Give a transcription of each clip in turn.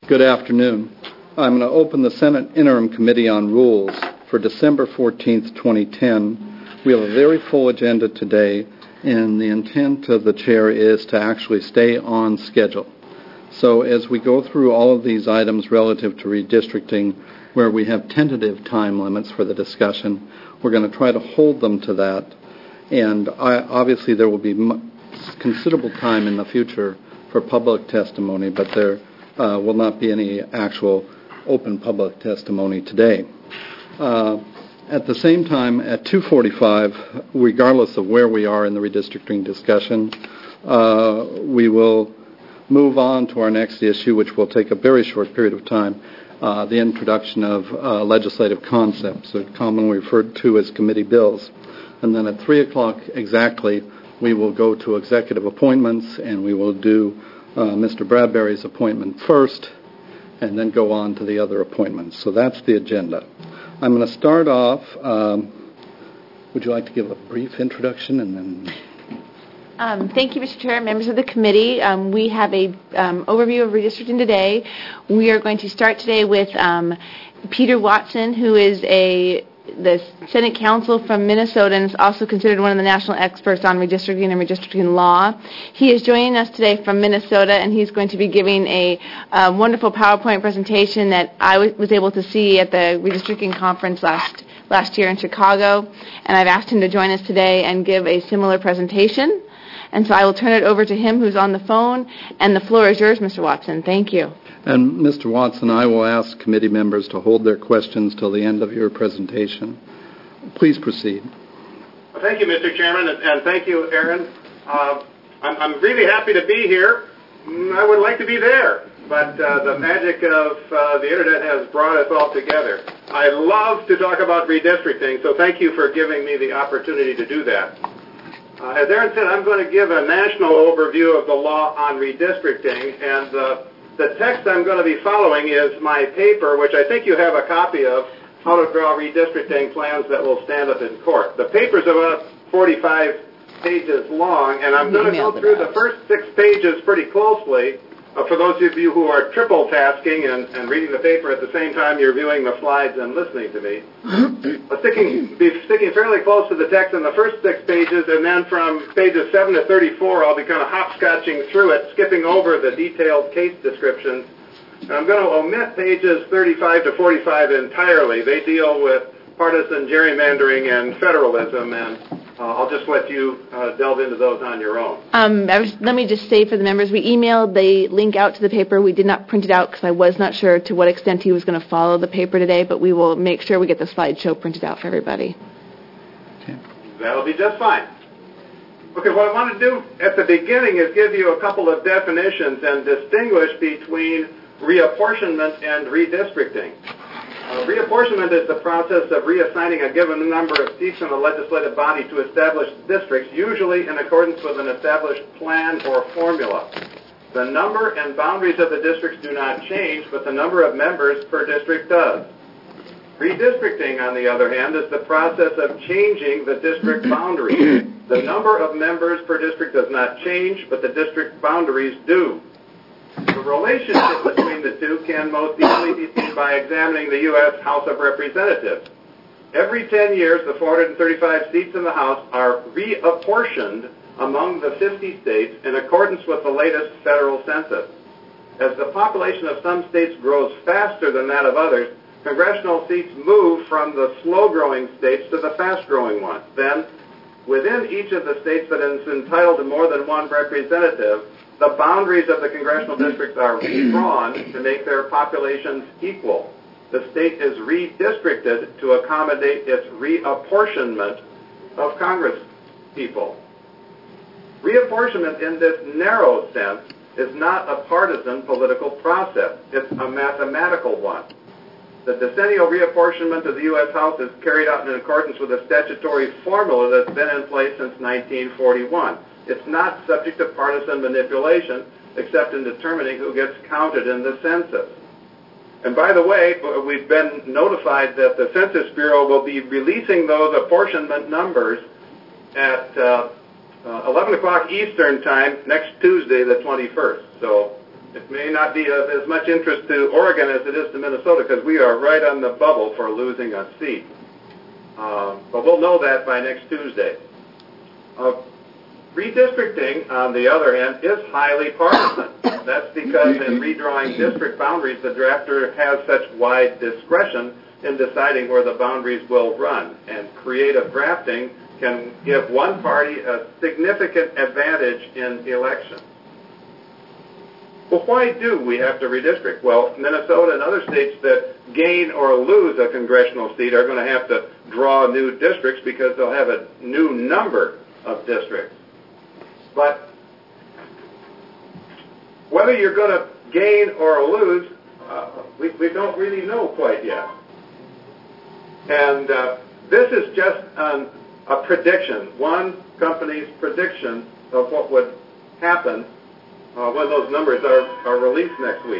Good afternoon. I'm going to open the Senate Interim Committee on Rules for December 14th, 2010. We have a very full agenda today, and the intent of the chair is to actually stay on schedule. So as we go through all of these items relative to redistricting, where we have tentative time limits for the discussion, we're going to try to hold them to that. And obviously there will be considerable time in the future for public testimony, but there will not be any actual open public testimony today. At the same time, at 2:45, regardless of where we are in the redistricting discussion, we will move on to our next issue, which will take a very short period of time, the introduction of legislative concepts, commonly referred to as committee bills. And then at 3 o'clock exactly, we will go to executive appointments, and we will do Mr. Bradbury's appointment first, and then go on to the other appointments. So that's the agenda. I'm going to start off. Would you like to give a brief introduction and then... Thank you, Mr. Chair, members of the committee. We have a overview of redistricting today. We are going to start today with Peter Watson, who is the Senate counsel from Minnesota and is also considered one of the national experts on redistricting and redistricting law. He is joining us today from Minnesota, and he's going to be giving a wonderful PowerPoint presentation that I was able to see at the redistricting conference last year in Chicago, and I've asked him to join us today and give a similar presentation. And so I will turn it over to him who's on the phone, and the floor is yours, Mr. Watson. Thank you. And Mr. Watson, I will ask committee members to hold their questions till the end of your presentation. Please proceed. Well, thank you, Mr. Chairman, and thank you, Aaron. I'm really happy to be here. I would like to be there, but the magic of the Internet has brought us all together. I love to talk about redistricting, so thank you for giving me the opportunity to do that. As Aaron said, I'm going to give a national overview of the law on redistricting, and the text I'm going to be following is my paper, which I think you have a copy of, How to Draw Redistricting Plans That Will Stand Up in Court. The paper's about 45 pages long, and I'm going to go through the first 6 pages pretty closely. For those of you who are triple tasking and reading the paper at the same time you're viewing the slides and listening to me, be sticking fairly close to the text in the first 6 pages, and then from pages 7 to 34, I'll be kind of hopscotching through it, skipping over the detailed case descriptions. And I'm going to omit pages 35 to 45 entirely. They deal with partisan gerrymandering and federalism, and I'll just let you delve into those on your own. Let me just say for the members, we emailed the link out to the paper. We did not print it out because I was not sure to what extent he was going to follow the paper today, but we will make sure we get the slideshow printed out for everybody. Okay. That'll be just fine. Okay, what I want to do at the beginning is give you a couple of definitions and distinguish between reapportionment and redistricting. Reapportionment is the process of reassigning a given number of seats in the legislative body to established districts, usually in accordance with an established plan or formula. The number and boundaries of the districts do not change, but the number of members per district does. Redistricting, on the other hand, is the process of changing the district boundaries. The number of members per district does not change, but the district boundaries do. The relationship between the two can most easily be seen by examining the U.S. House of Representatives. Every 10 years, the 435 seats in the House are reapportioned among the 50 states in accordance with the latest federal census. As the population of some states grows faster than that of others, congressional seats move from the slow-growing states to the fast-growing ones. Then, within each of the states that is entitled to more than one representative, the boundaries of the congressional districts are redrawn to make their populations equal. The state is redistricted to accommodate its reapportionment of Congress people. Reapportionment in this narrow sense is not a partisan political process. It's a mathematical one. The decennial reapportionment of the U.S. House is carried out in accordance with a statutory formula that's been in place since 1941. It's not subject to partisan manipulation, except in determining who gets counted in the census. And by the way, we've been notified that the Census Bureau will be releasing those apportionment numbers at 11 o'clock Eastern Time next Tuesday, the 21st. So It may not be of as much interest to Oregon as it is to Minnesota because we are right on the bubble for losing a seat. But we'll know that by next Tuesday. Redistricting, on the other hand, is highly partisan. That's because in redrawing district boundaries, the drafter has such wide discretion in deciding where the boundaries will run. And creative drafting can give one party a significant advantage in the election. Well, why do we have to redistrict? Well, Minnesota and other states that gain or lose a congressional seat are going to have to draw new districts because they'll have a new number of districts. But whether you're going to gain or lose, we don't really know quite yet. And this is just a prediction, one company's prediction of what would happen when those numbers are released next week.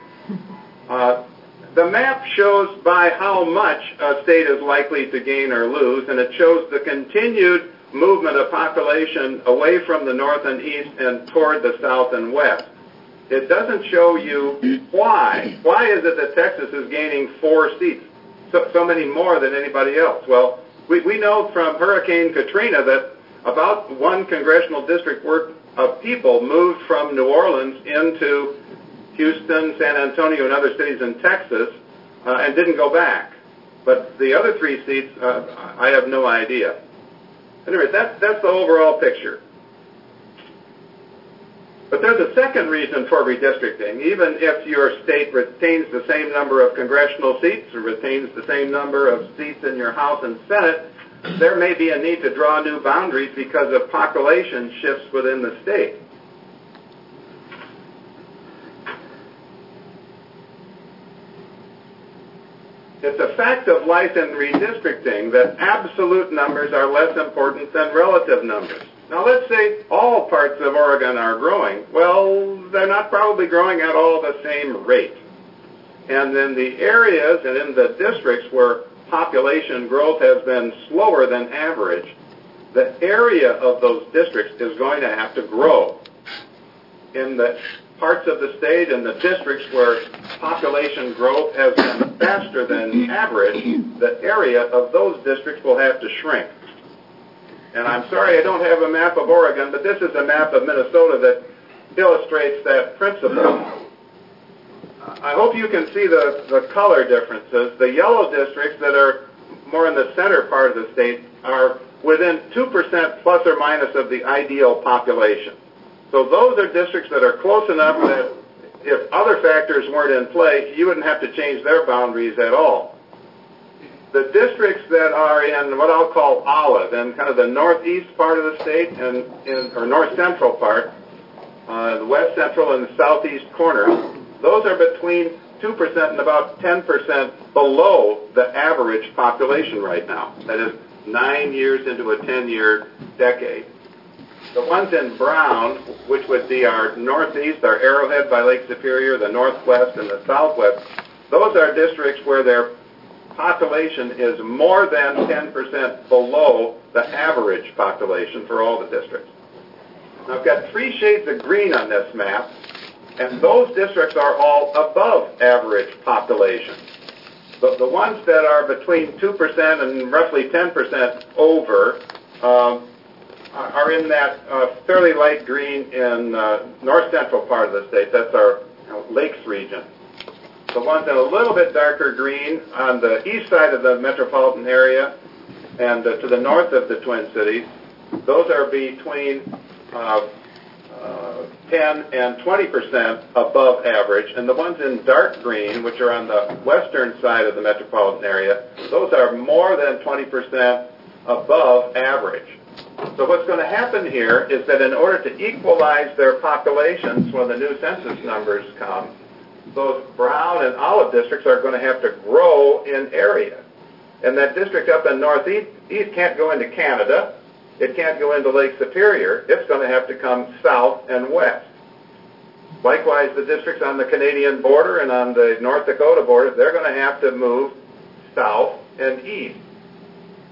The map shows by how much a state is likely to gain or lose, and it shows the continued movement of population away from the north and east and toward the south and west. It doesn't show you why. Why is it that Texas is gaining 4 seats, so many more than anybody else? Well, we know from Hurricane Katrina that about 1 congressional district worth of people moved from New Orleans into Houston, San Antonio, and other cities in Texas and didn't go back. But the other 3 seats, I have no idea. Anyway, that's the overall picture. But there's a second reason for redistricting. Even if your state retains the same number of congressional seats or retains the same number of seats in your House and Senate, there may be a need to draw new boundaries because of population shifts within the state. It's a fact of life in redistricting that absolute numbers are less important than relative numbers. Now, let's say all parts of Oregon are growing. Well, they're not probably growing at all the same rate. And in the areas and in the districts where population growth has been slower than average, the area of those districts is going to have to grow. In the parts of the state and the districts where population growth has been faster than average, the area of those districts will have to shrink. And I'm sorry I don't have a map of Oregon, but this is a map of Minnesota that illustrates that principle. I hope you can see the color differences. The yellow districts that are more in the center part of the state are within 2% plus or minus of the ideal population. So those are districts that are close enough that if other factors weren't in play, you wouldn't have to change their boundaries at all. The districts that are in what I'll call olive, in kind of the northeast part of the state or north central part, the west central and the southeast corners, those are between 2% and about 10% below the average population right now. That is 9 years into a 10-year decade. The ones in brown, which would be our northeast, our Arrowhead by Lake Superior, the northwest, and the southwest, those are districts where their population is more than 10% below the average population for all the districts. Now, I've got 3 shades of green on this map, and those districts are all above average population. But the ones that are between 2% and roughly 10% over are in that fairly light green in north central part of the state. That's our lakes region. The ones that are a little bit darker green on the east side of the metropolitan area and to the north of the Twin Cities, those are between 10 and 20% above average. And the ones in dark green, which are on the western side of the metropolitan area, those are more than 20% above average. So what's going to happen here is that in order to equalize their populations when the new census numbers come, those brown and olive districts are going to have to grow in area. And that district up in northeast can't go into Canada. It can't go into Lake Superior. It's going to have to come south and west. Likewise, the districts on the Canadian border and on the North Dakota border, they're going to have to move south and east.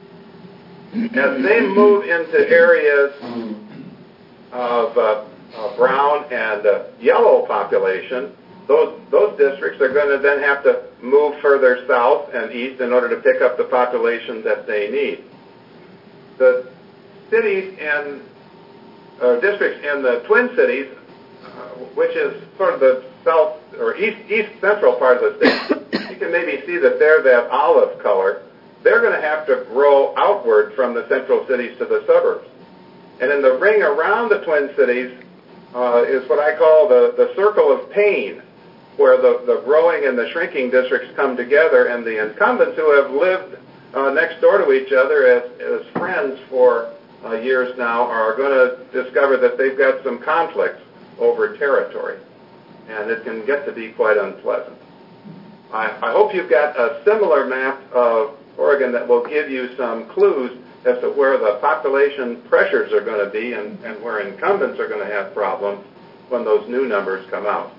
As they move into areas of brown and yellow population, those districts are going to then have to move further south and east in order to pick up the population that they need. The cities and districts in the Twin Cities, which is sort of the south or east central part of the state, you can maybe see that they're that olive color. They're going to have to grow outward from the central cities to the suburbs. And in the ring around the Twin Cities is what I call the circle of pain, where the growing and the shrinking districts come together, and the incumbents who have lived next door to each other as friends for years now are going to discover that they've got some conflicts over territory, and it can get to be quite unpleasant. I hope you've got a similar map of Oregon that will give you some clues as to where the population pressures are going to be and where incumbents are going to have problems when those new numbers come out.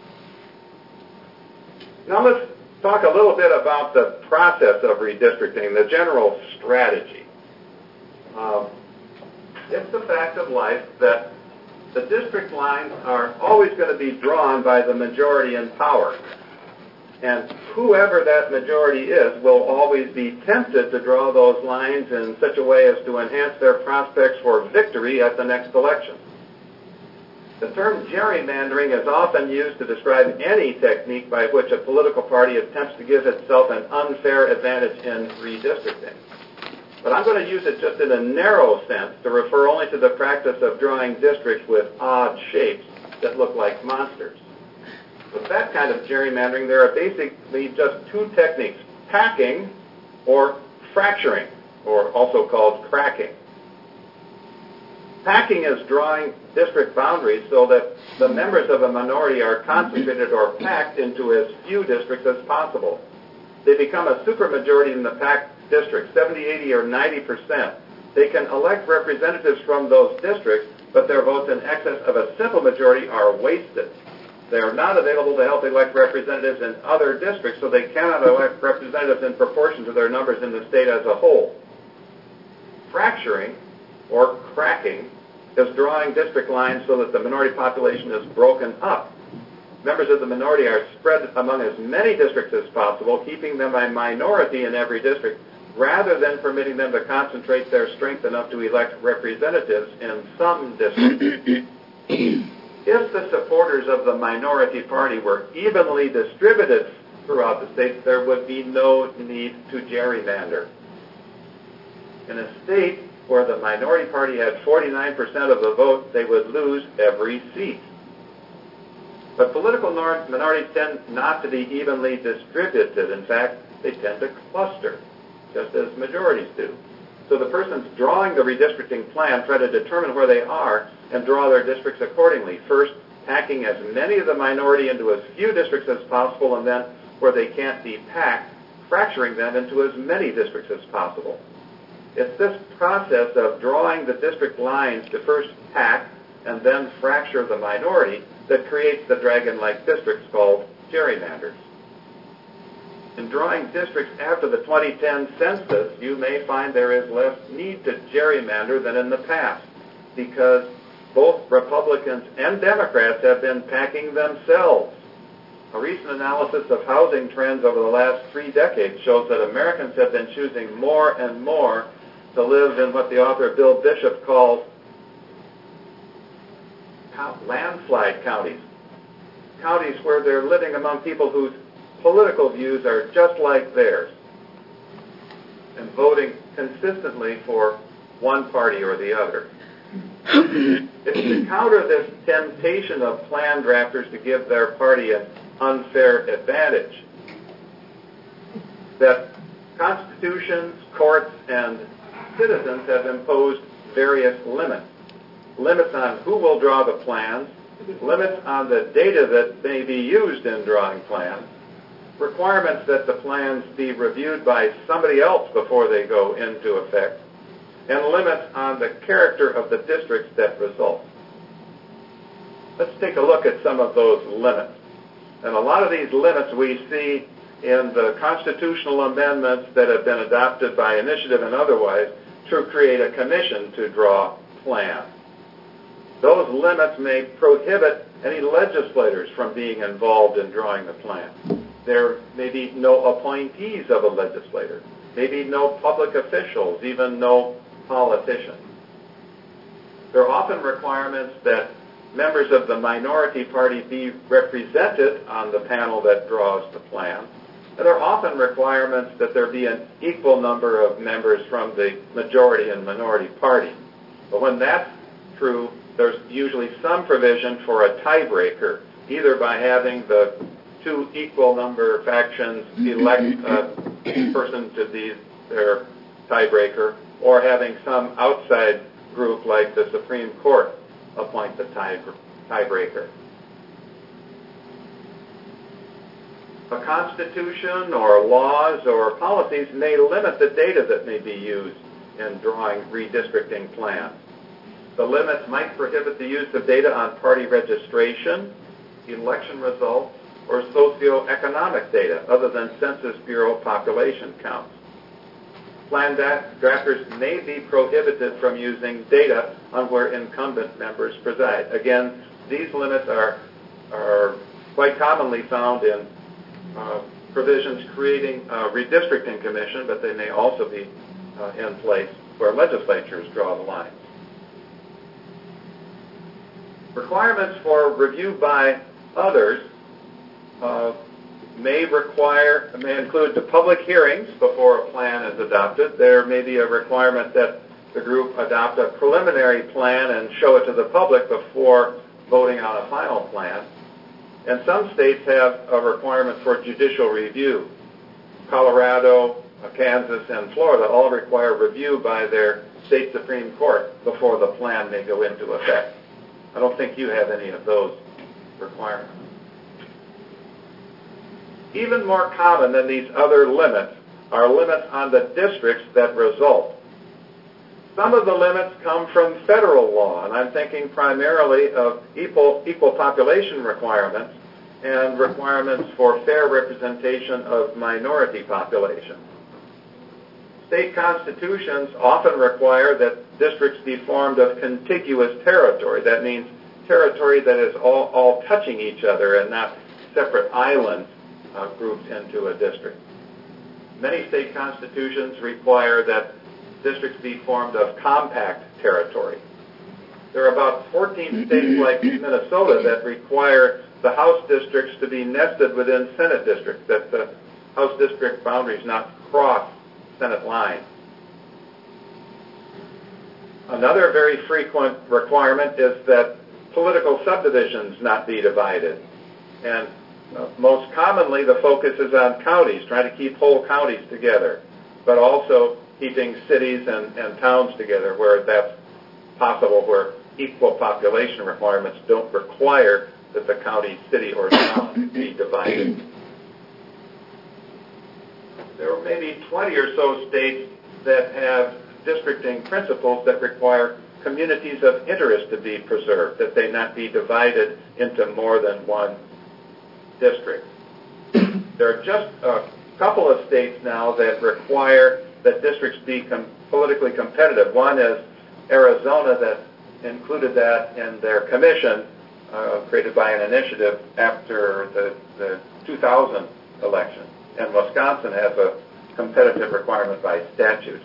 Now let's talk a little bit about the process of redistricting, the general strategy. It's a fact of life that the district lines are always going to be drawn by the majority in power. And whoever that majority is will always be tempted to draw those lines in such a way as to enhance their prospects for victory at the next election. The term gerrymandering is often used to describe any technique by which a political party attempts to give itself an unfair advantage in redistricting. But I'm going to use it just in a narrow sense to refer only to the practice of drawing districts with odd shapes that look like monsters. With that kind of gerrymandering, there are basically just two techniques: packing or fracturing, or also called cracking. Packing is drawing district boundaries so that the members of a minority are concentrated or packed into as few districts as possible. They become a supermajority in the packed districts, 70, 80, or 90%. They can elect representatives from those districts, but their votes in excess of a simple majority are wasted. They are not available to help elect representatives in other districts, so they cannot elect representatives in proportion to their numbers in the state as a whole. Fracturing, or cracking, is drawing district lines so that the minority population is broken up. Members of the minority are spread among as many districts as possible, keeping them a minority in every district, rather than permitting them to concentrate their strength enough to elect representatives in some districts. If the supporters of the minority party were evenly distributed throughout the state, there would be no need to gerrymander. In a state where the minority party had 49% of the vote, they would lose every seat. But political minorities tend not to be evenly distributed. In fact, they tend to cluster, just as majorities do. So the persons drawing the redistricting plan try to determine where they are and draw their districts accordingly. First, packing as many of the minority into as few districts as possible, and then, where they can't be packed, fracturing them into as many districts as possible. It's this process of drawing the district lines to first pack and then fracture the minority that creates the dragon-like districts called gerrymanders. In drawing districts after the 2010 census, you may find there is less need to gerrymander than in the past, because both Republicans and Democrats have been packing themselves. A recent analysis of housing trends over the last 3 decades shows that Americans have been choosing more and more to live in what the author Bill Bishop calls landslide counties. Counties where they're living among people whose political views are just like theirs, and voting consistently for one party or the other. It's to counter this temptation of plan drafters to give their party an unfair advantage that constitutions, courts, and citizens have imposed various limits. Limits on who will draw the plans, limits on the data that may be used in drawing plans, requirements that the plans be reviewed by somebody else before they go into effect, and limits on the character of the districts that result. Let's take a look at some of those limits. And a lot of these limits we see in the constitutional amendments that have been adopted by initiative and otherwise to create a commission to draw plans. Those limits may prohibit any legislators from being involved in drawing the plan. There may be no appointees of a legislator, maybe no public officials, even no politicians. There are often requirements that members of the minority party be represented on the panel that draws the plan. And there are often requirements that there be an equal number of members from the majority and minority party. But when that's true, there's usually some provision for a tiebreaker, either by having the two equal number factions elect a person to be their tiebreaker, or having some outside group like the Supreme Court appoint the tiebreaker. A constitution or laws or policies may limit the data that may be used in drawing redistricting plans. The limits might prohibit the use of data on party registration, election results, or socioeconomic data other than Census Bureau population counts. Plan drafters may be prohibited from using data on where incumbent members preside. Again, these limits are quite commonly found in provisions creating a redistricting commission, but they may also be in place where legislatures draw the lines. Requirements for review by others may include the public hearings before a plan is adopted. There may be a requirement that the group adopt a preliminary plan and show it to the public before voting on a final plan. And some states have a requirement for judicial review. Colorado, Kansas, and Florida all require review by their state Supreme Court before the plan may go into effect. I don't think you have any of those requirements. Even more common than these other limits are limits on the districts that result. Some of the limits come from federal law, and I'm thinking primarily of equal population requirements and requirements for fair representation of minority populations. State constitutions often require that districts be formed of contiguous territory. That means territory that is all touching each other and not separate islands grouped into a district. Many state constitutions require that districts be formed of compact territory. There are about 14 states like Minnesota that require the House districts to be nested within Senate districts, that the House district boundaries not cross Senate lines. Another very frequent requirement is that political subdivisions not be divided. And most commonly, the focus is on counties, trying to keep whole counties together, but also keeping cities and towns together where that's possible, where equal population requirements don't require that the county, city, or town be divided. There are maybe 20 or so states that have districting principles that require communities of interest to be preserved, that they not be divided into more than one district. There are just a couple of states now that require that districts be politically competitive. One is Arizona, that included that in their commission created by an initiative after the 2000 election. And Wisconsin has a competitive requirement by statute.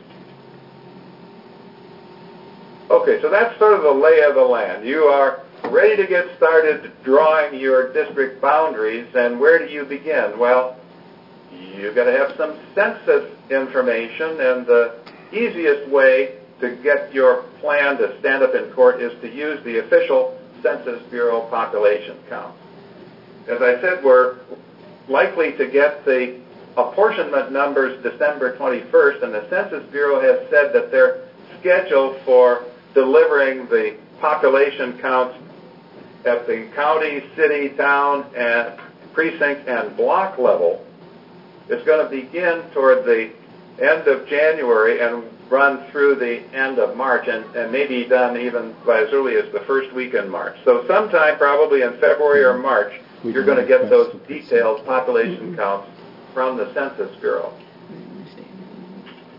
Okay, so that's sort of the lay of the land. You are ready to get started drawing your district boundaries, and where do you begin? Well, you've got to have some census information, and the easiest way to get your plan to stand up in court is to use the official Census Bureau population count. As I said, we're likely to get the apportionment numbers December 21st, and the Census Bureau has said that they're scheduled for delivering the population counts at the county, city, town, and precinct and block level. It's going to begin toward the end of January and run through the end of March, and may be done even by as early as the first week in March. So sometime probably in February or March, you're going to get those detailed population counts from the Census Bureau.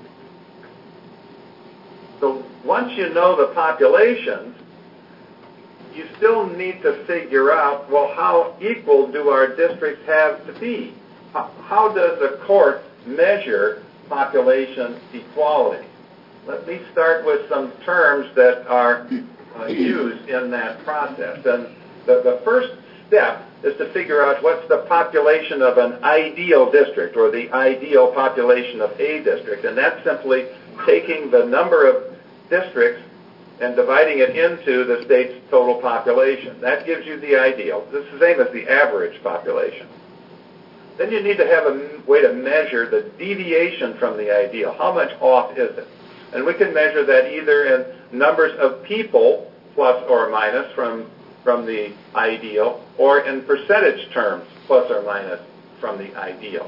So once you know the populations, you still need to figure out, well, how equal do our districts have to be? How does the court measure population equality? Let me start with some terms that are used in that process. And the first step is to figure out what's the population of an ideal district, or the ideal population of a district. And that's simply taking the number of districts and dividing it into the state's total population. That gives you the ideal. This is the same as the average population. Then you need to have a way to measure the deviation from the ideal. How much off is it? And we can measure that either in numbers of people, plus or minus from the ideal, or in percentage terms, plus or minus from the ideal.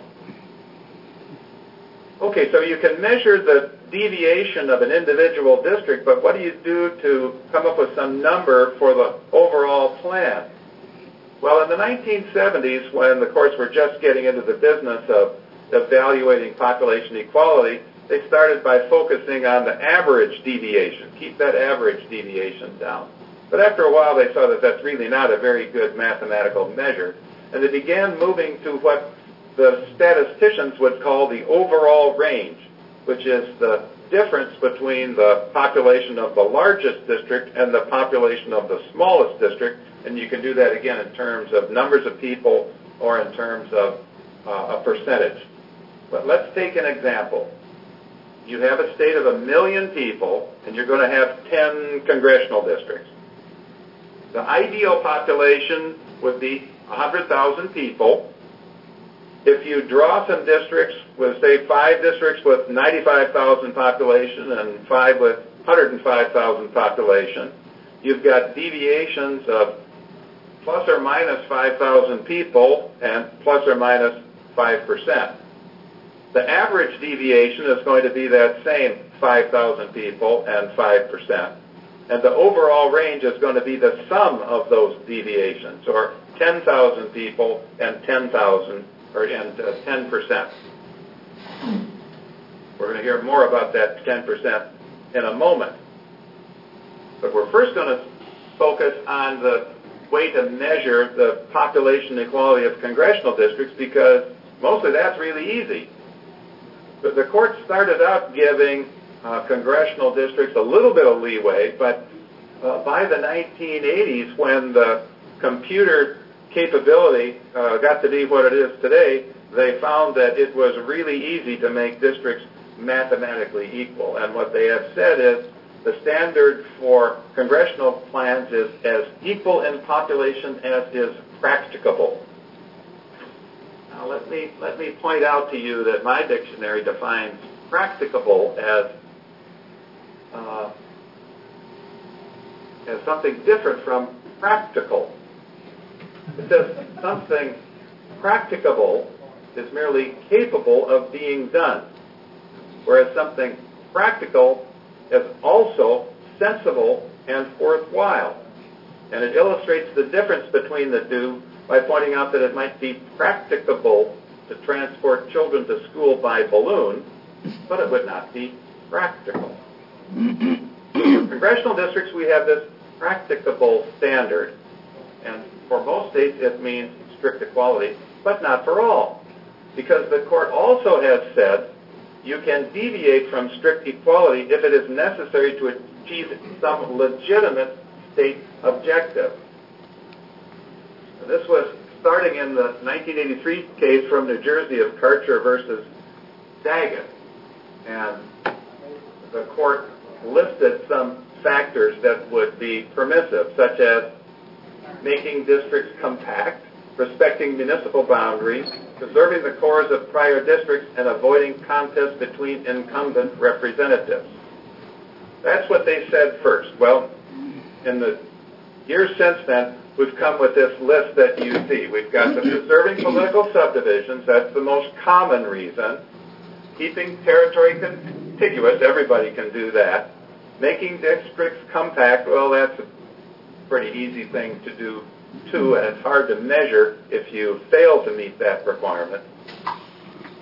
Okay, so you can measure the deviation of an individual district, but what do you do to come up with some number for the overall plan? Well, in the 1970s, when the courts were just getting into the business of evaluating population equality, they started by focusing on the average deviation. Keep that average deviation down. But after a while, they saw that that's really not a very good mathematical measure, and they began moving to what the statisticians would call the overall range, which is the difference between the population of the largest district and the population of the smallest district. And you can do that again in terms of numbers of people or in terms of a percentage. But let's take an example. You have a state of 1 million people, and you're going to have 10 congressional districts. The ideal population would be 100,000 people. If you draw some districts with, say, 5 districts with 95,000 population and 5 with 105,000 population, you've got deviations of plus or minus 5,000 people and plus or minus 5%. The average deviation is going to be that same 5,000 people and 5%. And the overall range is going to be the sum of those deviations, or 10,000 people and 10,000, or 10%. We're going to hear more about that 10% in a moment. But we're first going to focus on the way to measure the population equality of congressional districts, because mostly that's really easy. But the court started out giving congressional districts a little bit of leeway, but by the 1980s, when the computer capability got to be what it is today, they found that it was really easy to make districts mathematically equal. And what they have said is the standard for congressional plans is as equal in population as is practicable. Now let me point out to you that my dictionary defines practicable as something different from practical. It says something practicable is merely capable of being done, whereas something practical is also sensible and worthwhile. And it illustrates the difference between the two by pointing out that it might be practicable to transport children to school by balloon, but it would not be practical. For congressional districts, we have this practicable standard, and for most states it means strict equality, but not for all, because the court also has said you can deviate from strict equality if it is necessary to achieve some legitimate state objective. This was starting in the 1983 case from New Jersey of Karcher versus Daggett, and the court listed some factors that would be permissive, such as making districts compact, respecting municipal boundaries, preserving the cores of prior districts, and avoiding contests between incumbent representatives. That's what they said first. Well, in the years since then, we've come with this list that you see. We've got the preserving political subdivisions. That's the most common reason. Keeping territory contiguous. Everybody can do that. Making districts compact. Well, that's a pretty easy thing to do, too, and it's hard to measure if you fail to meet that requirement.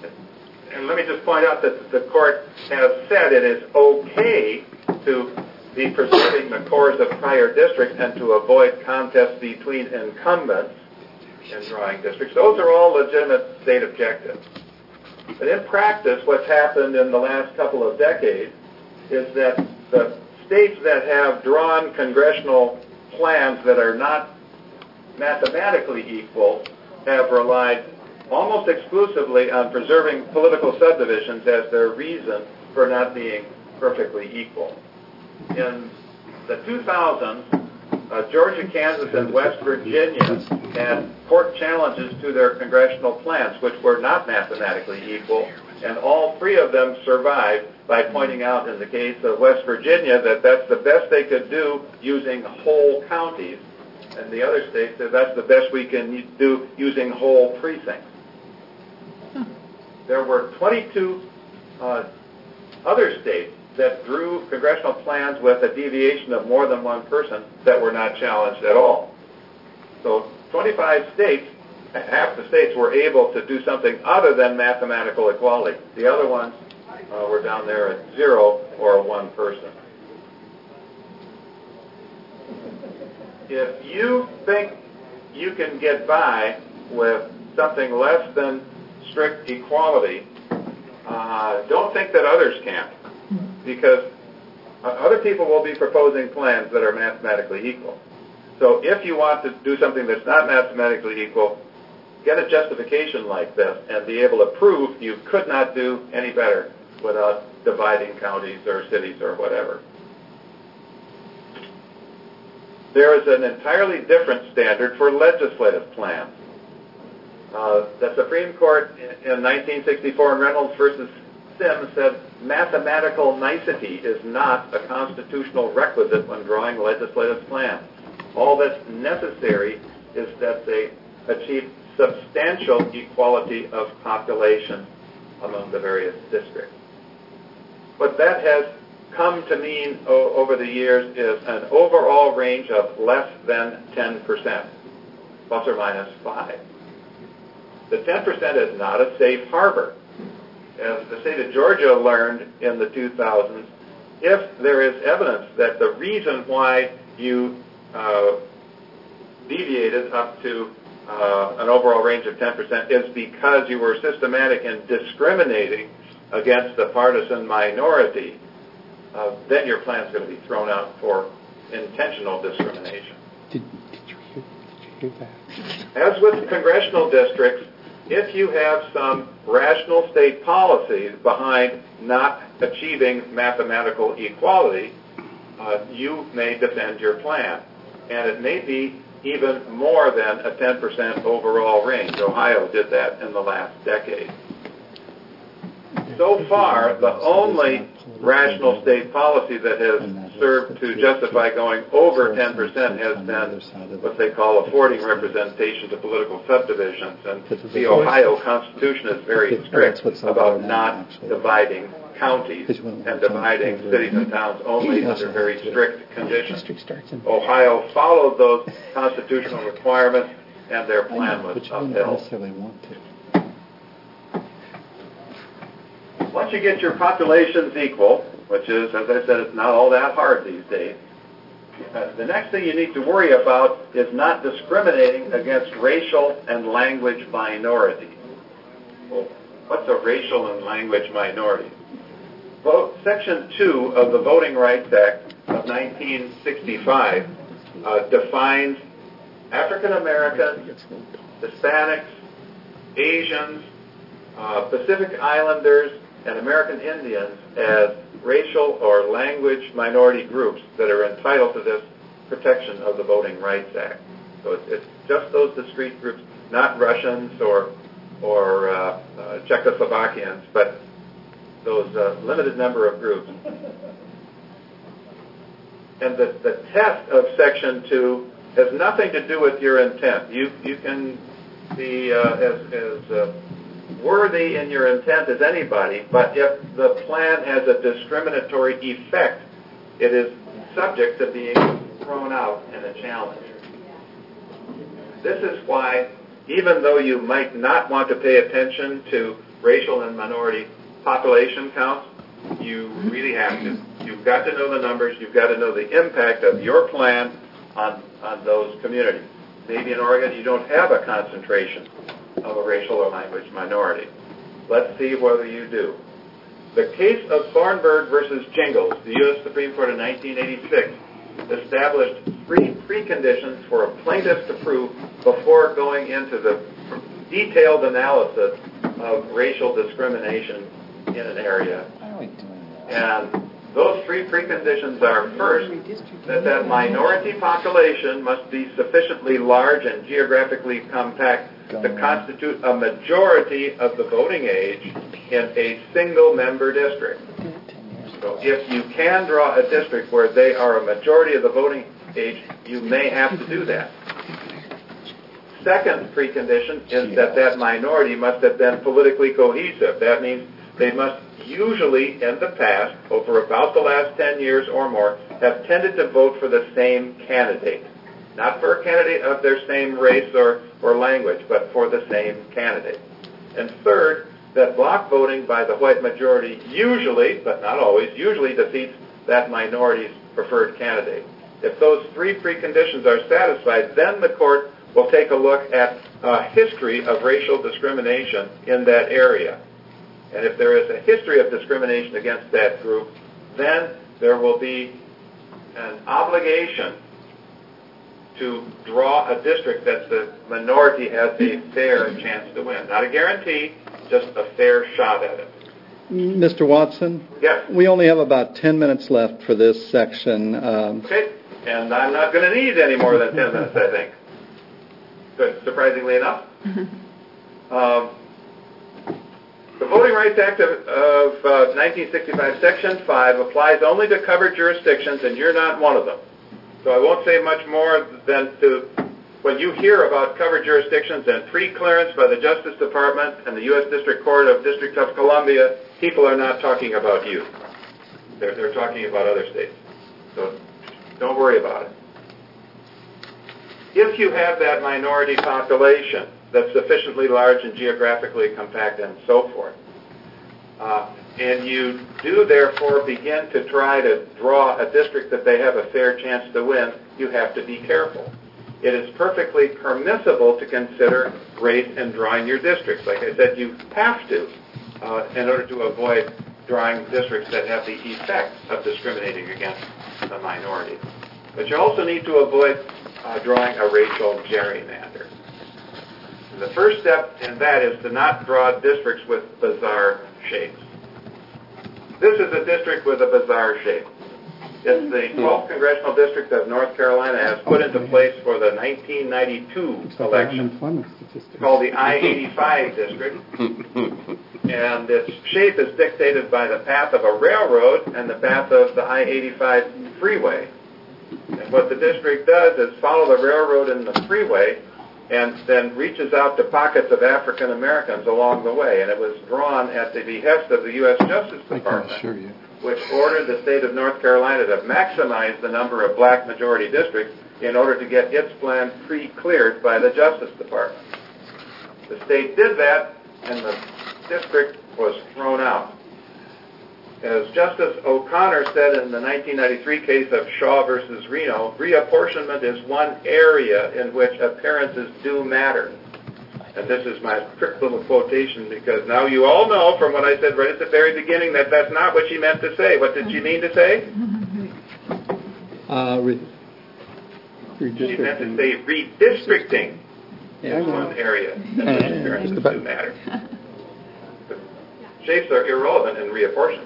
And let me just point out that the court has said it is okay to be preserving the cores of prior districts and to avoid contests between incumbents in drawing districts. Those are all legitimate state objectives. But in practice, what's happened in the last couple of decades is that the states that have drawn congressional plans that are not mathematically equal have relied almost exclusively on preserving political subdivisions as their reason for not being perfectly equal. In the 2000s, Georgia, Kansas, and West Virginia had court challenges to their congressional plans, which were not mathematically equal, and all three of them survived by pointing out in the case of West Virginia that that's the best they could do using whole counties, and the other states said that's the best we can do using whole precincts. There were 22 other states that drew congressional plans with a deviation of more than one person that were not challenged at all. So 25 states, half the states were able to do something other than mathematical equality. The other ones were down there at 0 or 1 person. If you think you can get by with something less than strict equality, don't think that others can, because other people will be proposing plans that are mathematically equal. So if you want to do something that's not mathematically equal, get a justification like this and be able to prove you could not do any better without dividing counties or cities or whatever. There is an entirely different standard for legislative plans. The Supreme Court in 1964 in Reynolds versus Sims said mathematical nicety is not a constitutional requisite when drawing legislative plans. All that's necessary is that they achieve substantial equality of population among the various districts. What that has come to mean over the years is an overall range of less than 10%, plus or minus 5. The 10% is not a safe harbor. As the state of Georgia learned in the 2000s, if there is evidence that the reason why you deviated up to an overall range of 10% is because you were systematic in discriminating against the partisan minority, then your plan is going to be thrown out for intentional discrimination. Did you hear that? As with congressional districts, if you have some rational state policy behind not achieving mathematical equality, you may defend your plan. And it may be even more than a 10% overall range. Ohio did that in the last decade. So far, the only rational state policy that has served to justify going over 10% has been what they call affording representation to political subdivisions. And the Ohio Constitution is very strict about not dividing counties and dividing cities and towns only under very strict conditions. Ohio followed those constitutional requirements, and their plan was upheld. Once you get your populations equal, which is, as I said, it's not all that hard these days, the next thing you need to worry about is not discriminating against racial and language minorities. Well, what's a racial and language minority? Section 2 of the Voting Rights Act of 1965 defines African Americans, Hispanics, Asians, Pacific Islanders, and American Indians as racial or language minority groups that are entitled to this protection of the Voting Rights Act. So it's just those discrete groups, not Russians or Czechoslovakians, but those limited number of groups. And the test of Section 2 has nothing to do with your intent. You can be as worthy in your intent as anybody, but if the plan has a discriminatory effect, it is subject to being thrown out in a challenge. This is why, even though you might not want to pay attention to racial and minority population counts, You really have to. You've got to know the numbers. You've got to know the impact of your plan on those communities. Maybe in Oregon you don't have a concentration of a racial or language minority. Let's see whether you do. The case of Thornburg versus Jingles, the U.S. Supreme Court in 1986, established 3 preconditions for a plaintiff to prove before going into the detailed analysis of racial discrimination in an area. And those 3 preconditions are, first, that minority population must be sufficiently large and geographically compact to constitute a majority of the voting age in a single-member district. So if you can draw a district where they are a majority of the voting age, you may have to do that. Second precondition is that minority must have been politically cohesive. That means they must usually, in the past, over about the last 10 years or more, have tended to vote for the same candidate. Not for a candidate of their same race or language, but for the same candidate. And third, that block voting by the white majority usually, but not always, usually defeats that minority's preferred candidate. If those 3 preconditions are satisfied, then the court will take a look at a history of racial discrimination in that area. And if there is a history of discrimination against that group, then there will be an obligation to draw a district that the minority has a fair chance to win. Not a guarantee, just a fair shot at it. Mr. Watson? Yes? We only have about 10 minutes left for this section. Okay, and I'm not going to need any more than 10 minutes, I think. Good, surprisingly enough. The Voting Rights Act of 1965, Section 5, applies only to covered jurisdictions, and you're not one of them. So I won't say much more than to, when you hear about covered jurisdictions and pre-clearance by the Justice Department and the U.S. District Court of District of Columbia, people are not talking about you. They're talking about other states. So don't worry about it. If you have that minority population that's sufficiently large and geographically compact and so forth, and you do therefore begin to try to draw a district that they have a fair chance to win, you have to be careful. It is perfectly permissible to consider race in drawing your districts. Like I said, you have to in order to avoid drawing districts that have the effect of discriminating against the minority. But you also need to avoid drawing a racial gerrymander. And the first step in that is to not draw districts with bizarre shapes. This is a district with a bizarre shape. It's the 12th Congressional District of North Carolina has put into place for the 1992 election. It's called the I-85 district. And its shape is dictated by the path of a railroad and the path of the I-85 freeway. And what the district does is follow the railroad and the freeway and then reaches out to pockets of African Americans along the way. And it was drawn at the behest of the U.S. Justice Department, which ordered the state of North Carolina to maximize the number of black majority districts in order to get its plan pre-cleared by the Justice Department. The state did that, and the district was thrown out. As Justice O'Connor said in the 1993 case of Shaw versus Reno, reapportionment is one area in which appearances do matter. And this is my quick little quotation because now you all know from what I said right at the very beginning that that's not what she meant to say. What did she mean to say? She meant to say redistricting is one area in which appearances do matter. Shapes are irrelevant in reapportionment.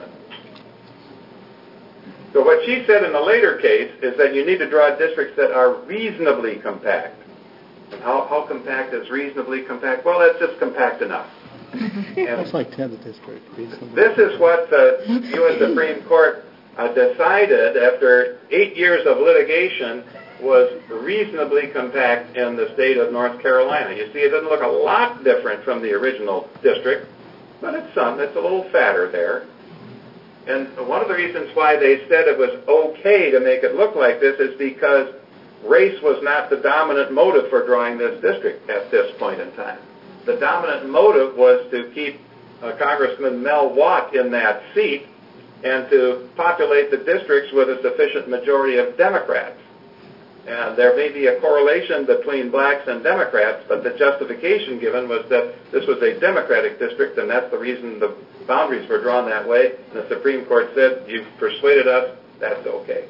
So what she said in the later case is that you need to draw districts that are reasonably compact. And how compact is reasonably compact? Well, that's just compact enough. That's like 10th district. This is what the U.S. Supreme Court decided after 8 years of litigation was reasonably compact in the state of North Carolina. You see, it doesn't look a lot different from the original district, but it's a little fatter there. And one of the reasons why they said it was okay to make it look like this is because race was not the dominant motive for drawing this district at this point in time. The dominant motive was to keep Congressman Mel Watt in that seat and to populate the districts with a sufficient majority of Democrats. And there may be a correlation between blacks and Democrats, but the justification given was that this was a Democratic district, and that's the reason the boundaries were drawn that way. And the Supreme Court said, you've persuaded us, that's okay.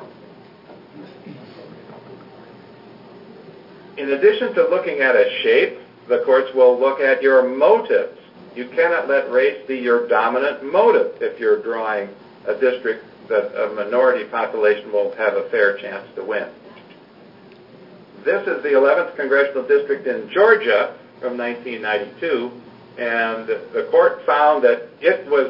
In addition to looking at a shape, the courts will look at your motives. You cannot let race be your dominant motive if you're drawing a district that a minority population will have a fair chance to win. This is the 11th Congressional District in Georgia from 1992, and the court found that it was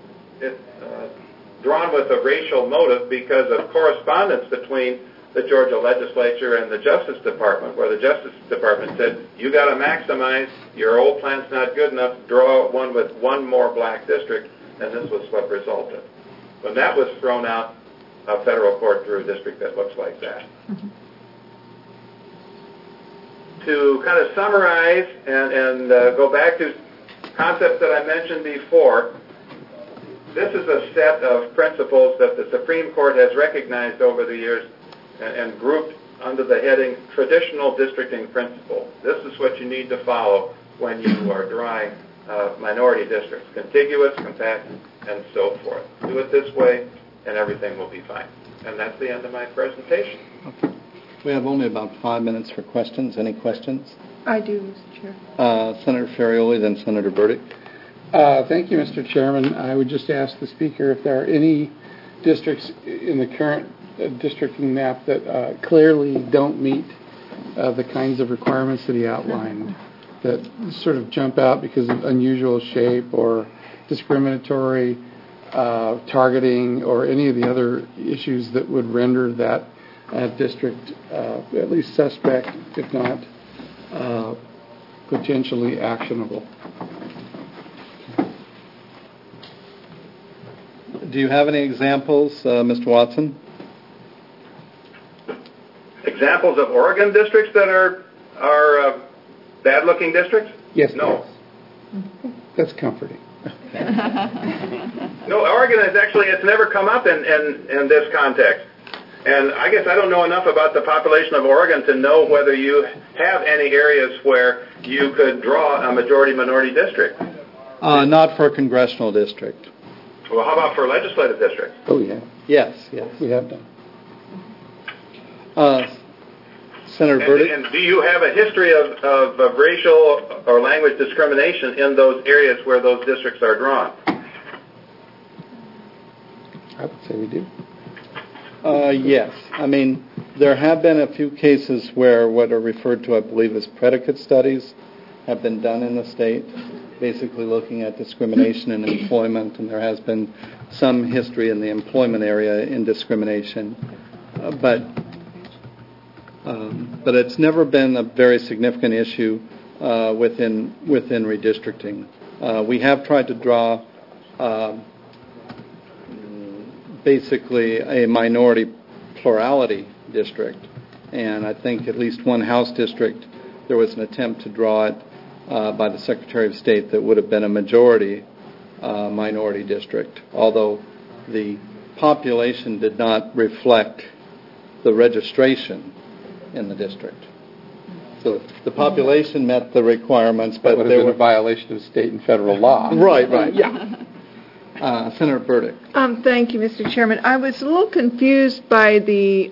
drawn with a racial motive because of correspondence between the Georgia legislature and the Justice Department, where the Justice Department said, you got to maximize, your old plan's not good enough, draw one with one more black district, and this was what resulted. When that was thrown out, a federal court drew a district that looks like that. Mm-hmm. To kind of summarize and go back to concepts that I mentioned before, this is a set of principles that the Supreme Court has recognized over the years and grouped under the heading traditional districting principle. This is what you need to follow when you are drawing minority districts, contiguous, compact, and so forth. Do it this way, and everything will be fine. And that's the end of my presentation. Okay. We have only about 5 minutes for questions. Any questions? I do, Mr. Chair. Senator Ferrioli, then Senator Burdick. Thank you, Mr. Chairman. I would just ask the Speaker if there are any districts in the current districting map that clearly don't meet the kinds of requirements that he outlined, that sort of jump out because of unusual shape or discriminatory targeting or any of the other issues that would render that district at least suspect, if not potentially actionable. Do you have any examples, Mr. Watson? Examples of Oregon districts that are bad-looking districts? Yes. No. That's comforting. No, Oregon is actually, it's never come up in this context. And I guess I don't know enough about the population of Oregon to know whether you have any areas where you could draw a majority-minority district. Not for a congressional district. Well, how about for legislative districts? Oh, yeah. Yes. We have done. Senator Burdick? And do you have a history of racial or language discrimination in those areas where those districts are drawn? I would say we do. Yes. I mean, there have been a few cases where what are referred to, I believe, as predicate studies have been done in the state, basically looking at discrimination in employment, and there has been some history in the employment area in discrimination. But it's never been a very significant issue within redistricting. We have tried to draw basically a minority plurality district, and I think at least one House district there was an attempt to draw it by the Secretary of State that would have been a majority minority district, although the population did not reflect the registration in the district. So the population met the requirements, but there was a violation of state and federal law. Right, yeah. Senator Burdick. Thank you, Mr. Chairman. I was a little confused by the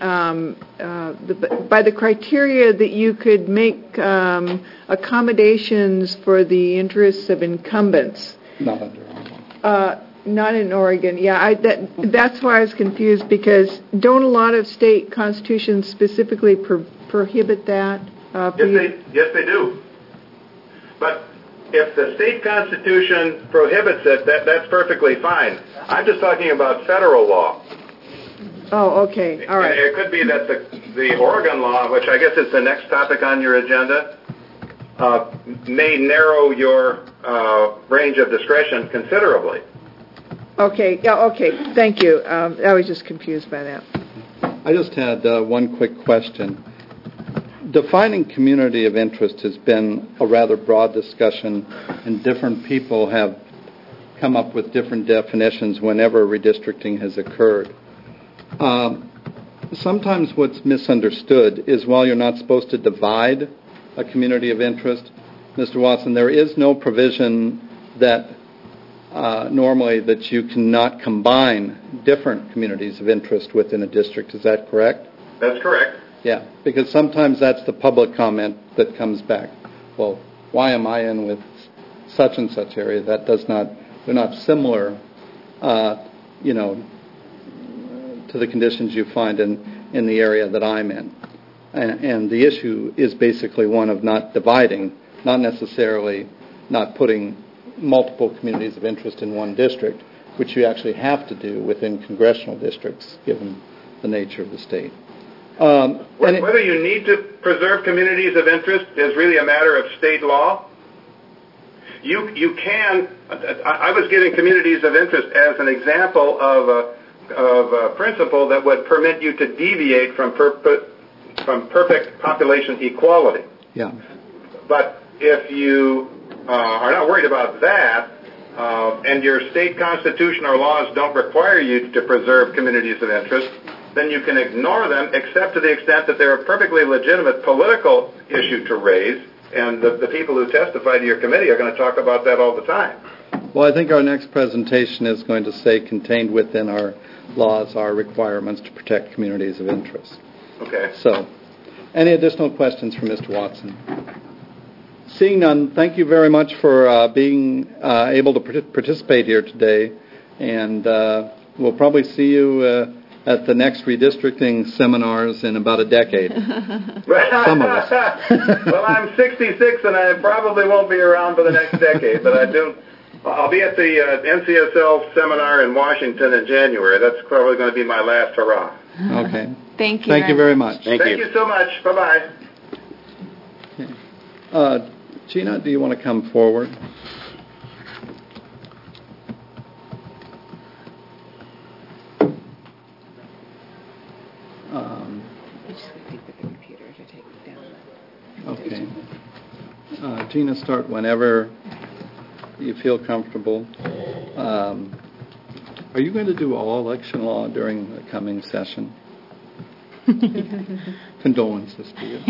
criteria that you could make accommodations for the interests of incumbents. Not under Oregon. Not in Oregon. Yeah, that's why I was confused, because don't a lot of state constitutions specifically prohibit that? Yes, they do. But if the state constitution prohibits it, that's perfectly fine. I'm just talking about federal law. Oh, okay. All right. And it could be that the Oregon law, which I guess is the next topic on your agenda, may narrow your range of discretion considerably. Okay. Yeah. Okay. Thank you. I was just confused by that. I just had one quick question. Defining community of interest has been a rather broad discussion, and different people have come up with different definitions whenever redistricting has occurred. Sometimes what's misunderstood is while you're not supposed to divide a community of interest, Mr. Watson, there is no provision that normally that you cannot combine different communities of interest within a district. Is that correct? That's correct. Yeah, because sometimes that's the public comment that comes back. Well, why am I in with such and such area? That does not, they're not similar, to the conditions you find in the area that I'm in. And the issue is basically one of not dividing, not necessarily not putting multiple communities of interest in one district, which you actually have to do within congressional districts, given the nature of the state. Whether you need to preserve communities of interest is really a matter of state law. You can. I was giving communities of interest as an example of a principle that would permit you to deviate from perfect population equality. Yeah. But if you are not worried about that, and your state constitution or laws don't require you to preserve communities of interest, then you can ignore them, except to the extent that they're a perfectly legitimate political issue to raise, and the people who testify to your committee are going to talk about that all the time. Well, I think our next presentation is going to say contained within our laws are requirements to protect communities of interest. Okay. So, any additional questions for Mr. Watson? Seeing none, thank you very much for being able to participate here today, and we'll probably see you at the next redistricting seminars in about a decade. Some of us. Well, I'm 66, and I probably won't be around for the next decade, but I'll be at the NCSL seminar in Washington in January. That's probably going to be my last hurrah. Okay. Thank you. Thank you very much. Thank you so much. Bye-bye. Okay. Gina, do you want to come forward? Okay. Gina, start whenever you feel comfortable. Are you going to do all election law during the coming session? Condolences to you.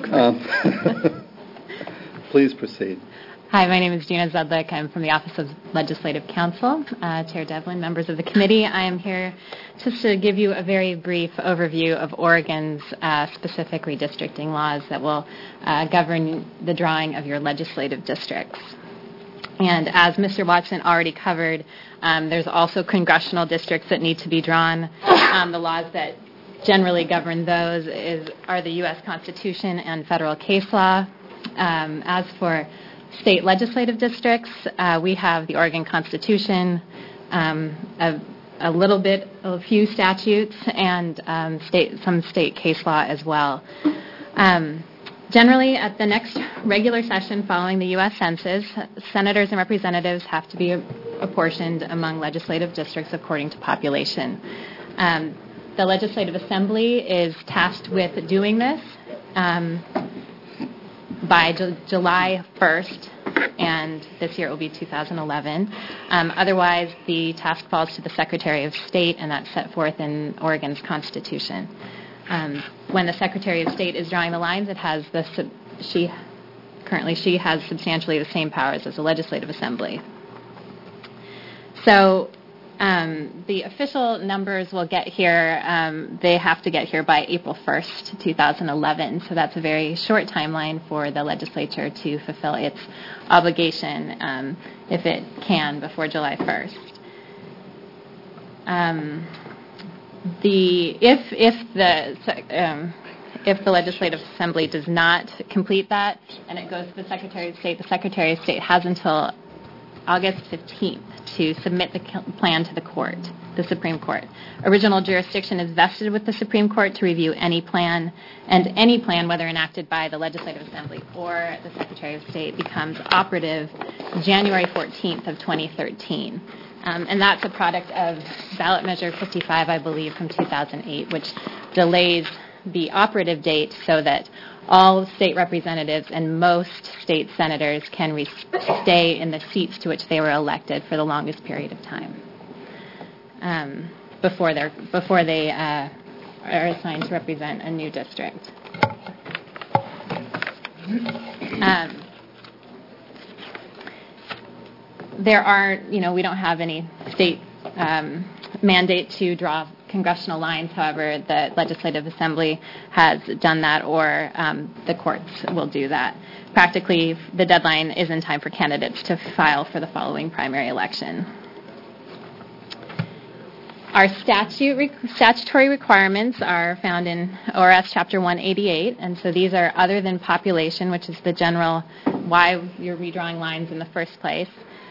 Please proceed. Hi, my name is Gina Zudlik. I'm from the Office of Legislative Counsel. Chair Devlin, members of the committee, I am here just to give you a very brief overview of Oregon's specific redistricting laws that will govern the drawing of your legislative districts. And as Mr. Watson already covered, there's also congressional districts that need to be drawn. The laws that generally govern those are the U.S. Constitution and federal case law. As for state legislative districts, we have the Oregon Constitution, a few statutes, and some state case law as well. Generally, at the next regular session following the U.S. Census, senators and representatives have to be apportioned among legislative districts according to population. The Legislative Assembly is tasked with doing this by July 1st, and this year it will be 2011. Otherwise, the task falls to the Secretary of State, and that's set forth in Oregon's Constitution. When the Secretary of State is drawing the lines, she has substantially the same powers as the Legislative Assembly. So the official numbers will get here, they have to get here by April 1st, 2011. So that's a very short timeline for the legislature to fulfill its obligation, if it can, before July 1st. If the Legislative Assembly does not complete that and it goes to the Secretary of State has until August 15th to submit the plan to the Supreme Court. Original jurisdiction is vested with the Supreme Court to review any plan, and any plan, whether enacted by the Legislative Assembly or the Secretary of State, becomes operative January 14th of 2013. And that's a product of ballot measure 55, I believe, from 2008, which delays the operative date so that all state representatives and most state senators can stay in the seats to which they were elected for the longest period of time before they are assigned to represent a new district. We don't have any state mandate to draw congressional lines. However, the Legislative Assembly has done that, or the courts will do that. Practically, the deadline is in time for candidates to file for the following primary election. Our statutory requirements are found in ORS Chapter 188, and so these are other than population, which is the general why you're redrawing lines in the first place.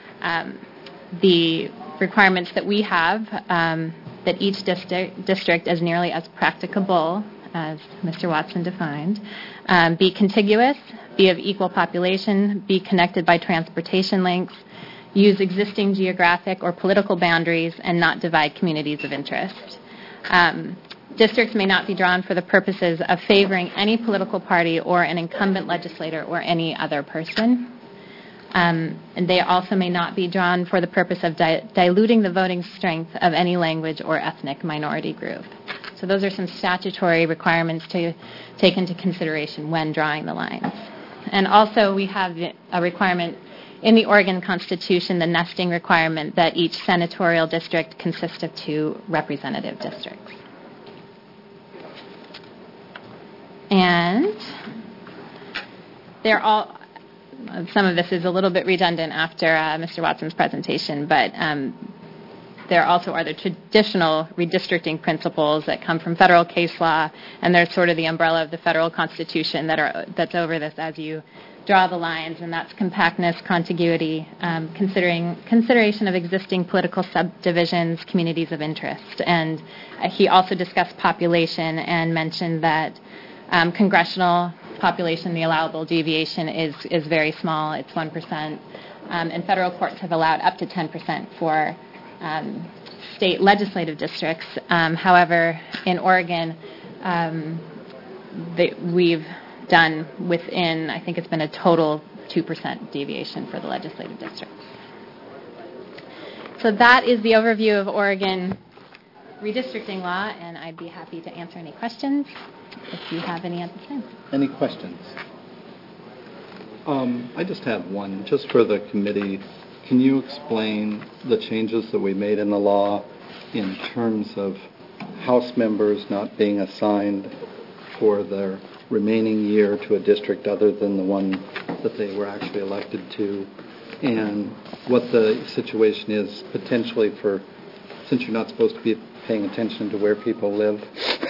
The requirements that we have, that each district, as nearly as practicable, as Mr. Watson defined, be contiguous, be of equal population, be connected by transportation links, use existing geographic or political boundaries, and not divide communities of interest. Districts may not be drawn for the purposes of favoring any political party or an incumbent legislator or any other person. And they also may not be drawn for the purpose of diluting the voting strength of any language or ethnic minority group. So those are some statutory requirements to take into consideration when drawing the lines. And also we have a requirement in the Oregon Constitution, the nesting requirement that each senatorial district consists of 2 representative districts. And they're all... Some of this is a little bit redundant after Mr. Watson's presentation, but there also are the traditional redistricting principles that come from federal case law, and they're sort of the umbrella of the federal Constitution that's over this as you draw the lines, and that's compactness, contiguity, consideration of existing political subdivisions, communities of interest. And he also discussed population and mentioned that congressional population, the allowable deviation is very small. It's 1%. And federal courts have allowed up to 10% for state legislative districts. However, in Oregon, we've done within, I think it's been a total 2% deviation for the legislative districts. So that is the overview of Oregon redistricting law, and I'd be happy to answer any questions if you have any at this time. Any questions? I just have one, just for the committee. Can you explain the changes that we made in the law in terms of House members not being assigned for their remaining year to a district other than the one that they were actually elected to, and what the situation is potentially for, since you're not supposed to be paying attention to where people live,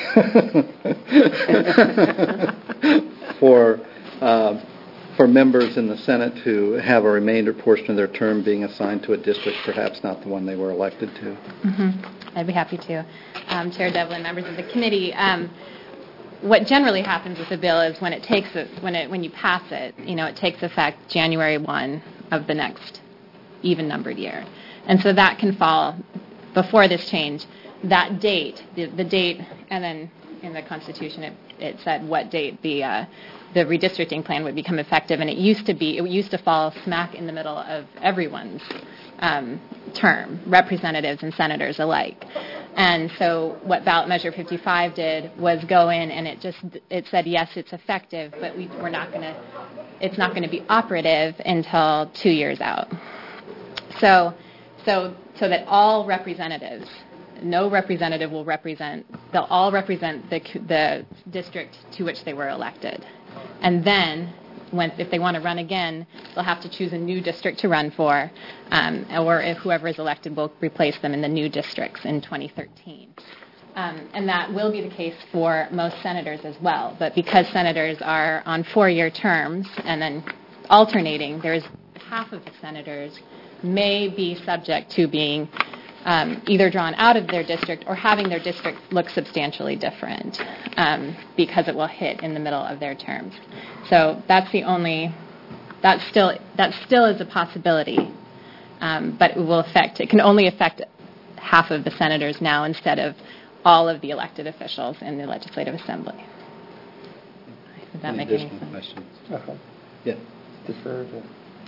for members in the Senate to have a remainder portion of their term being assigned to a district, perhaps not the one they were elected to. Mm-hmm. I'd be happy to. Chair Devlin, members of the committee, what generally happens with the bill is when you pass it, it takes effect January 1 of the next even-numbered year. And so that can fall before this change. That date, the date, and then in the Constitution it said what date the redistricting plan would become effective, and it used to fall smack in the middle of everyone's term, representatives and senators alike. And so what ballot measure 55 did was go in and it said yes, it's effective, but it's not going to be operative until 2 years out. So that all representatives, no representative will represent, they'll all represent the district to which they were elected. And then, if they want to run again, they'll have to choose a new district to run for, or if whoever is elected will replace them in the new districts in 2013. And that will be the case for most senators as well. But because senators are on 4-year terms and then alternating, there's half of the senators may be subject to being either drawn out of their district or having their district look substantially different because it will hit in the middle of their terms. So that still is a possibility, but it can only affect half of the senators now instead of all of the elected officials in the Legislative Assembly. Does that make any sense? Questions? Uh-huh. Yeah. Defer to,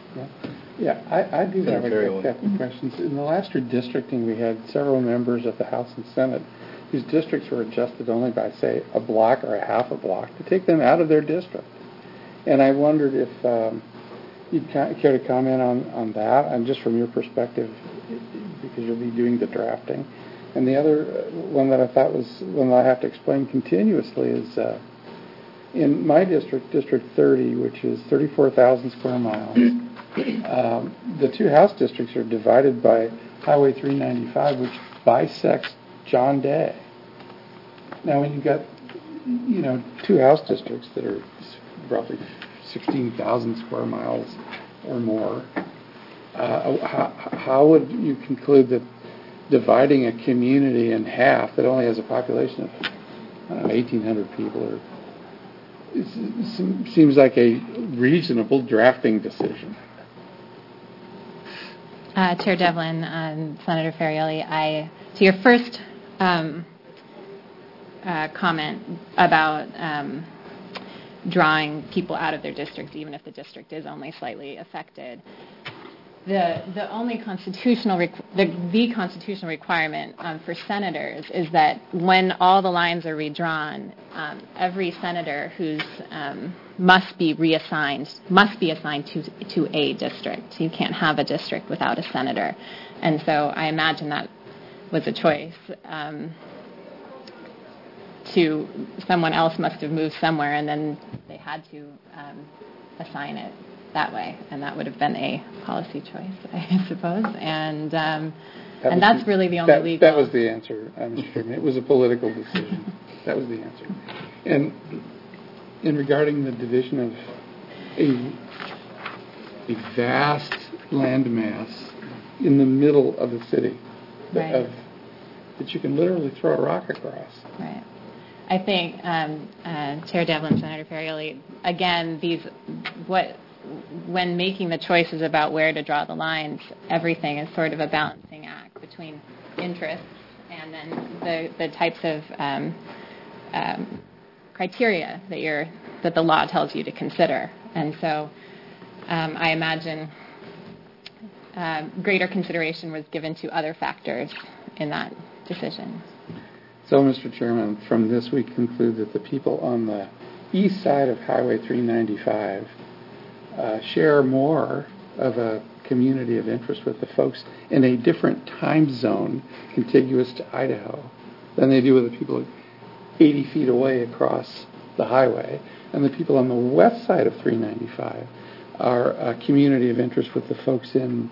I do have a couple of questions. In the last redistricting, we had several members of the House and Senate whose districts were adjusted only by, say, a block or a half a block to take them out of their district. And I wondered if you'd care to comment on that, and just from your perspective, because you'll be doing the drafting. And the other one that I thought was one that I have to explain continuously is in my district, District 30, which is 34,000 square miles, the two House districts are divided by Highway 395, which bisects John Day. Now, when you've got, two House districts that are roughly 16,000 square miles or more, how would you conclude that dividing a community in half that only has a population of, 1,800 people, seems like a reasonable drafting decision? Chair Devlin, Senator Ferrioli, to your first comment about drawing people out of their districts, even if the district is only slightly affected. The only constitutional constitutional requirement for senators is that when all the lines are redrawn, every senator who's must be assigned to a district. So you can't have a district without a senator, and so I imagine that was a choice. Someone else must have moved somewhere, and then they had to assign it that way, and that would have been a policy choice, I suppose. And that's really the only legal. That was the answer, Mr. Chairman. It was a political decision. That was the answer. And in regarding the division of a vast landmass in the middle of the city, right, that you can literally throw a rock across. Right. I think, Chair Devlin, Senator Ferrioli, again, when making the choices about where to draw the lines, everything is sort of a balancing act between interests and then the types of criteria that the law tells you to consider. And so I imagine greater consideration was given to other factors in that decision. So, Mr. Chairman, from this we conclude that the people on the east side of Highway 395 share more of a community of interest with the folks in a different time zone contiguous to Idaho than they do with the people 80 feet away across the highway. And the people on the west side of 395 are a community of interest with the folks in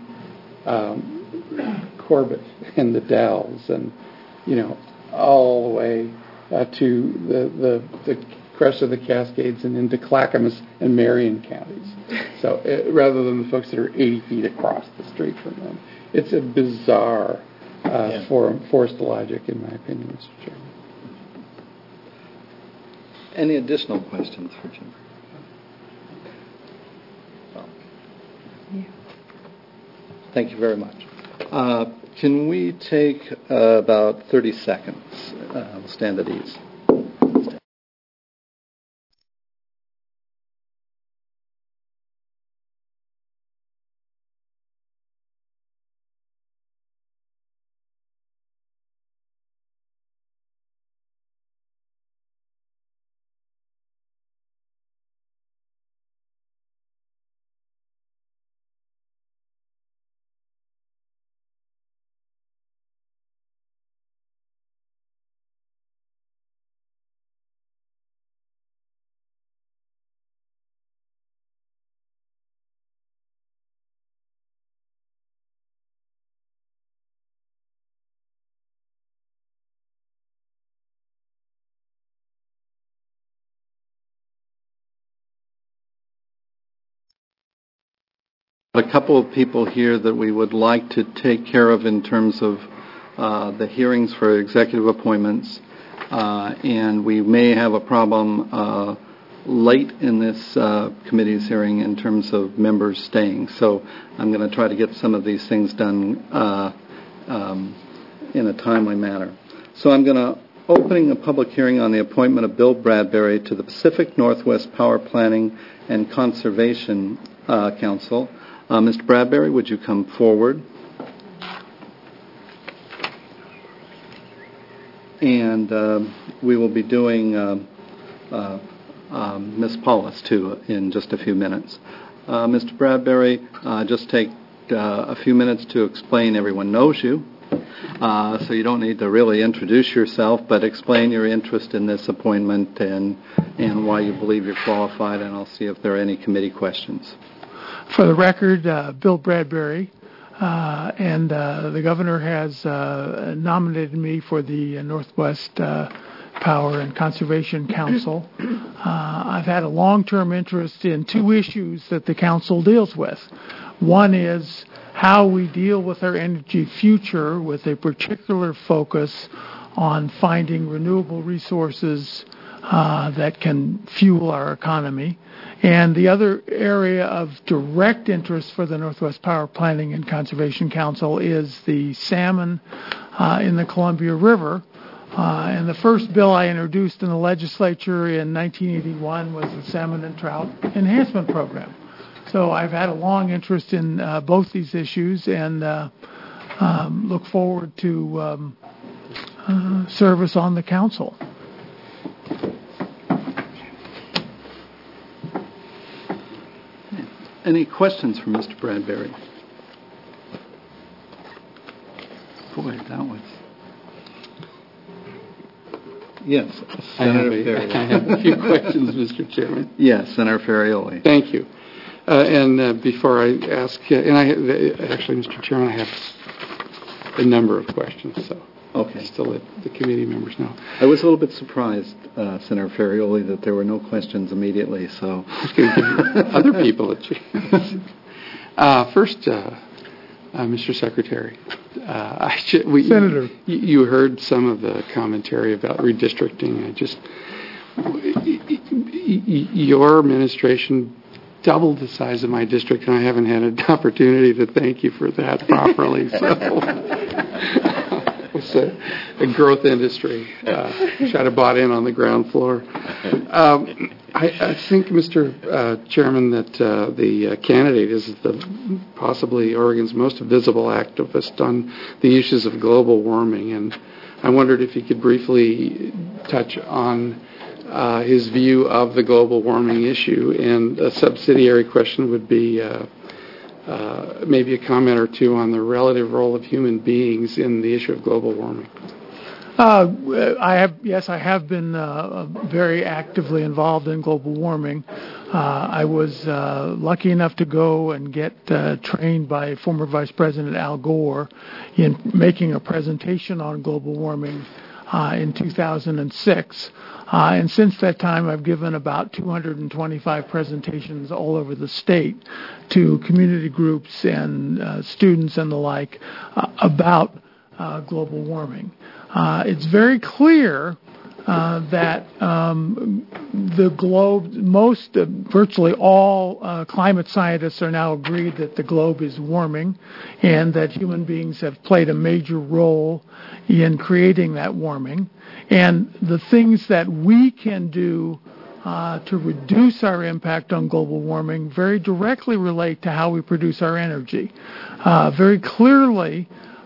Corbett and the Dells and, all the way to the crest of the Cascades and into Clackamas and Marion counties. So rather than the folks that are 80 feet across the street from them. It's a bizarre forced logic, in my opinion, Mr. Chairman. Any additional questions for Jim? Thank you very much. Can we take about 30 seconds? We'll stand at ease. A couple of people here that we would like to take care of in terms of the hearings for executive appointments, and we may have a problem late in this committee's hearing in terms of members staying. So I'm going to try to get some of these things done in a timely manner. So I'm going to opening a public hearing on the appointment of Bill Bradbury to the Pacific Northwest Power Planning and Conservation Council. Mr. Bradbury, would you come forward? And we will be doing Ms. Paulus, too, in just a few minutes. Mr. Bradbury, just take a few minutes to explain. Everyone knows you, so you don't need to really introduce yourself, but explain your interest in this appointment and why you believe you're qualified, and I'll see if there are any committee questions. For the record, Bill Bradbury, and the governor has nominated me for the Northwest Power and Conservation Council. I've had a long-term interest in two issues that the council deals with. One is how we deal with our energy future with a particular focus on finding renewable resources that can fuel our economy. And the other area of direct interest for the Northwest Power Planning and Conservation Council is the salmon in the Columbia River. And the first bill I introduced in the legislature in 1981 was the Salmon and Trout Enhancement Program. So I've had a long interest in both these issues and look forward to service on the council. Any questions for Mr. Bradbury? Boy, that was... Yes, Senator Ferrioli. I have a few questions, Mr. Chairman. Yes, Senator Ferrioli. Thank you. And before I ask, actually, Mr. Chairman, I have a number of questions, so okay. Still let the committee members know. I was a little bit surprised, Senator Ferrioli, that there were no questions immediately, so... I was going to give other people a chance. First, Mr. Secretary, Senator, you heard some of the commentary about redistricting. Your administration doubled the size of my district, and I haven't had an opportunity to thank you for that properly. So it's a growth industry. Should have bought in on the ground floor. I think, Mr. Chairman, that the candidate is possibly Oregon's most visible activist on the issues of global warming, and I wondered if he could briefly touch on his view of the global warming issue, and a subsidiary question would be maybe a comment or two on the relative role of human beings in the issue of global warming. I have been very actively involved in global warming. I was lucky enough to go and get trained by former Vice President Al Gore in making a presentation on global warming in 2006. And since that time, I've given about 225 presentations all over the state to community groups and students and the like about global warming. It's very clear that the globe, virtually all climate scientists are now agreed that the globe is warming and that human beings have played a major role in creating that warming. And the things that we can do to reduce our impact on global warming very directly relate to how we produce our energy. Very clearly,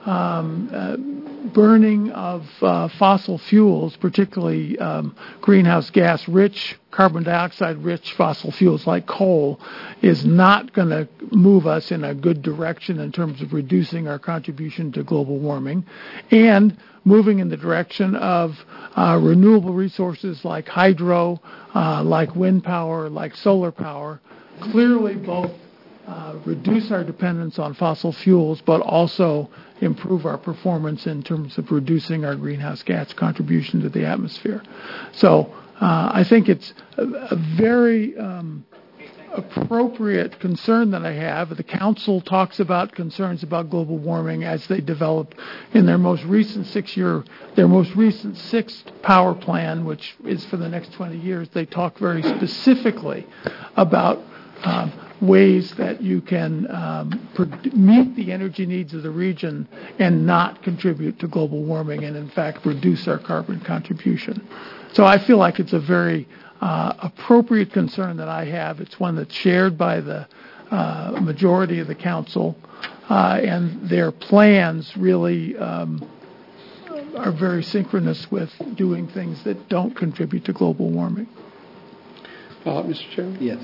burning of fossil fuels, particularly greenhouse gas rich, carbon dioxide rich fossil fuels like coal, is not going to move us in a good direction in terms of reducing our contribution to global warming, and moving in the direction of renewable resources like hydro, like wind power, like solar power, clearly both reduce our dependence on fossil fuels, but also improve our performance in terms of reducing our greenhouse gas contribution to the atmosphere. So I think it's a very appropriate concern that I have. The Council talks about concerns about global warming as they develop in their most recent sixth power plan, which is for the next 20 years. They talk very specifically about ways that you can meet the energy needs of the region and not contribute to global warming and, in fact, reduce our carbon contribution. So I feel like it's a very appropriate concern that I have. It's one that's shared by the majority of the council, and their plans really are very synchronous with doing things that don't contribute to global warming. Mr. Chairman? Yes.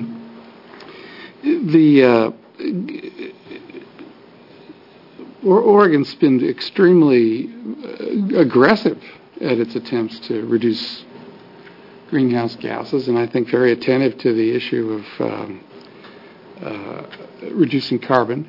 Oregon's been extremely aggressive at its attempts to reduce greenhouse gases, and I think very attentive to the issue of reducing carbon.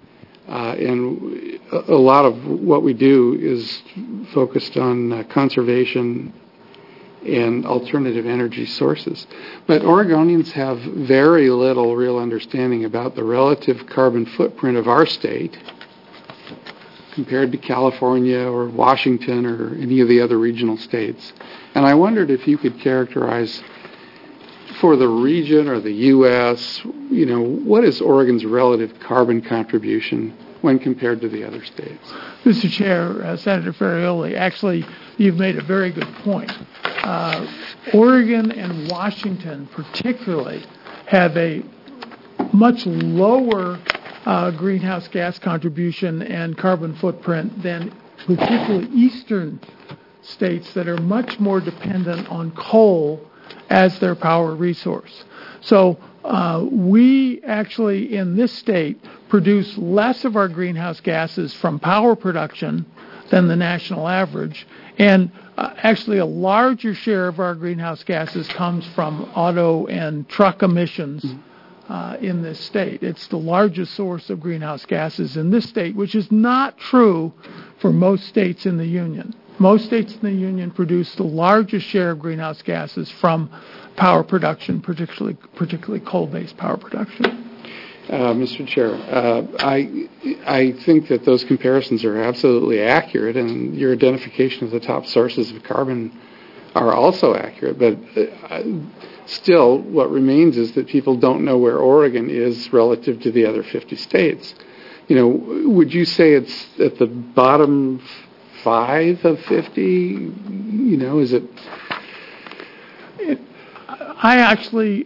And a lot of what we do is focused on conservation and alternative energy sources. But Oregonians have very little real understanding about the relative carbon footprint of our state compared to California or Washington or any of the other regional states. And I wondered if you could characterize for the region or the U.S., what is Oregon's relative carbon contribution when compared to the other states? Mr. Chair, Senator Ferrioli, actually, you've made a very good point. Oregon and Washington particularly have a much lower greenhouse gas contribution and carbon footprint than particularly eastern states that are much more dependent on coal as their power resource. So we actually, in this state, produce less of our greenhouse gases from power production than the national average, and actually a larger share of our greenhouse gases comes from auto and truck emissions in this state. It's the largest source of greenhouse gases in this state, which is not true for most states in the Union. Most states in the Union produce the largest share of greenhouse gases from power production, particularly coal-based power production. Mr. Chair, I think that those comparisons are absolutely accurate, and your identification of the top sources of carbon are also accurate. But still, what remains is that people don't know where Oregon is relative to the other 50 states. Would you say it's at the bottom 5 of 50? Is it? I actually,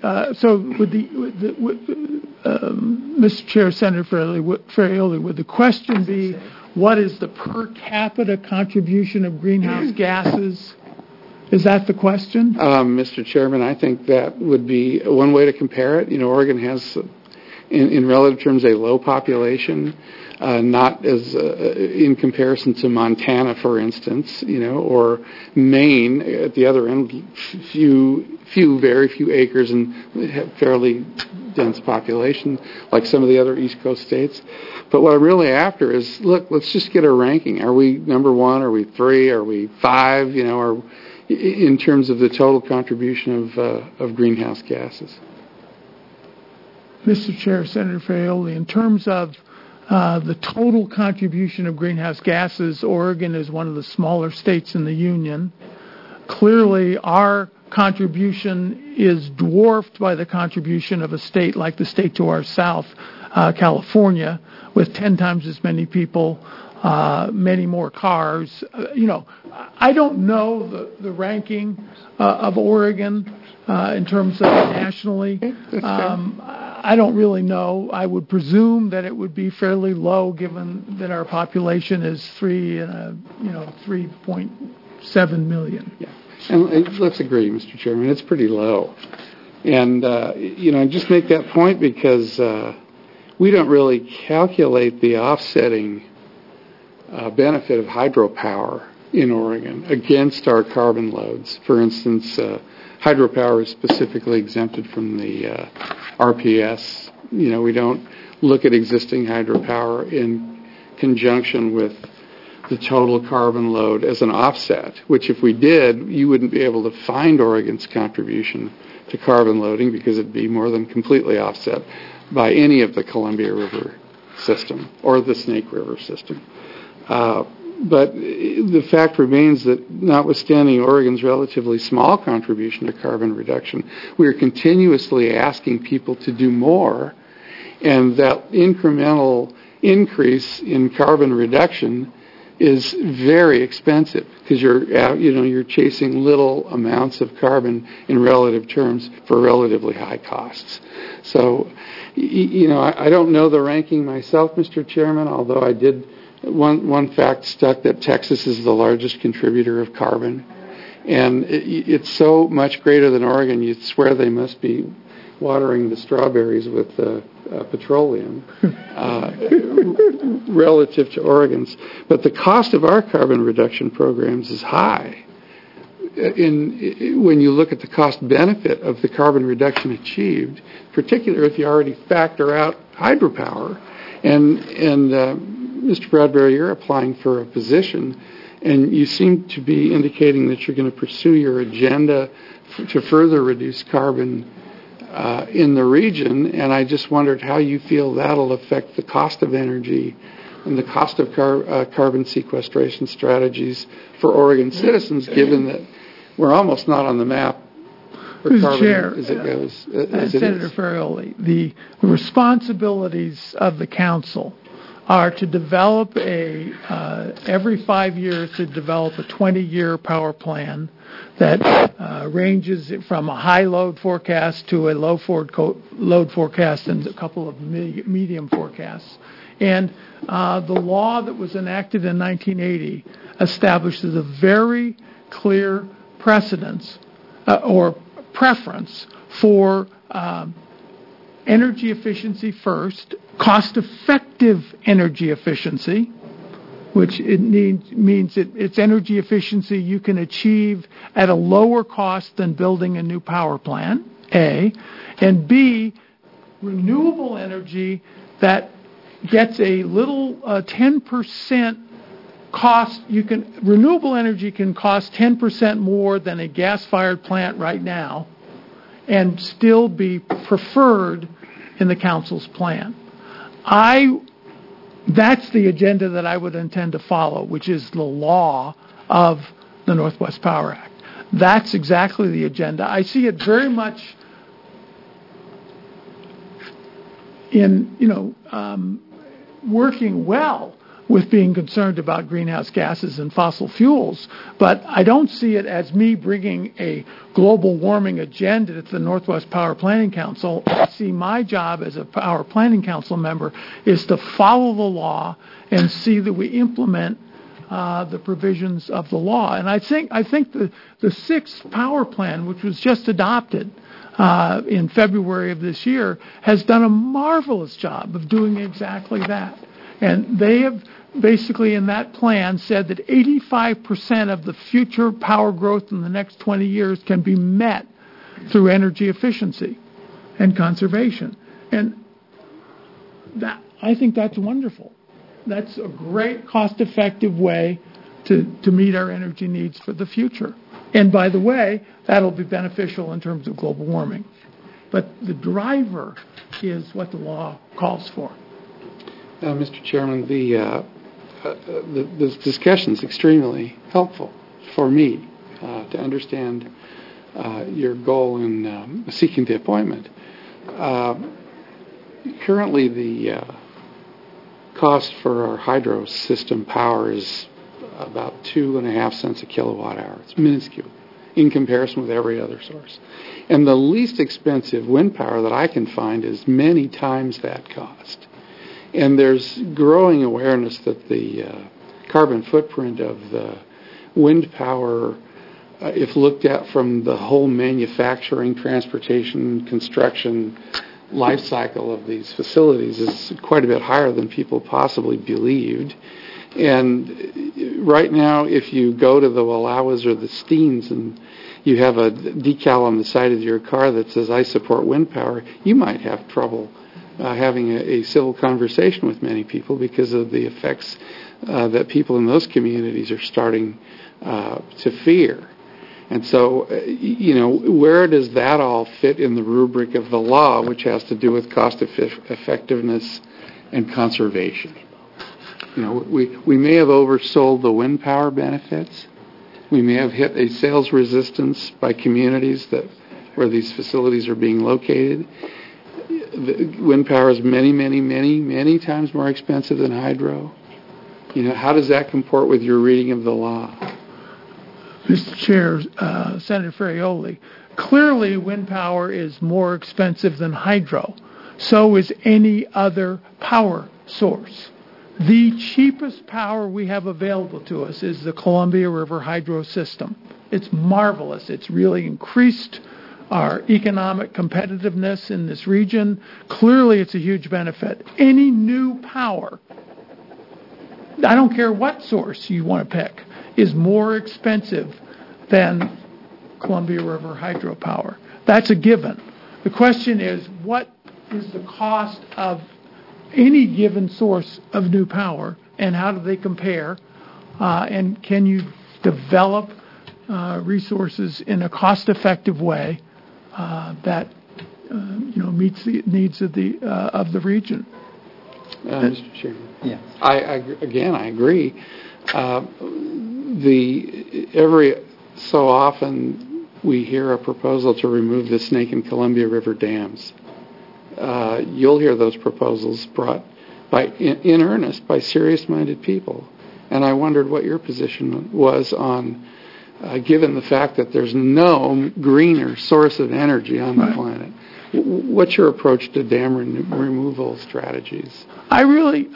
Mr. Chair, Senator Ferrioli, would the question be, what is the per capita contribution of greenhouse gases? Is that the question? Mr. Chairman, I think that would be one way to compare it. Oregon has, in relative terms, a low population, not as in comparison to Montana, for instance, or Maine at the other end, very few acres and have fairly dense population like some of the other East Coast states. But what I'm really after is, look, let's just get a ranking. Are we number 1? Are we 3? Are we 5? Or in terms of the total contribution of greenhouse gases. Mr. Chair, Senator Ferrioli, in terms of the total contribution of greenhouse gases, Oregon is one of the smaller states in the Union. Clearly, our contribution is dwarfed by the contribution of a state like the state to our south, California, with 10 times as many people, many more cars. I don't know the ranking of Oregon in terms of nationally. I don't really know. I would presume that it would be fairly low, given that our population is 3.7 million. Yeah. And let's agree, Mr. Chairman, it's pretty low. And I just make that point because we don't really calculate the offsetting benefit of hydropower in Oregon against our carbon loads. For instance, hydropower is specifically exempted from the RPS. We don't look at existing hydropower in conjunction with the total carbon load as an offset, which if we did, you wouldn't be able to find Oregon's contribution to carbon loading because it'd be more than completely offset by any of the Columbia River system or the Snake River system. But the fact remains that notwithstanding Oregon's relatively small contribution to carbon reduction, we are continuously asking people to do more, and that incremental increase in carbon reduction is very expensive because you're chasing little amounts of carbon in relative terms for relatively high costs. So, I don't know the ranking myself, Mr. Chairman, although I did. One fact stuck that Texas is the largest contributor of carbon, and it's so much greater than Oregon, you'd swear they must be watering the strawberries with petroleum relative to Oregon's. But the cost of our carbon reduction programs is high. When you look at the cost benefit of the carbon reduction achieved, particularly if you already factor out hydropower, and Mr. Bradbury, you're applying for a position, and you seem to be indicating that you're going to pursue your agenda to further reduce carbon in the region, and I just wondered how you feel that'll affect the cost of energy and the cost of carbon sequestration strategies for Oregon citizens, given that we're almost not on the map for carbon Chair, as it goes. Senator Ferrioli, the responsibilities of the council are to develop every 5 years to develop a 20-year power plan that ranges from a high load forecast to a low load forecast and a couple of medium forecasts. And the law that was enacted in 1980 establishes a very clear precedence or preference for energy efficiency first, cost-effective energy efficiency, which means it's energy efficiency you can achieve at a lower cost than building a new power plant, A, and B, renewable energy that gets a little 10% cost. Renewable energy can cost 10% more than a gas-fired plant right now and still be preferred in the council's plan. That's the agenda that I would intend to follow, which is the law of the Northwest Power Act. That's exactly the agenda. I see it very much in, working well with being concerned about greenhouse gases and fossil fuels, but I don't see it as me bringing a global warming agenda to the Northwest Power Planning Council. I see my job as a Power Planning Council member is to follow the law and see that we implement the provisions of the law. And I think the sixth power plan, which was just adopted in February of this year, has done a marvelous job of doing exactly that. And they have basically in that plan said that 85% of the future power growth in the next 20 years can be met through energy efficiency and conservation. And I think that's wonderful. That's a great cost-effective way to meet our energy needs for the future. And by the way, that'll be beneficial in terms of global warming. But the driver is what the law calls for. Mr. Chairman, the discussion is extremely helpful for me to understand your goal in seeking the appointment. Currently, the cost for our hydro system power is about 2.5 cents a kilowatt hour. It's minuscule in comparison with every other source. And the least expensive wind power that I can find is many times that cost. And there's growing awareness that the carbon footprint of the wind power, if looked at from the whole manufacturing, transportation, construction life cycle of these facilities, is quite a bit higher than people possibly believed. And right now, if you go to the Wallowas or the Steens and you have a decal on the side of your car that says, "I support wind power," you might have trouble having a civil conversation with many people because of the effects that people in those communities are starting to fear. And so, where does that all fit in the rubric of the law, which has to do with cost effectiveness and conservation? We may have oversold the wind power benefits. We may have hit a sales resistance by communities where these facilities are being located. The wind power is many, many, many, many times more expensive than hydro. How does that comport with your reading of the law? Mr. Chair, Senator Ferrioli, clearly wind power is more expensive than hydro. So is any other power source. The cheapest power we have available to us is the Columbia River hydro system. It's marvelous. It's really increased our economic competitiveness in this region. Clearly, it's a huge benefit. Any new power, I don't care what source you want to pick, is more expensive than Columbia River hydropower. That's a given. The question is, what is the cost of any given source of new power, and how do they compare? And can you develop resources in a cost-effective way that meets the needs of the region? Mr. Chairman. Yes. I agree. Every so often we hear a proposal to remove the Snake and Columbia River dams. You'll hear those proposals brought in earnest by serious-minded people. And I wondered what your position was on, given the fact that there's no greener source of energy on the planet. What's your approach to dam removal strategies? I really,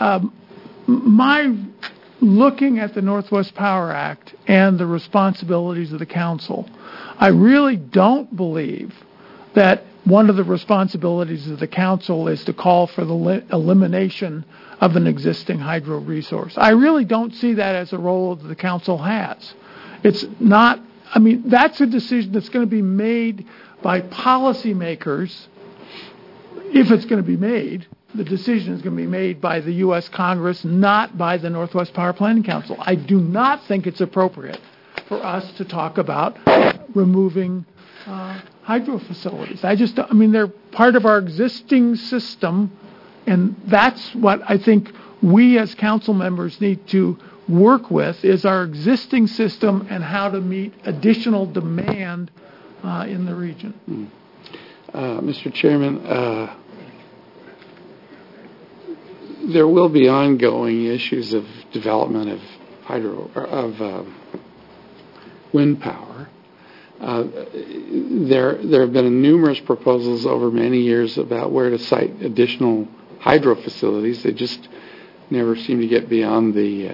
looking at the Northwest Power Act and the responsibilities of the council, I really don't believe that one of the responsibilities of the council is to call for the elimination of an existing hydro resource. I really don't see that as a role that the council has. It's not, that's a decision that's going to be made by policymakers. If it's going to be made, the decision is going to be made by the U.S. Congress, not by the Northwest Power Planning Council. I do not think it's appropriate for us to talk about removing hydro facilities. They're part of our existing system, and that's what I think we as council members need to work with, is our existing system and how to meet additional demand in the region. Mr. Chairman, there will be ongoing issues of development of wind power. There have been numerous proposals over many years about where to site additional hydro facilities. They just never seem to get beyond the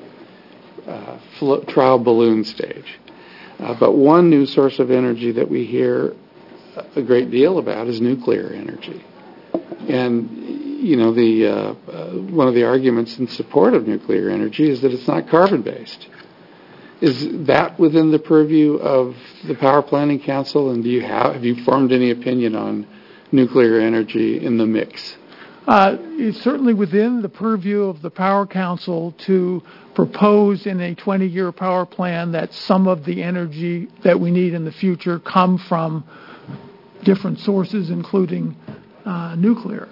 trial balloon stage. But one new source of energy that we hear a great deal about is nuclear energy. And one of the arguments in support of nuclear energy is that it's not carbon-based. Is that within the purview of the Power Planning Council, and have you formed any opinion on nuclear energy in the mix? It's certainly within the purview of the Power Council to propose in a 20-year power plan that some of the energy that we need in the future come from different sources, including nuclear.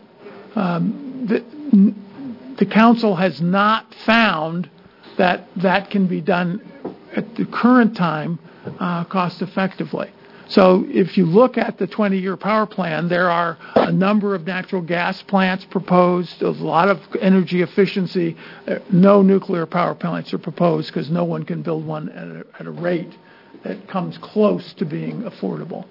The Council has not found that can be done at the current time cost effectively. So if you look at the 20-year power plan, there are a number of natural gas plants proposed. There's a lot of energy efficiency. No nuclear power plants are proposed because no one can build one at a rate that comes close to being affordable.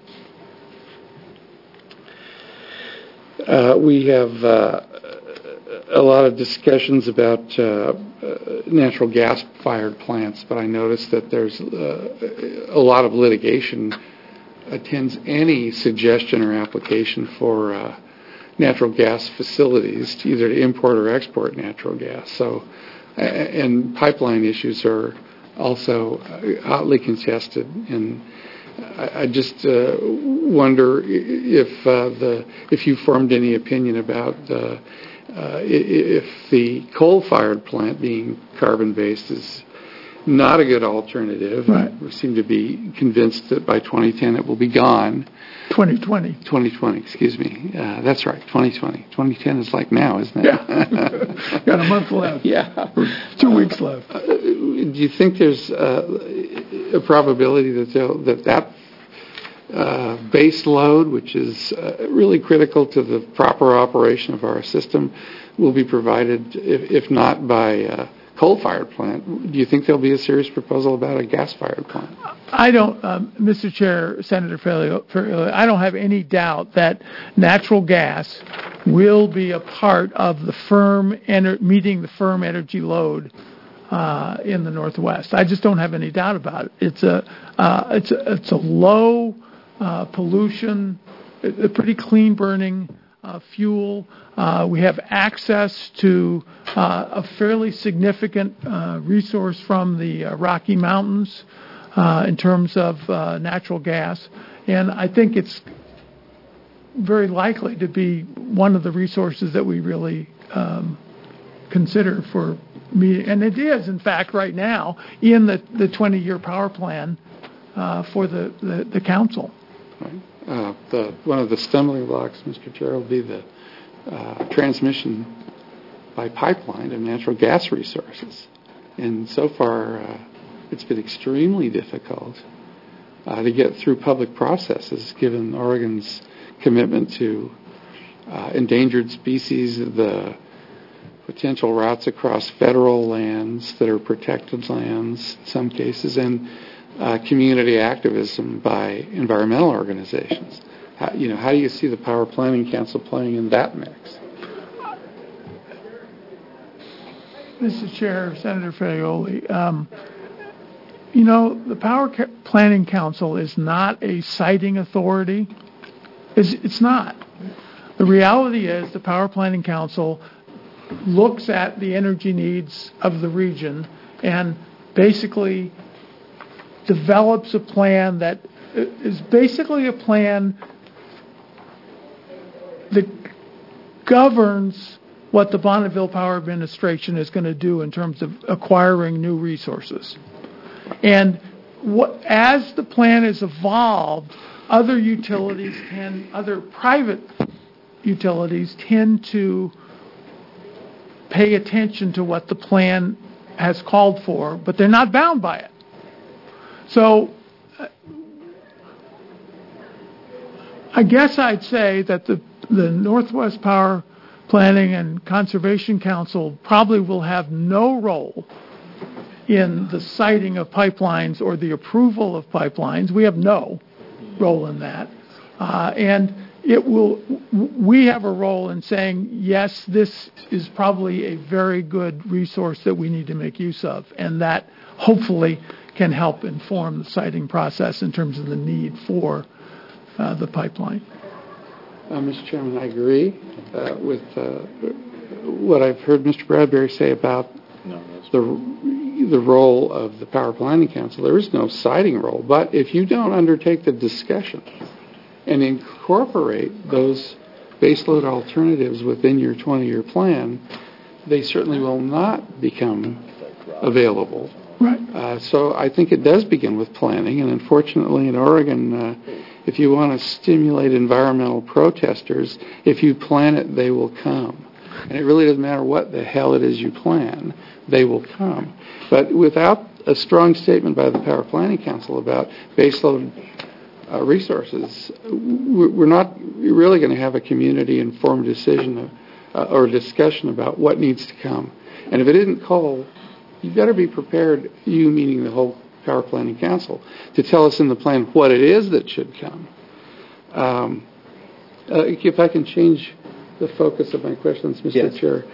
We have a lot of discussions about natural gas-fired plants, but I noticed that there's a lot of litigation attends any suggestion or application for natural gas facilities, either to import or export natural gas. So, and pipeline issues are also hotly contested, and I just wonder if you formed any opinion about if the coal-fired plant being carbon-based is not a good alternative. Right. We seem to be convinced that by 2010 it will be gone. 2020. 2020, excuse me. That's right, 2020. 2010 is like now, isn't it? Yeah. Got a month left. Yeah. 2 weeks left. Do you think there's a probability that base load, which is really critical to the proper operation of our system, will be provided, if not by a coal-fired plant? Do you think there'll be a serious proposal about a gas-fired plant? I don't, Mr. Chair, Senator Ferriello, I don't have any doubt that natural gas will be a part of the meeting the firm energy load in the Northwest. I just don't have any doubt about it. It's a low pollution, a pretty clean burning fuel. We have access to a fairly significant resource from the Rocky Mountains in terms of natural gas, and I think it's very likely to be one of the resources that we really consider for meeting, and it is, in fact, right now in the 20-year power plan for the council. Right. One of the stumbling blocks, Mr. Chair, will be the transmission by pipeline of natural gas resources. And so far, it's been extremely difficult to get through public processes, given Oregon's commitment to endangered species, the potential routes across federal lands that are protected lands in some cases, and community activism by environmental organizations. How do you see the Power Planning Council playing in that mix? Mr. Chair, Senator Ferrioli, the Power Planning Council is not a siting authority. It's not. The reality is the Power Planning Council looks at the energy needs of the region and basically develops a plan that is basically a plan that governs what the Bonneville Power Administration is going to do in terms of acquiring new resources. And as the plan is evolved, other private utilities tend to pay attention to what the plan has called for, but they're not bound by it. So I guess I'd say that the Northwest Power Planning and Conservation Council probably will have no role in the siting of pipelines or the approval of pipelines. We have no role in that. And we have a role in saying, yes, this is probably a very good resource that we need to make use of, and that hopefully can help inform the siting process in terms of the need for the pipeline. Mr. Chairman, I agree with what I've heard Mr. Bradbury say about the role of the Power Planning Council. There is no siting role, but if you don't undertake the discussion and incorporate those baseload alternatives within your 20-year plan, they certainly will not become available. Right. So I think it does begin with planning, and unfortunately in Oregon, if you want to stimulate environmental protesters, if you plan it, they will come. And it really doesn't matter what the hell it is you plan, they will come. But without a strong statement by the Power Planning Council about baseload resources, we're not really going to have a community-informed decision or discussion about what needs to come. And if it isn't called, you better be prepared, you meaning the whole Power Planning Council, to tell us in the plan what it is that should come. If I can change the focus of my questions, Mr. Yes. Chair.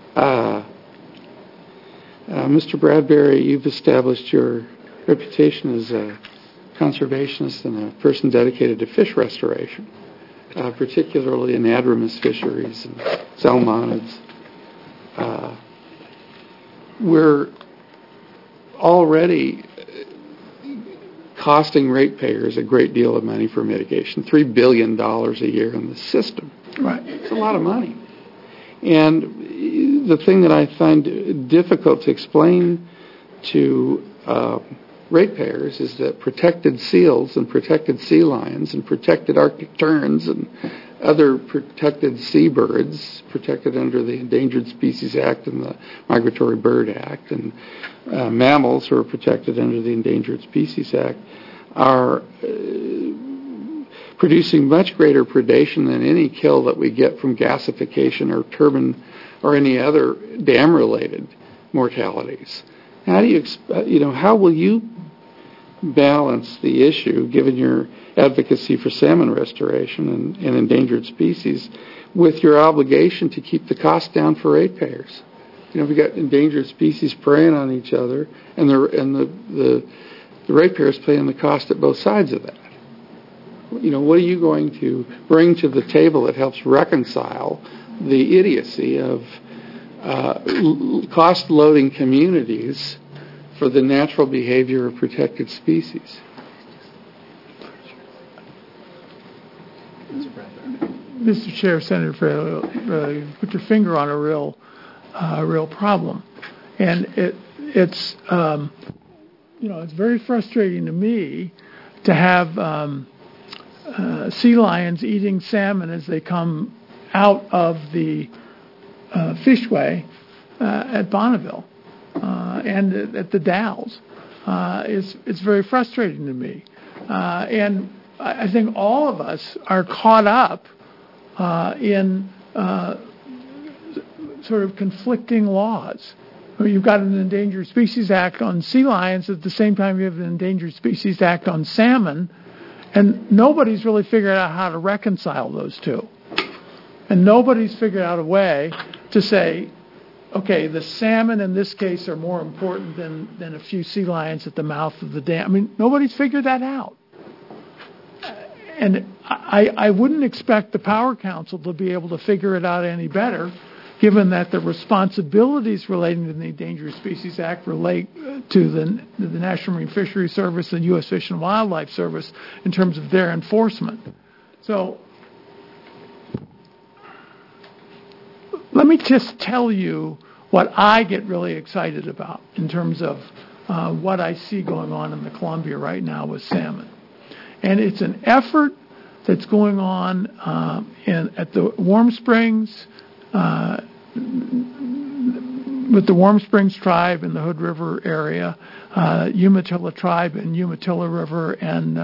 Mr. Bradbury, you've established your reputation as a conservationist and a person dedicated to fish restoration, particularly anadromous fisheries and salmonids. We're already costing ratepayers a great deal of money for mitigation, $3 billion a year in the system. Right. It's a lot of money. And the thing that I find difficult to explain to ratepayers is that protected seals and protected sea lions and protected Arctic terns and other protected seabirds protected under the Endangered Species Act and the Migratory Bird Act, and mammals who are protected under the Endangered Species Act are producing much greater predation than any kill that we get from gasification or turbine or any other dam-related mortalities. How do you, how will you balance the issue, given your advocacy for salmon restoration and endangered species, with your obligation to keep the cost down for ratepayers? We've got endangered species preying on each other, and the ratepayers paying the cost at both sides of that. What are you going to bring to the table that helps reconcile the idiocy of cost-loading communities for the natural behavior of protected species? Mr. Chair, Senator Farrell, you put your finger on a real problem, and it's it's very frustrating to me to have sea lions eating salmon as they come out of the fishway at Bonneville and at the Dalles. It's very frustrating to me, and I think all of us are caught up in sort of conflicting laws. You've got an Endangered Species Act on sea lions. At the same time, you have an Endangered Species Act on salmon, and nobody's really figured out how to reconcile those two. And nobody's figured out a way to say, okay, the salmon in this case are more important than a few sea lions at the mouth of the dam. I mean, nobody's figured that out. And I wouldn't expect the Power Council to be able to figure it out any better, given that the responsibilities relating to the Endangered Species Act relate to the National Marine Fisheries Service and U.S. Fish and Wildlife Service in terms of their enforcement. So let me just tell you what I get really excited about in terms of what I see going on in the Columbia right now with salmon. And it's an effort that's going on at the Warm Springs, with the Warm Springs tribe in the Hood River area, Umatilla tribe in Umatilla River, and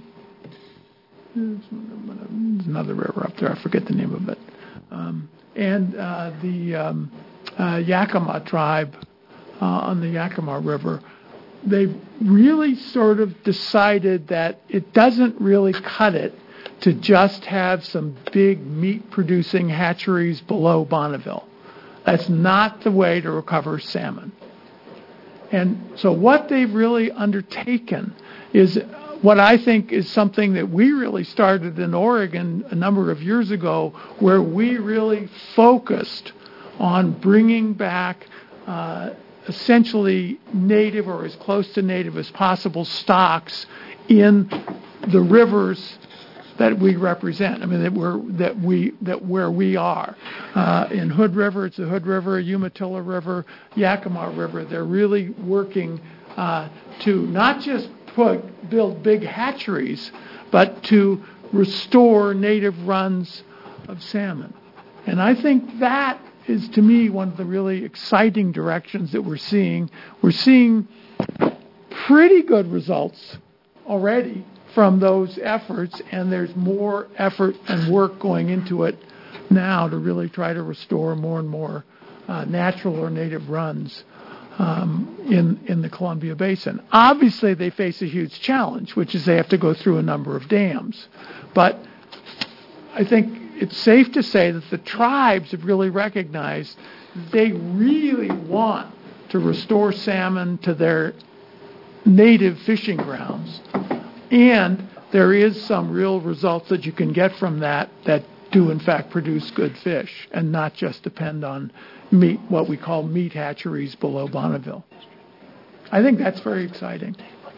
there's another river up there, I forget the name of it, and the Yakima tribe on the Yakima River. They've really sort of decided that it doesn't really cut it to just have some big meat-producing hatcheries below Bonneville. That's not the way to recover salmon. And so what they've really undertaken is what I think is something that we really started in Oregon a number of years ago, where we really focused on bringing back essentially native or as close to native as possible stocks in the rivers that we represent. I mean, where we are. In Hood River, it's the Hood River, Umatilla River, Yakima River. They're really working to not just build big hatcheries, but to restore native runs of salmon. And I think that is, to me, one of the really exciting directions that we're seeing. We're seeing pretty good results already from those efforts, and there's more effort and work going into it now to really try to restore more and more natural or native runs in the Columbia Basin. Obviously, they face a huge challenge, which is they have to go through a number of dams. But I think it's safe to say that the tribes have really recognized they really want to restore salmon to their native fishing grounds. And there is some real results that you can get from that do in fact produce good fish and not just depend on meat, what we call meat hatcheries below Bonneville. I think that's very exciting.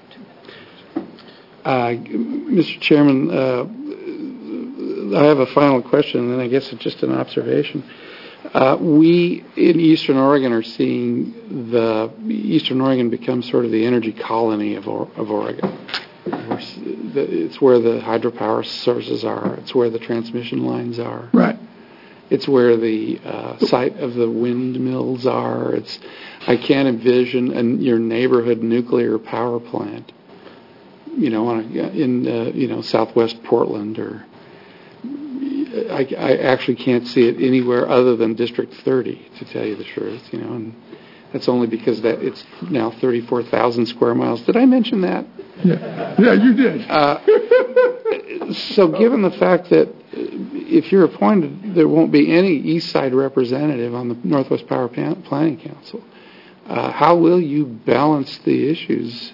Mr. Chairman, I have a final question, and I guess it's just an observation. We in Eastern Oregon are seeing Eastern Oregon become sort of the energy colony of Oregon. It's where the hydropower sources are. It's where the transmission lines are. Right. It's where the site of the windmills are. I can't envision your neighborhood nuclear power plant, in Southwest Portland, or I actually can't see it anywhere other than District 30, to tell you the truth. And that's only because it's now 34,000 square miles. Did I mention that? Yeah, you did. So given the fact that if you're appointed, there won't be any East Side representative on the Northwest Power Planning Council, how will you balance the issues,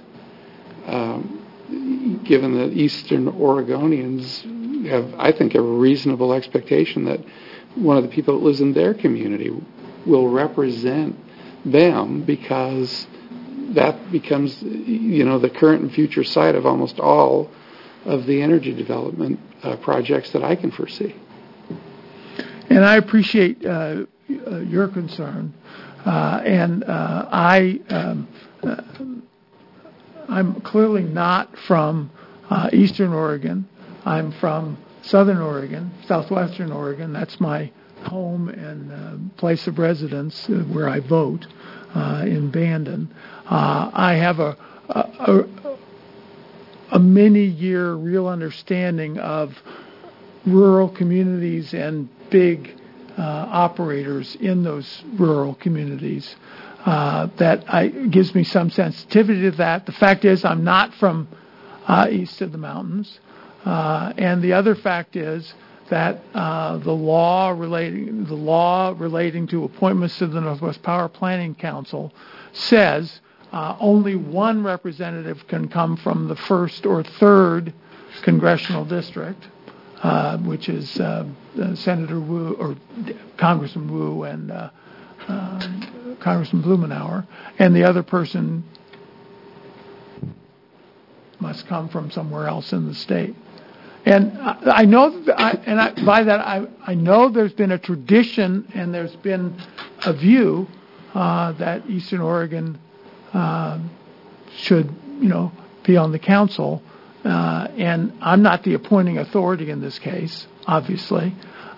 given that Eastern Oregonians have, I think, a reasonable expectation that one of the people that lives in their community will represent them, because that becomes, the current and future site of almost all of the energy development projects that I can foresee. And I appreciate your concern, I'm clearly not from Eastern Oregon. I'm from Southern Oregon, Southwestern Oregon. That's my home and place of residence where I vote in Bandon. I have a many-year real understanding of rural communities and big operators in those rural communities. That gives me some sensitivity to that. The fact is, I'm not from east of the mountains, and the other fact is that the law relating to appointments to the Northwest Power Planning Council says only one representative can come from the 1st or 3rd congressional district, which is Senator Wu or Congressman Wu and Congressman Blumenauer, and the other person must come from somewhere else in the state. And I know, I know there's been a tradition and there's been a view that Eastern Oregon should, be on the council. And I'm not the appointing authority in this case, obviously.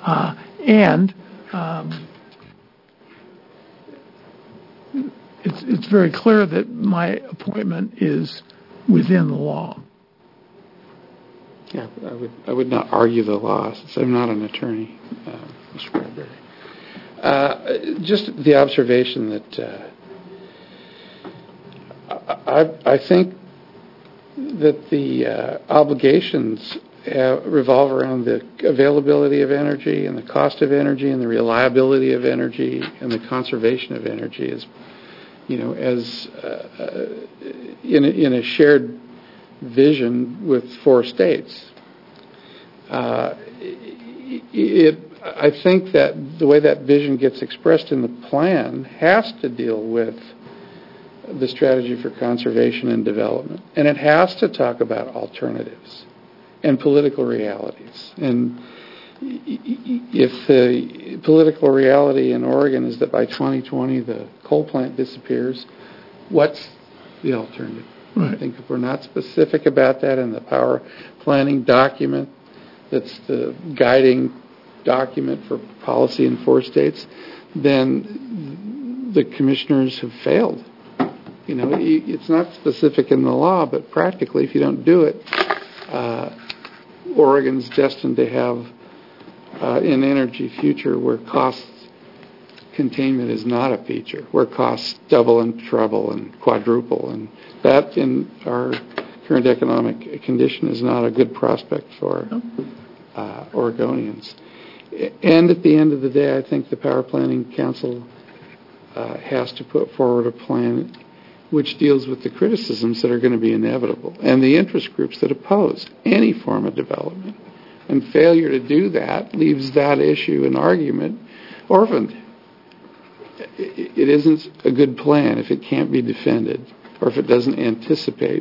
It's very clear that my appointment is within the law. Yeah, I would not argue the law, since I'm not an attorney, Mr. Bradbury. Just the observation that I think that the obligations revolve around the availability of energy and the cost of energy and the reliability of energy and the conservation of energy, as in a shared vision with 4 states. I think that the way that vision gets expressed in the plan has to deal with the strategy for conservation and development, and it has to talk about alternatives and political realities. And if the political reality in Oregon is that by 2020 the coal plant disappears, what's the alternative? Right. I think if we're not specific about that in the power planning document, that's the guiding document for policy in 4 states, then the commissioners have failed. It's not specific in the law, but practically, if you don't do it, Oregon's destined to have an energy future where cost containment is not a feature, where costs double and treble and quadruple, and that in our current economic condition is not a good prospect for Oregonians. And at the end of the day, I think the Power Planning Council has to put forward a plan which deals with the criticisms that are going to be inevitable and the interest groups that oppose any form of development. And failure to do that leaves that issue and argument orphaned. It isn't a good plan if it can't be defended, or if it doesn't anticipate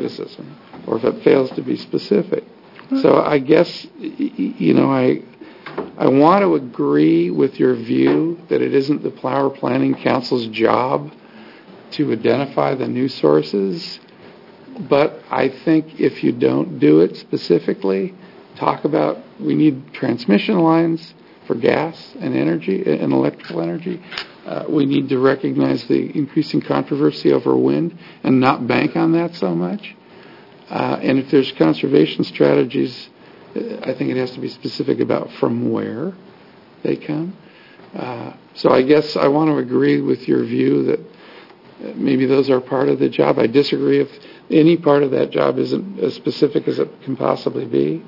criticism, or if it fails to be specific. So I guess, I want to agree with your view that it isn't the Power Planning Council's job to identify the new sources, but I think if you don't do it specifically, talk about we need transmission lines for gas and energy and electrical energy. We need to recognize the increasing controversy over wind and not bank on that so much. And if there's conservation strategies, I think it has to be specific about from where they come. So I guess I want to agree with your view that maybe those are part of the job. I disagree if any part of that job isn't as specific as it can possibly be.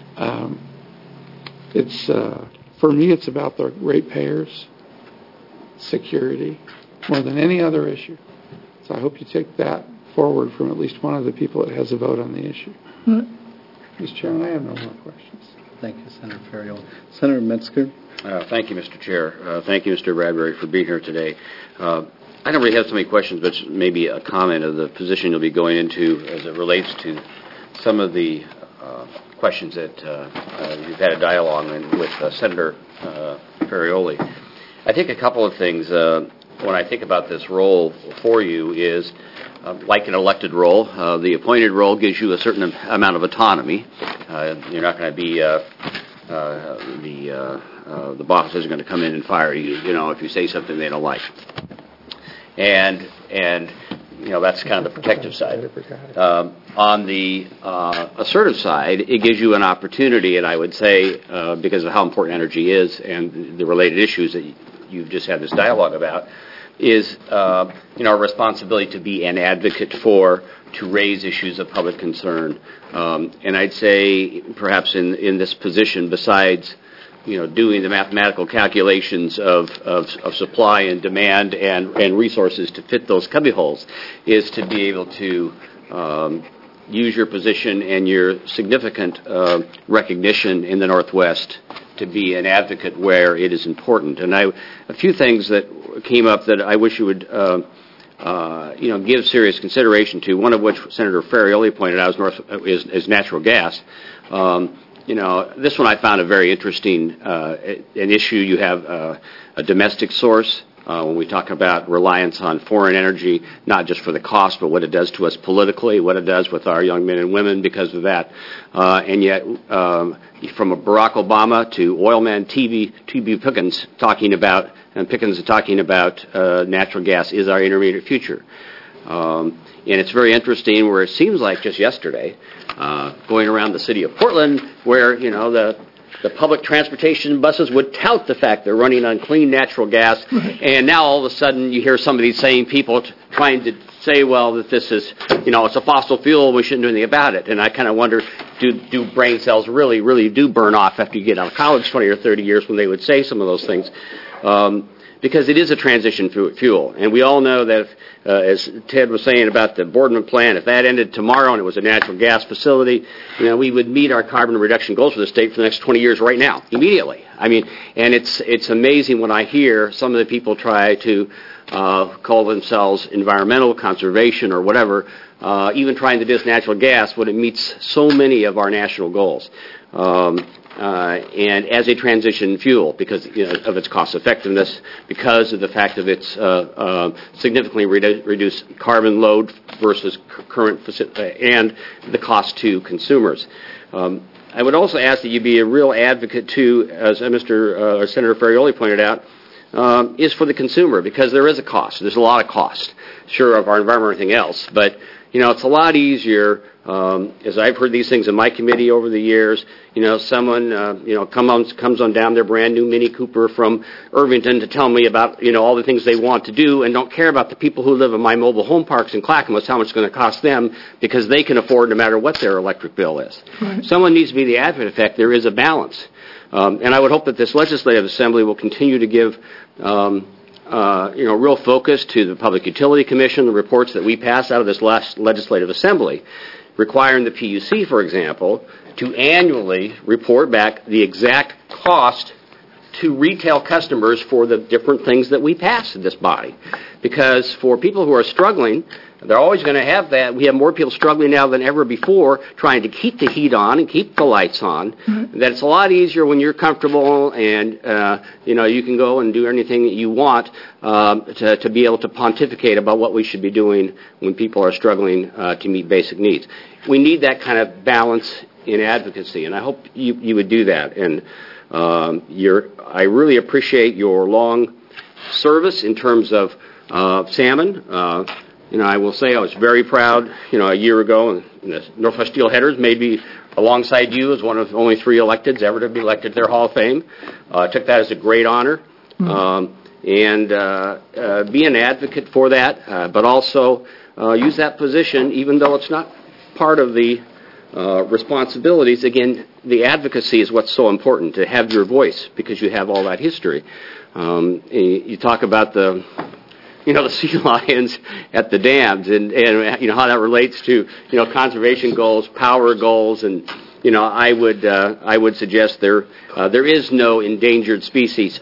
For me, it's about the ratepayers' security more than any other issue. So I hope you take that forward from at least one of the people that has a vote on the issue. Mr. Chairman, I have no more questions. Thank you, Senator Ferrioli. Senator Metzger. Thank you, Mr. Chair. Thank you, Mr. Bradbury, for being here today. I don't really have so many questions, but maybe a comment of the position you'll be going into as it relates to some of the questions that you've had a dialogue with Senator Ferrioli. I think a couple of things when I think about this role for you is, like an elected role, the appointed role gives you a certain amount of autonomy. You're not going to be the boss isn't going to come in and fire you, if you say something they don't like. And that's kind of the protective side. On the assertive side, it gives you an opportunity, and I would say, because of how important energy is and the related issues that you've just had this dialogue about, is our responsibility to be an advocate to raise issues of public concern. And I'd say perhaps in this position, besides doing the mathematical calculations of supply and demand and resources to fit those cubbyholes, is to be able to use your position and your significant recognition in the Northwest to be an advocate where it is important. And a few things that came up that I wish you would give serious consideration to, one of which Senator Ferrioli pointed out is natural gas. This one I found a very interesting an issue. You have a domestic source when we talk about reliance on foreign energy, not just for the cost, but what it does to us politically, what it does with our young men and women because of that. And yet, from a Barack Obama to oilman T.B. Pickens talking about natural gas is our intermediate future. And it's very interesting where it seems like just yesterday, going around the city of Portland, where, the public transportation buses would tout the fact they're running on clean natural gas, and now all of a sudden you hear some of these same people trying to say, well, that this is, it's a fossil fuel, we shouldn't do anything about it. And I kind of wonder, do brain cells really do burn off after you get out of college 20 or 30 years when they would say some of those things? Because it is a transition fuel. And we all know that, as Ted was saying about the Boardman plant, if that ended tomorrow and it was a natural gas facility, we would meet our carbon reduction goals for the state for the next 20 years right now, immediately. And it's amazing when I hear some of the people try to call themselves environmental conservation or whatever, even trying to diss natural gas when it meets so many of our national goals. And as a transition fuel, because of its cost effectiveness, because of the fact of its significantly reduced carbon load versus current, and the cost to consumers. I would also ask that you be a real advocate too, as Senator Ferrioli pointed out, is for the consumer, because there is a cost. There's a lot of cost, sure, of our environment and everything else, but it's a lot easier. As I've heard these things in my committee over the years, someone, comes on down their brand new Mini Cooper from Irvington to tell me about, all the things they want to do and don't care about the people who live in my mobile home parks in Clackamas, how much it's going to cost them because they can afford no matter what their electric bill is. Right. Someone needs to be the advocate of the fact there is a balance. And I would hope that this legislative assembly will continue to give real focus to the Public Utility Commission, the reports that we pass out of this last legislative assembly, requiring the PUC, for example, to annually report back the exact cost to retail customers for the different things that we pass in this body. because for people who are struggling, they're always going to have that. We have more people struggling now than ever before trying to keep the heat on and keep the lights on. That it's a lot easier when you're comfortable and, you can go and do anything that you want to be able to pontificate about what we should be doing when people are struggling to meet basic needs. We need that kind of balance in advocacy, and I hope you would do that. And I really appreciate your long service in terms of salmon. I will say I was very proud, a year ago, the Northwest Steelheaders made me alongside you as one of only 3 electeds ever to be elected to their Hall of Fame. I took that as a great honor. And be an advocate for that, but also use that position, even though it's not part of the responsibilities. Again, the advocacy is what's so important, to have your voice, because you have all that history. You talk about the sea lions at the dams and how that relates to, conservation goals, power goals, and, I would suggest there is no endangered species,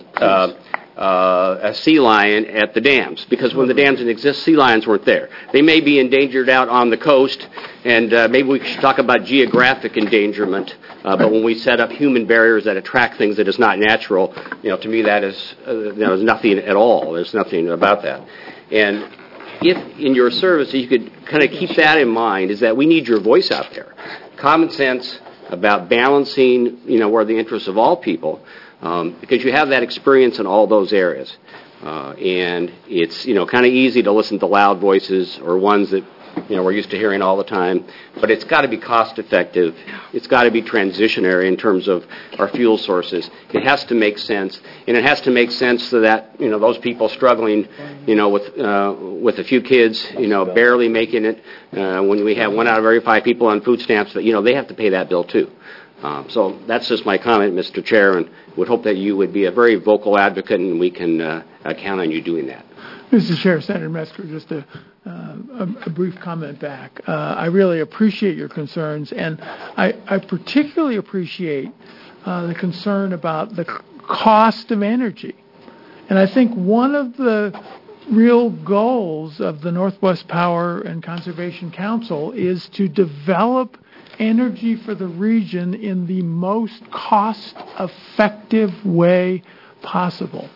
a sea lion at the dams, because when the dams didn't exist, sea lions weren't there. They may be endangered out on the coast, and maybe we should talk about geographic endangerment, but when we set up human barriers that attract things that is not natural, to me that is nothing at all. There's nothing about that. And if in your service you could kind of keep that in mind, is that we need your voice out there. Common sense about balancing, where the interests of all people, because you have that experience in all those areas. And it's, kind of easy to listen to loud voices or ones that, we're used to hearing all the time. But it's got to be cost effective. It's got to be transitionary in terms of our fuel sources. It has to make sense. And it has to make sense so that, those people struggling, with a few kids, barely making it, when we have 1 out of every 5 people on food stamps, that, they have to pay that bill too. So that's just my comment, Mr. Chair, and would hope that you would be a very vocal advocate, and we can count on you doing that. Mr. Chair, Senator Metzger, just a brief comment back. I really appreciate your concerns, and I particularly appreciate the concern about the cost of energy. And I think one of the real goals of the Northwest Power and Conservation Council is to develop energy for the region in the most cost-effective way possible.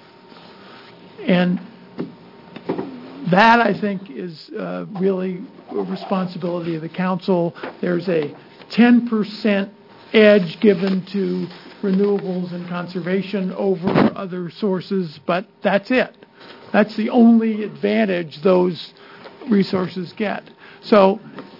And that, I think, is really a responsibility of the council. There's a 10% edge given to renewables and conservation over other sources, but that's it. That's the only advantage those resources get. So,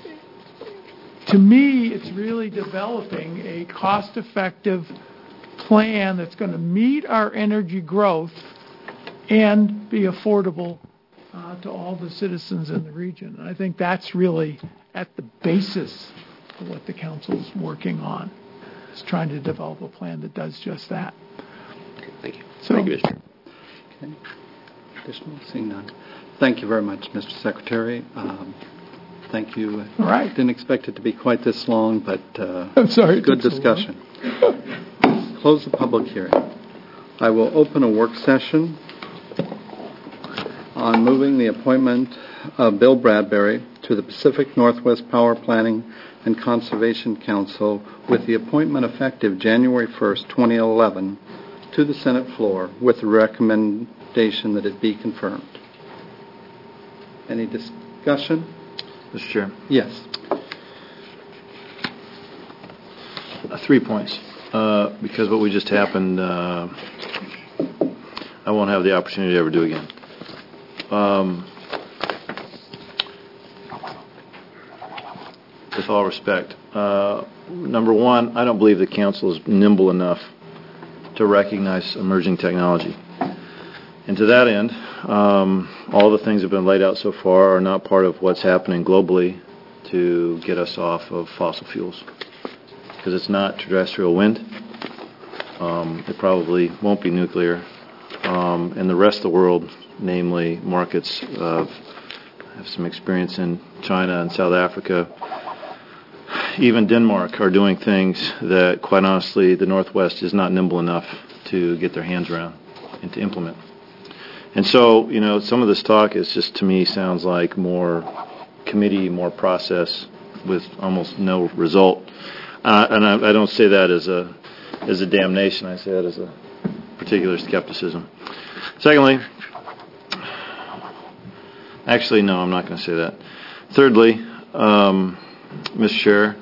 to me, it's really developing a cost-effective plan that's going to meet our energy growth and be affordable to all the citizens in the region. And I think that's really at the basis of what the council's working on, is trying to develop a plan that does just that. Okay, thank you. So, thank you, Mr. Okay. Additional? Seeing none. Thank you very much, Mr. Secretary. Thank you. All right. Didn't expect it to be quite this long, but I'm sorry, good discussion. Close the public hearing. I will open a work session on moving the appointment of Bill Bradbury to the Pacific Northwest Power Planning and Conservation Council with the appointment effective January 1st, 2011 to the Senate floor with the recommendation that it be confirmed. Any discussion? Mr. Chair. Yes. 3 points. Because what we just happened, I won't have the opportunity to ever do again. With all respect, number one, I don't believe the council is nimble enough to recognize emerging technology. And to that end, all the things that have been laid out so far are not part of what's happening globally to get us off of fossil fuels. Because it's not terrestrial wind. It probably won't be nuclear. And the rest of the world, namely markets have some experience in China and South Africa. Even Denmark are doing things that, quite honestly, the Northwest is not nimble enough to get their hands around and to implement. And so, some of this talk is just, to me, sounds like more committee, more process with almost no result. And I don't say that as a damnation. I say that as a particular skepticism. Secondly, actually, no, I'm not going to say that. Thirdly, Mr. Chair,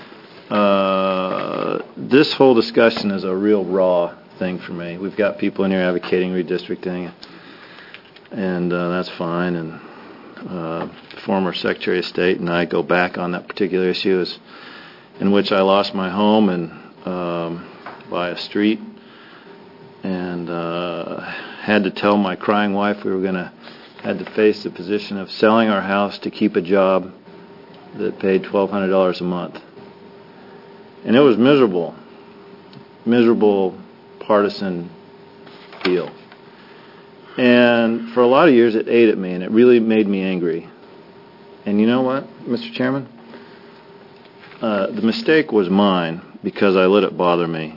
this whole discussion is a real raw thing for me. We've got people in here advocating redistricting, and that's fine. And former Secretary of State and I go back on that particular issue, in which I lost my home and by a street, and had to tell my crying wife we were had to face the position of selling our house to keep a job that paid $1,200 a month. And it was miserable partisan deal. And for a lot of years it ate at me, and it really made me angry. And you know what, Mr. Chairman? The mistake was mine because I let it bother me.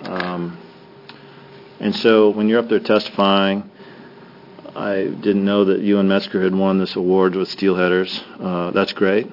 And so when you're up there testifying, I didn't know that you and Metzger had won this award with steelheaders. That's great.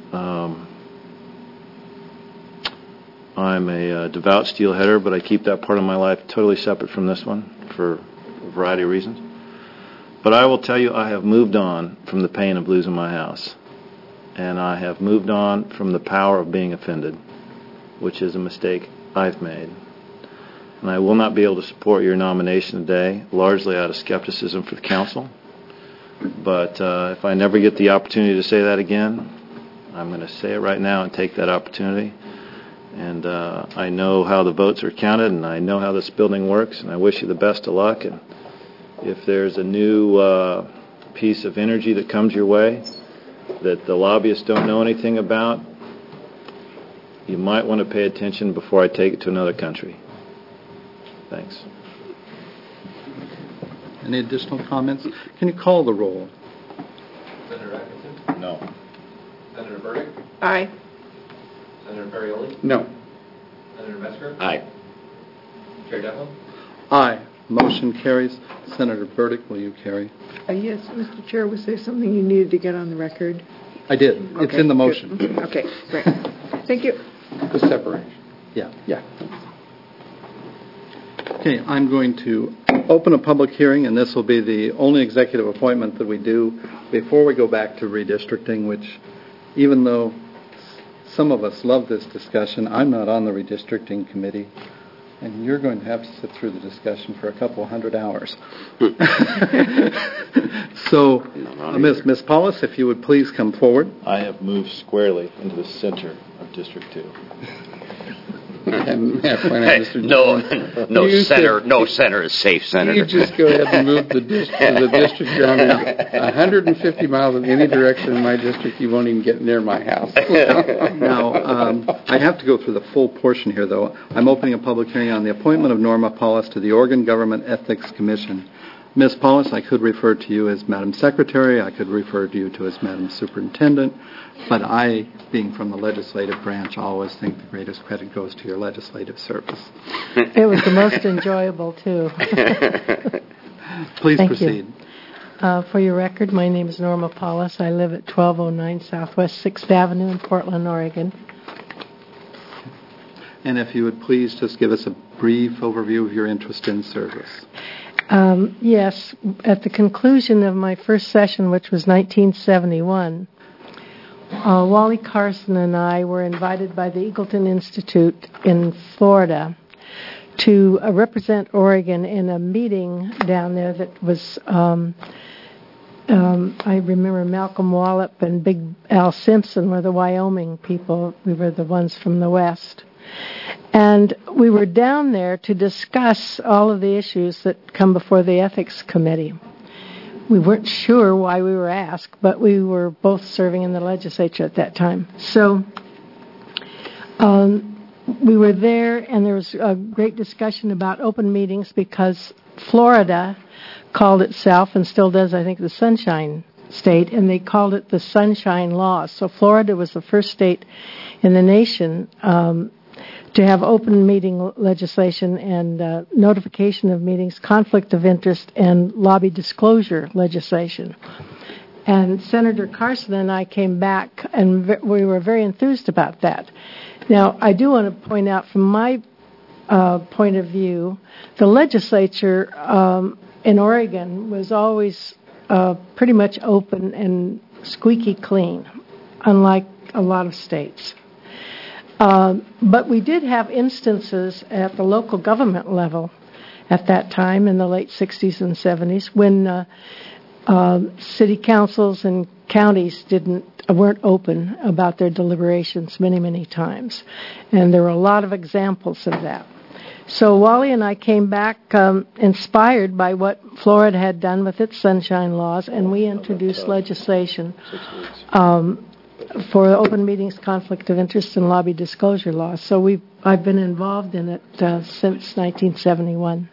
I'm a devout steelheader, but I keep that part of my life totally separate from this one for a variety of reasons. But I will tell you, I have moved on from the pain of losing my house. And I have moved on from the power of being offended, which is a mistake I've made. And I will not be able to support your nomination today, largely out of skepticism for the council. But if I never get the opportunity to say that again, I'm going to say it right now and take that opportunity. And I know how the votes are counted, and I know how this building works, and I wish you the best of luck. And if there's a new piece of energy that comes your way that the lobbyists don't know anything about, you might want to pay attention before I take it to another country. Thanks. Any additional comments? Can you call the roll? Senator Atkinson? No. Senator Burdick? Aye. Senator Ferrioli? No. Senator Metzger? Aye. Chair Devlin? Aye. Motion carries. Senator Burdick, will you carry? Yes, Mr. Chair, was there something you needed to get on the record? I did. It's in the motion. Good. Okay, great. Thank you. The separation. Yeah. Yeah. Okay, I'm going to open a public hearing, and this will be the only executive appointment that we do before we go back to redistricting, which, even though some of us love this discussion, I'm not on the redistricting committee, and you're going to have to sit through the discussion for a couple 100 hours. So, Ms. Paulus, if you would please come forward. I have moved squarely into the center of District 2. No center is safe, Senator. You just go ahead and move the district around 150 miles in any direction in my district. You won't even get near my house. Now, I have to go through the full portion here, though. I'm opening a public hearing on the appointment of Norma Paulus to the Oregon Government Ethics Commission. Ms. Paulus, I could refer to you as Madam Secretary. I could refer to you as Madam Superintendent. But I, being from the legislative branch, always think the greatest credit goes to your legislative service. It was the most enjoyable, too. Please Thank proceed. You. For your record, my name is Norma Paulus. I live at 1209 Southwest 6th Avenue in Portland, Oregon. And if you would please just give us a brief overview of your interest in service. Yes, at the conclusion of my first session, which was 1971, Wally Carson and I were invited by the Eagleton Institute in Florida to represent Oregon in a meeting down there that was, I remember Malcolm Wallop and Big Al Simpson were the Wyoming people. We were the ones from the West. And we were down there to discuss all of the issues that come before the Ethics Committee. We weren't sure why we were asked, but we were both serving in the legislature at that time. So we were there, and there was a great discussion about open meetings because Florida called itself, and still does, I think, the Sunshine State, and they called it the Sunshine Law. So Florida was the first state in the nation to have open meeting legislation and notification of meetings, conflict of interest, and lobby disclosure legislation. And Senator Carson and I came back, and we were very enthused about that. Now, I do want to point out from my point of view, the legislature in Oregon was always pretty much open and squeaky clean, unlike a lot of states. But we did have instances at the local government level at that time in the late 60s and 70s when city councils and counties weren't open about their deliberations many times. And there were a lot of examples of that. So Wally and I came back inspired by what Florida had done with its sunshine laws, and we introduced legislation for open meetings, conflict of interest, and lobby disclosure laws. So I've been involved in it since 1971.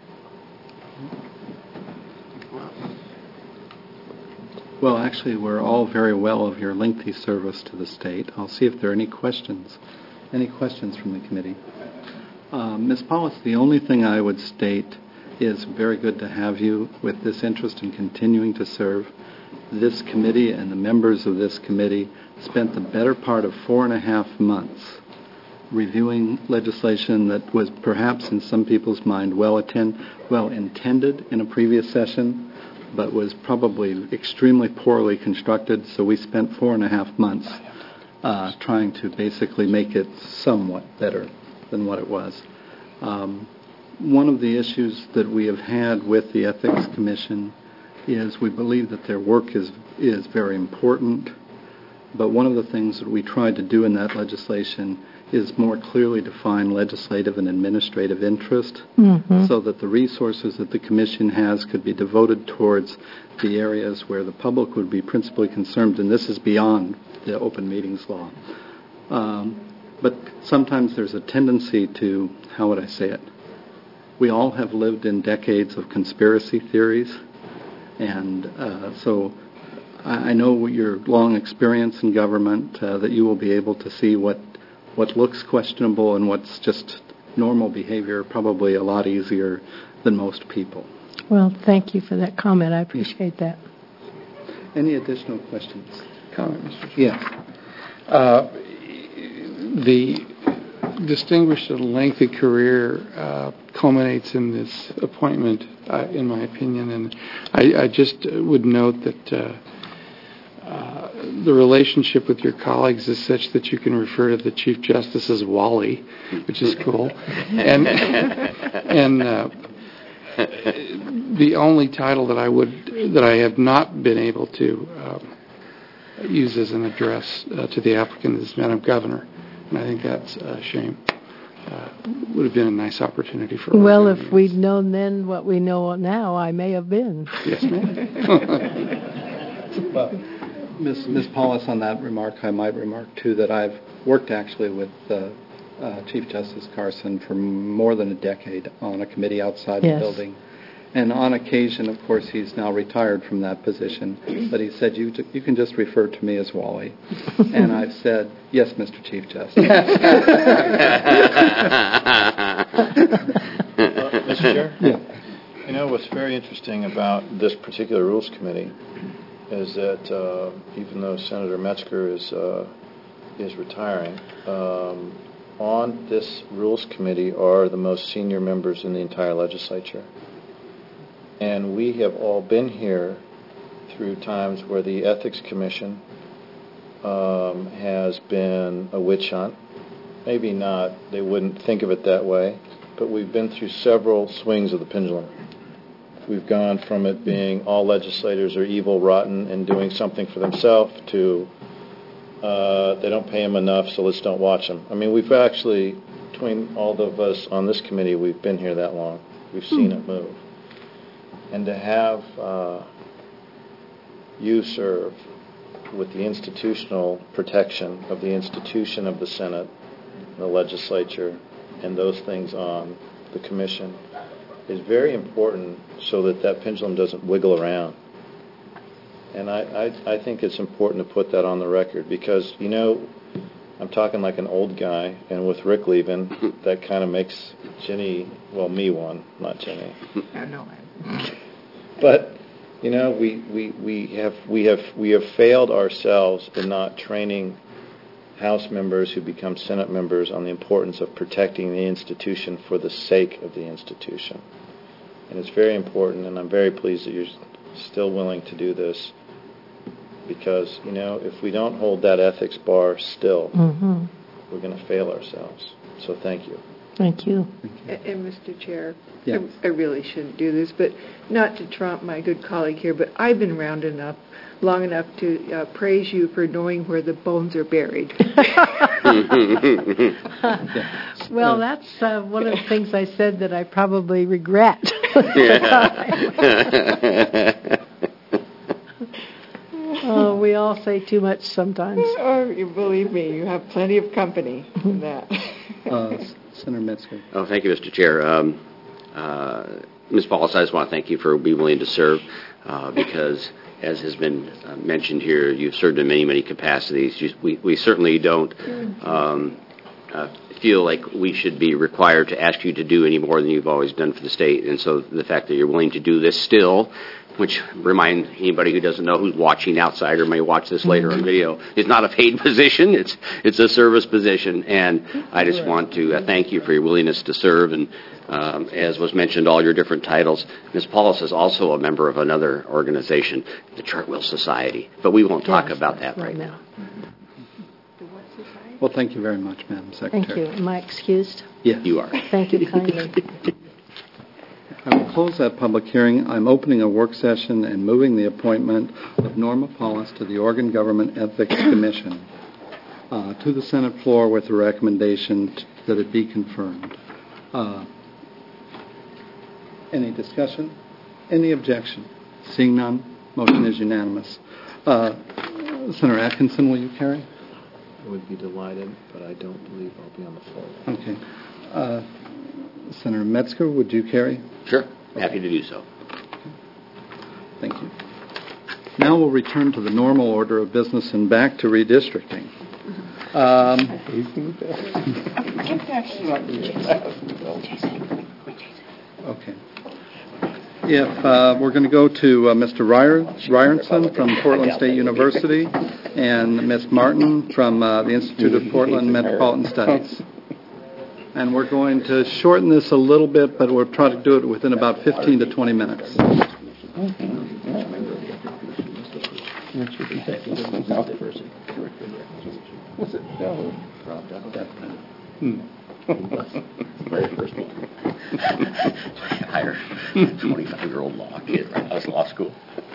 Well, actually, we're all very well of your lengthy service to the state. I'll see if there are any questions. Any questions from the committee? Ms. Paulus, the only thing I would state is very good to have you with this interest in continuing to serve. This committee and the members of this committee spent the better part of 4.5 months reviewing legislation that was perhaps in some people's mind well intended in a previous session, but was probably extremely poorly constructed. So we spent 4.5 months trying to basically make it somewhat better than what it was. One of the issues that we have had with the Ethics Commission is we believe that their work is very important, but one of the things that we tried to do in that legislation is more clearly define legislative and administrative interest so that the resources that the Commission has could be devoted towards the areas where the public would be principally concerned, and this is beyond the open meetings law. But sometimes there's a tendency to, how would I say it? We all have lived in decades of conspiracy theories, and so I know your long experience in government that you will be able to see what looks questionable and what's just normal behavior probably a lot easier than most people. Well, thank you for that comment. I appreciate that. Any additional questions? Comment, Mr. Chair. Yes. The distinguished and lengthy career culminates in this appointment, in my opinion, and I just would note that the relationship with your colleagues is such that you can refer to the Chief Justice as Wally, which is cool. And the only title that I have not been able to use as an address to the applicant is Madam Governor. And I think that's a shame. Would have been a nice opportunity for. Well, if we'd known then what we know now, I may have been. Yes, ma'am. Well, Ms. Paulus, on that remark, I might remark too that I've worked actually with Chief Justice Carson for more than a decade on a committee outside the building. And on occasion, of course, he's now retired from that position, but he said, you can just refer to me as Wally. And I've said, yes, Mr. Chief Justice. Mr. Chair? Yeah. You know, what's very interesting about this particular Rules Committee is that even though Senator Metzger is retiring, on this Rules Committee are the most senior members in the entire legislature. And we have all been here through times where the Ethics Commission has been a witch hunt. Maybe not, they wouldn't think of it that way, but we've been through several swings of the pendulum. We've gone from it being all legislators are evil, rotten, and doing something for themselves to they don't pay them enough, so let's don't watch them. I mean, we've actually, between all of us on this committee, we've been here that long. We've seen it move. And to have you serve with the institutional protection of the institution of the Senate, the legislature, and those things on the commission is very important so that that pendulum doesn't wiggle around. And I think it's important to put that on the record because, you know, I'm talking like an old guy, and with Rick leaving, that kind of makes Jenny, well, me one, not Jenny. But you know, we have failed ourselves in not training House members who become Senate members on the importance of protecting the institution for the sake of the institution. And it's very important, and I'm very pleased that you're still willing to do this, because, you know, if we don't hold that ethics bar still, we're going to fail ourselves. So thank you. Thank you. And Mr. Chair, Yes. I really shouldn't do this, but not to trump my good colleague here, but I've been around long enough to praise you for knowing where the bones are buried. Well, that's one of the things I said that I probably regret. Oh, we all say too much sometimes. Oh, you believe me, you have plenty of company in that. Senator Metzger. Oh, thank you, Mr. Chair. Ms. Paulus, I just want to thank you for being willing to serve because, as has been mentioned here, you've served in many, many capacities. We certainly don't feel like we should be required to ask you to do any more than you've always done for the state. And so the fact that you're willing to do this still, which remind anybody who doesn't know, who's watching outside or may watch this later on video, is not a paid position. It's a service position. And I just want to thank you for your willingness to serve. And as was mentioned, all your different titles. Ms. Paulus is also a member of another organization, the Chartwell Society. But we won't talk about that right now. Well, thank you very much, Madam Secretary. Thank you. Am I excused? Yes. You are. Thank you kindly. I will close that public hearing. I'm opening a work session and moving the appointment of Norma Paulus to the Oregon Government Ethics Commission to the Senate floor with a recommendation that it be confirmed. Any discussion? Any objection? Seeing none, motion is unanimous. Senator Atkinson, will you carry? I would be delighted, but I don't believe I'll be on the floor. Okay. Senator Metzger, would you carry? Sure. Happy to do so. Thank you. Now we'll return to the normal order of business and back to redistricting. Okay. If we're going to go to Mr. Ryerson from Portland State University and Ms. Martin from the Institute of Portland Metropolitan Studies. And we're going to shorten this a little bit, but we'll try to do it within about 15 to 20 minutes. Very first one. Hire 25-year-old law kid right out of law school.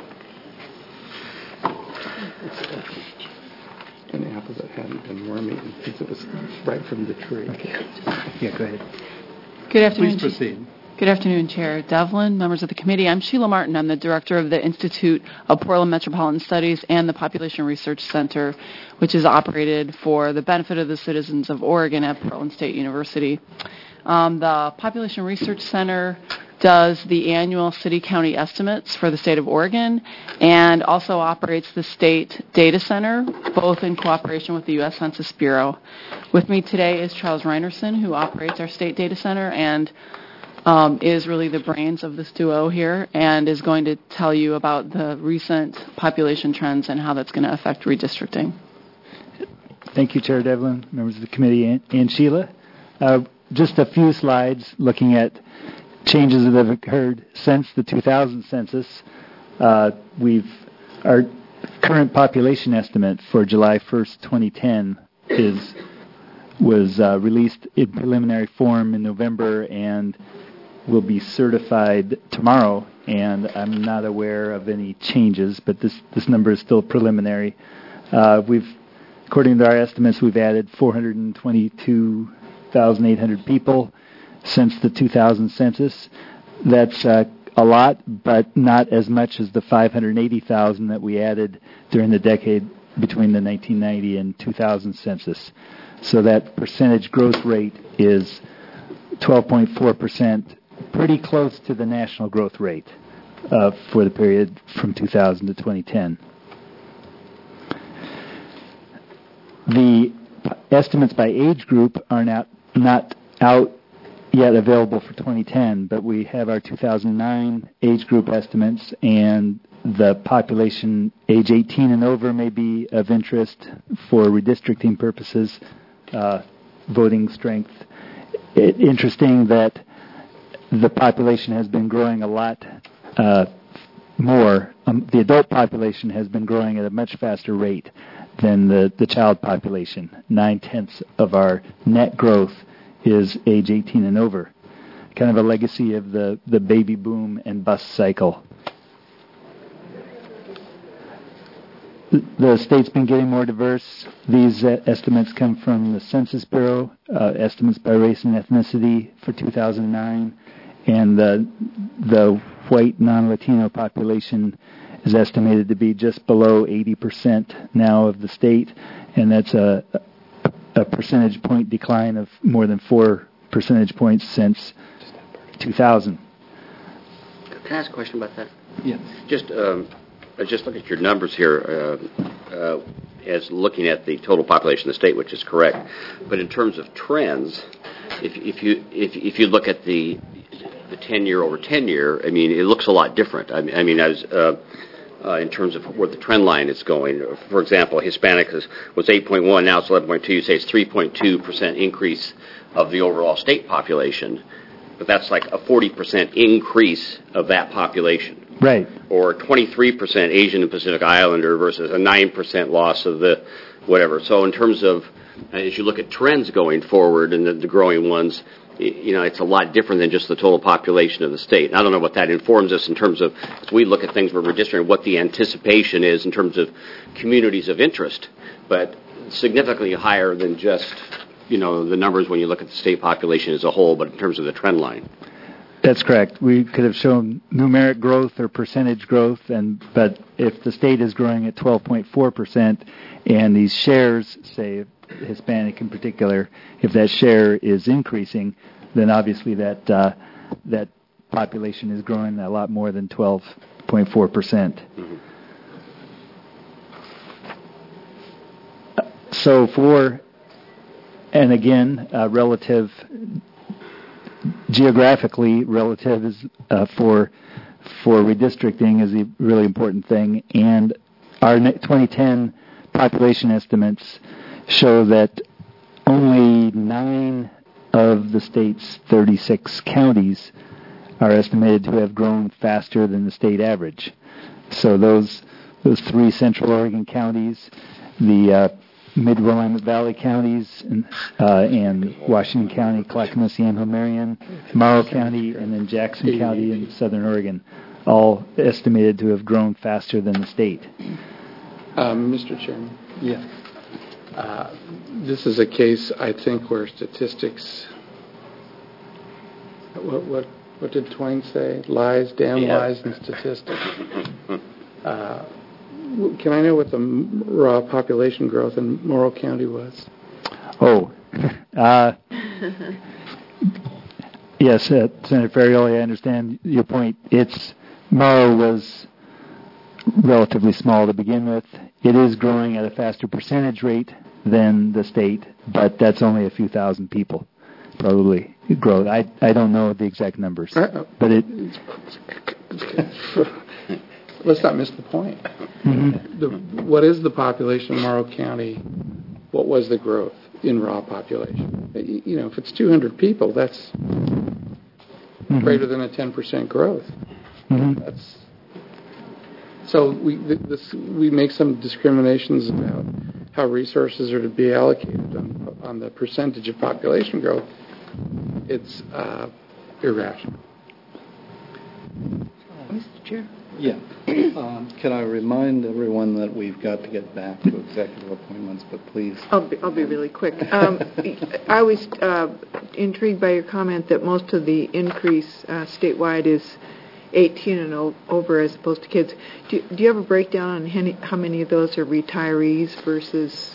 An apple that hadn't been wormy because it was right from the tree. Yeah, go ahead. Good afternoon. Please proceed. Good afternoon, Chair Devlin, members of the committee. I'm Sheila Martin. I'm the director of the Institute of Portland Metropolitan Studies and the Population Research Center, which is operated for the benefit of the citizens of Oregon at Portland State University. The Population Research Center does the annual city-county estimates for the state of Oregon and also operates the state data center, both in cooperation with the U.S. Census Bureau. With me today is Charles Reinerson, who operates our state data center and is really the brains of this duo here and is going to tell you about the recent population trends and how that's going to affect redistricting. Thank you, Chair Devlin, members of the committee, and Sheila. Just a few slides looking at changes that have occurred since the 2000 census. Our current population estimate for July 1st, 2010 was released in preliminary form in November and will be certified tomorrow. And I'm not aware of any changes, but this number is still preliminary. According to our estimates, we've added 422,800 people since the 2000 census. That's a lot, but not as much as the 580,000 that we added during the decade between the 1990 and 2000 census. So that percentage growth rate is 12.4%, pretty close to the national growth rate for the period from 2000 to 2010. The estimates by age group are not out yet available for 2010, but we have our 2009 age group estimates, and the population age 18 and over may be of interest for redistricting purposes, voting strength. Interesting that the population has been growing a lot more. The adult population has been growing at a much faster rate than the child population. 9/10 of our net growth is age 18 and over. Kind of a legacy of the baby boom and bust cycle. The state's been getting more diverse. These estimates come from the Census Bureau, estimates by race and ethnicity for 2009, and the white non-Latino population is estimated to be just below 80% now of the state, and that's a percentage point decline of more than 4 percentage points since 2000. Can I ask a question about that? Yes. Just look at your numbers here as looking at the total population of the state, which is correct. But in terms of trends, if you look at the 10-year over 10-year, I mean, it looks a lot different. I mean, in terms of where the trend line is going. For example, Hispanic was 8.1, now it's 11.2. You say it's 3.2% increase of the overall state population, but that's like a 40% increase of that population. Right. Or 23% Asian and Pacific Islander versus a 9% loss of the whatever. So in terms of, as you look at trends going forward and the growing ones, you know, it's a lot different than just the total population of the state. And I don't know what that informs us in terms of, as we look at things we're redistricting, what the anticipation is in terms of communities of interest, but significantly higher than just, you know, the numbers when you look at the state population as a whole, but in terms of the trend line. That's correct. We could have shown numeric growth or percentage growth, but if the state is growing at 12.4% and these shares, say Hispanic in particular, if that share is increasing, then obviously that population is growing a lot more than 12.4%. Mm-hmm. So and again, relative. Geographically, relative is for redistricting is a really important thing, and our 2010 population estimates show that only 9 of the state's 36 counties are estimated to have grown faster than the state average. So those 3 Central Oregon counties, the Mid-Willamette Valley counties, and Washington County, Clackamas, Yamhill, Marion, Morrow County, and then Jackson County in Southern Oregon, all estimated to have grown faster than the state. Mr. Chairman? Yes. This is a case, I think, where statistics... What did Twain say? Lies, damn lies, and statistics. Can I know what the raw population growth in Morrow County was? Yes, Senator Ferrioli, I understand your point. Morrow was relatively small to begin with. It is growing at a faster percentage rate than the state, but that's only a few thousand people probably grow. I don't know the exact numbers, but it... Let's not miss the point. Mm-hmm. What is the population of Morrow County? What was the growth in raw population? You know, if it's 200 people, that's greater than a 10% growth. Mm-hmm. So we make some discriminations about how resources are to be allocated on the percentage of population growth. It's irrational. Mr. Chair? Yeah. Can I remind everyone that we've got to get back to executive appointments, but please. I'll be really quick. I was intrigued by your comment that most of the increase statewide is 18 and over as opposed to kids. Do you have a breakdown on how many of those are retirees versus,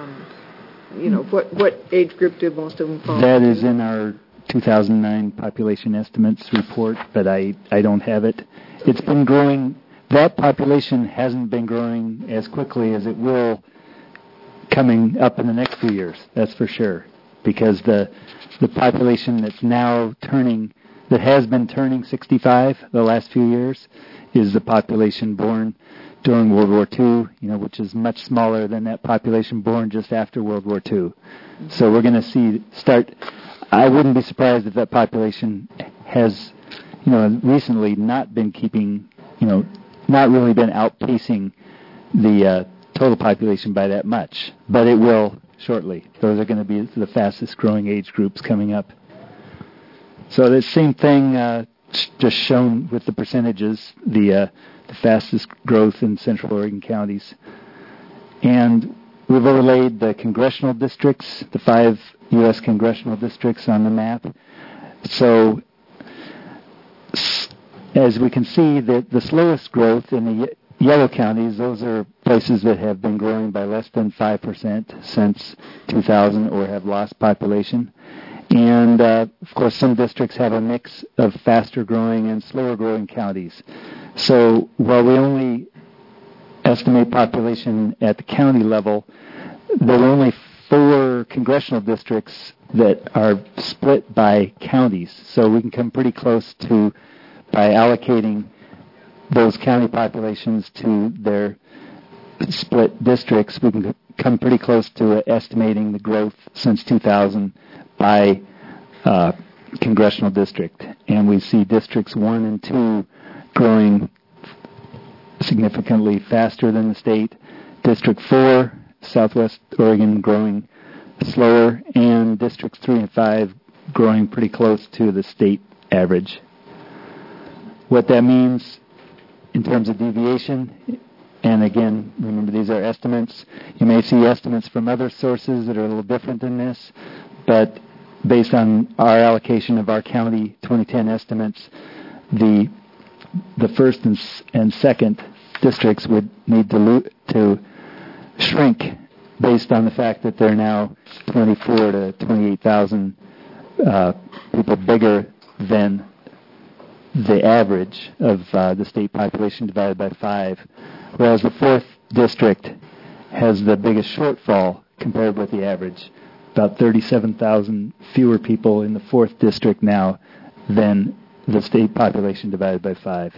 what age group do most of them fall That into? is in our 2009 population estimates report, but I don't have it. It's been growing. That population hasn't been growing as quickly as it will coming up in the next few years. That's for sure, because the population that's now that has been turning 65 the last few years, is the population born during World War II, which is much smaller than that population born just after World War II. So we're going to I wouldn't be surprised if that population has, recently not been not really been outpacing the total population by that much, but it will shortly. Those are going to be the fastest growing age groups coming up. So the same thing, just shown with the percentages, the fastest growth in Central Oregon counties. And we've overlaid the congressional districts, the 5 U.S. congressional districts on the map. So as we can see, the slowest growth in the yellow counties, those are places that have been growing by less than 5% since 2000 or have lost population. And, of course, some districts have a mix of faster growing and slower growing counties. So while we only estimate population at the county level, there are only 4 congressional districts that are split by counties. So we can come pretty close to, by allocating those county populations to their split districts, we can come pretty close to estimating the growth since 2000 by congressional district. And we see districts 1 and 2 growing significantly faster than the state. District 4, Southwest Oregon, growing slower, and districts 3 and 5 growing pretty close to the state average. What that means in terms of deviation, and again, remember these are estimates. You may see estimates from other sources that are a little different than this, but based on our allocation of our county 2010 estimates, the first and second districts would need to shrink based on the fact that they're now 24 to 28,000 people bigger than the average of the state population divided by 5, whereas the fourth district has the biggest shortfall compared with the average. About 37,000 fewer people in the fourth district now than the state population divided by 5.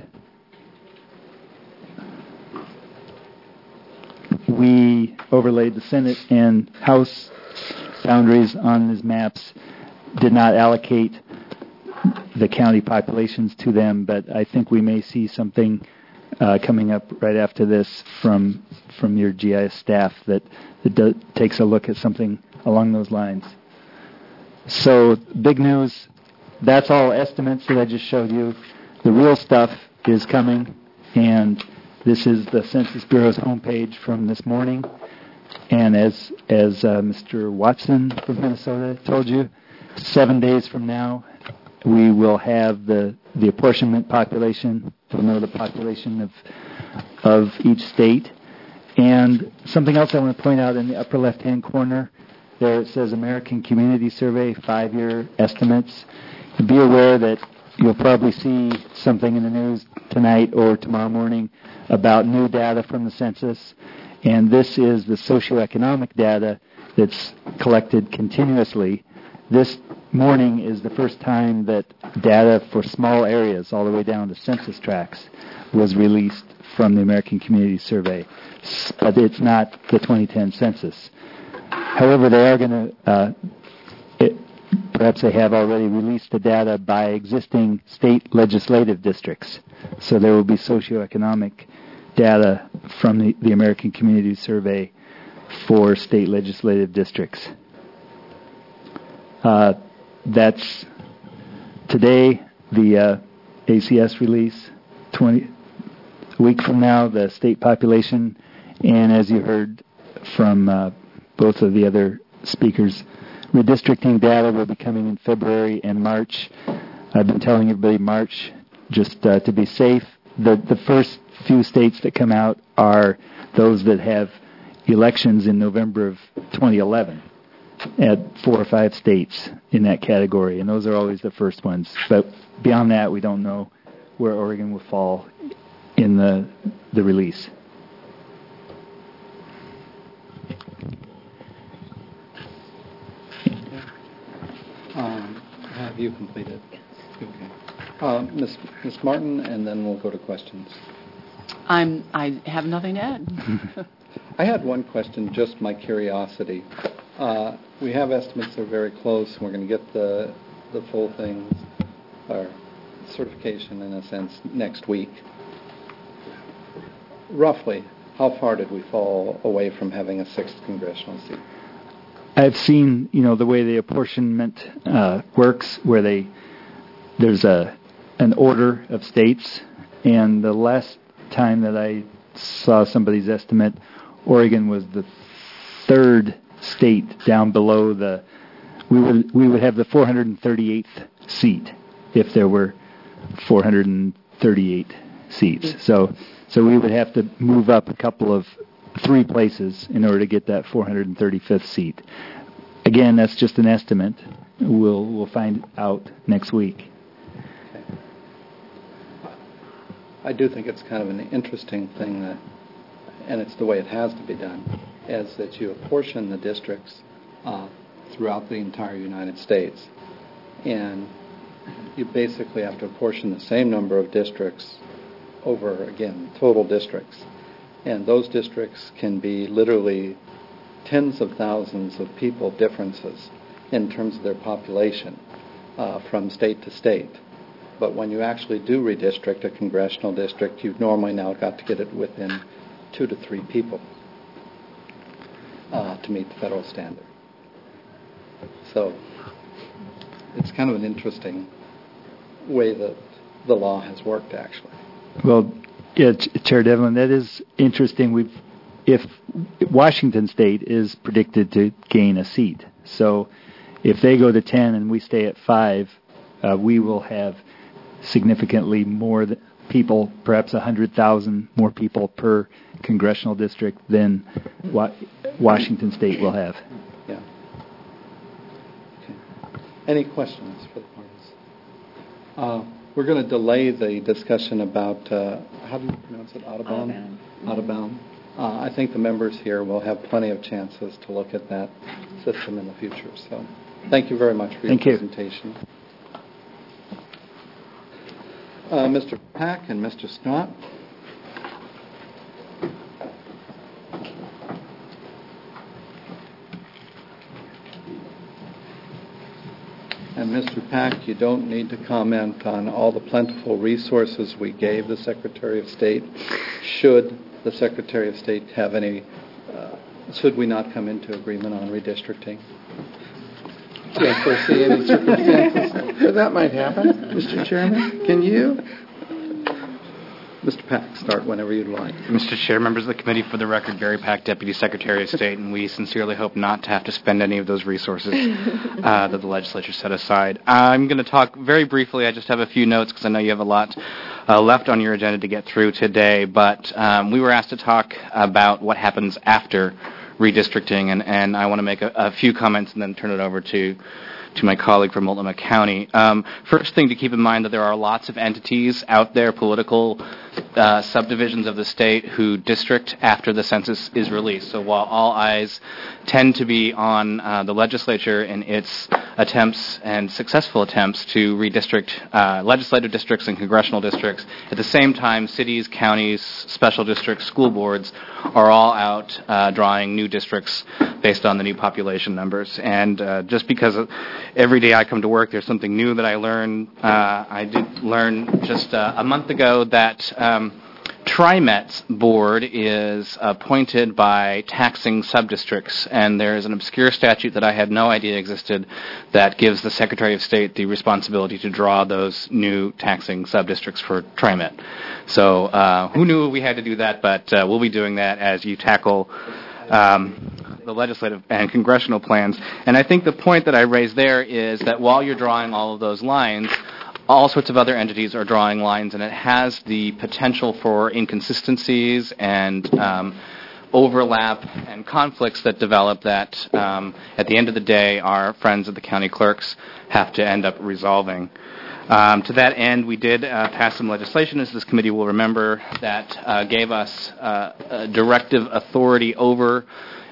We overlaid the Senate and House boundaries on these maps, did not allocate the county populations to them, but I think we may see something coming up right after this from your GIS staff that takes a look at something along those lines. So, big news, that's all estimates that I just showed you. The real stuff is coming, and this is the Census Bureau's homepage from this morning. And as Mr. Watson from Minnesota told you, 7 days from now, we will have the apportionment population. We'll know the population of each state. And something else I want to point out in the upper left-hand corner, there it says American Community Survey 5-year estimates. Be aware that you'll probably see something in the news tonight or tomorrow morning about new data from the census. And this is the socioeconomic data that's collected continuously. This morning is the first time that data for small areas, all the way down to census tracts, was released from the American Community Survey. But it's not the 2010 census. However, they are going to, perhaps they have already released the data by existing state legislative districts. So there will be socioeconomic data from the American Community Survey for state legislative districts. That's today, the ACS release, a week from now, the state population, and as you heard from both of the other speakers, redistricting data will be coming in February and March. I've been telling everybody March just to be safe. The first few states that come out are those that have elections in November of 2011 at 4 or 5 states in that category, and those are always the first ones. But beyond that, we don't know where Oregon will fall in the release. you completed? Okay. Ms. Martin, and then we'll go to questions. I have nothing to add. I had one question, just my curiosity. We have estimates that are very close, and we're going to get the full thing, or certification in a sense, next week. Roughly, how far did we fall away from having a 6th congressional seat? I've seen, the way the apportionment works, where there's an order of states, and the last time that I saw somebody's estimate, Oregon was the 3rd state down below we would have the 438th seat if there were 438 seats. So we would have to move up a couple of 3 places in order to get that 435th seat. Again, that's just an estimate. We'll find out next week. Okay. I do think it's kind of an interesting thing and it's the way it has to be done, is that you apportion the districts throughout the entire United States. And you basically have to apportion the same number of districts over, again, total districts. And those districts can be literally tens of thousands of people differences in terms of their population from state to state. But when you actually do redistrict a congressional district, you've normally now got to get it within 2 to 3 people to meet the federal standard. So it's kind of an interesting way that the law has worked, actually. Well, yeah, Chair Devlin, that is interesting. If Washington State is predicted to gain a seat, so if they go to 10 and we stay at 5, we will have significantly more people, perhaps 100,000 more people per congressional district than Washington State will have. Yeah. Okay. Any questions for the parties? We're going to delay the discussion about, how do you pronounce it, Audubon? Audubon. I think the members here will have plenty of chances to look at that system in the future. So thank you very much for your presentation. Mr. Pack and Mr. Scott. And Mr. Pack, you don't need to comment on all the plentiful resources we gave the Secretary of State. Should the Secretary of State have any, should we not come into agreement on redistricting? Can't foresee any circumstances where that might happen, Mr. Chairman. Can you? Mr. Pack, start whenever you'd like. Mr. Chair, members of the committee, for the record, Barry Pack, Deputy Secretary of State, and we sincerely hope not to have to spend any of those resources that the legislature set aside. I'm going to talk very briefly. I just have a few notes because I know you have a lot left on your agenda to get through today, but we were asked to talk about what happens after redistricting, and I want to make a few comments and then turn it over to my colleague from Multnomah County. First thing to keep in mind that there are lots of entities out there, political subdivisions of the state, who district after the census is released. So while all eyes tend to be on the legislature in its attempts and successful attempts to redistrict legislative districts and congressional districts, at the same time, cities, counties, special districts, school boards are all out drawing new districts based on the new population numbers. And just because every day I come to work, there's something new that I learn. I did learn just a month ago that TriMet's board is appointed by taxing subdistricts, and there's an obscure statute that I had no idea existed that gives the Secretary of State the responsibility to draw those new taxing subdistricts for TriMet. So who knew we had to do that, but we'll be doing that as you tackle the legislative and congressional plans. And I think the point that I raised there is that while you're drawing all of those lines, all sorts of other entities are drawing lines, and it has the potential for inconsistencies and overlap and conflicts that develop that at the end of the day our friends at the county clerks have to end up resolving. To that end, we did pass some legislation, as this committee will remember, that gave us directive authority over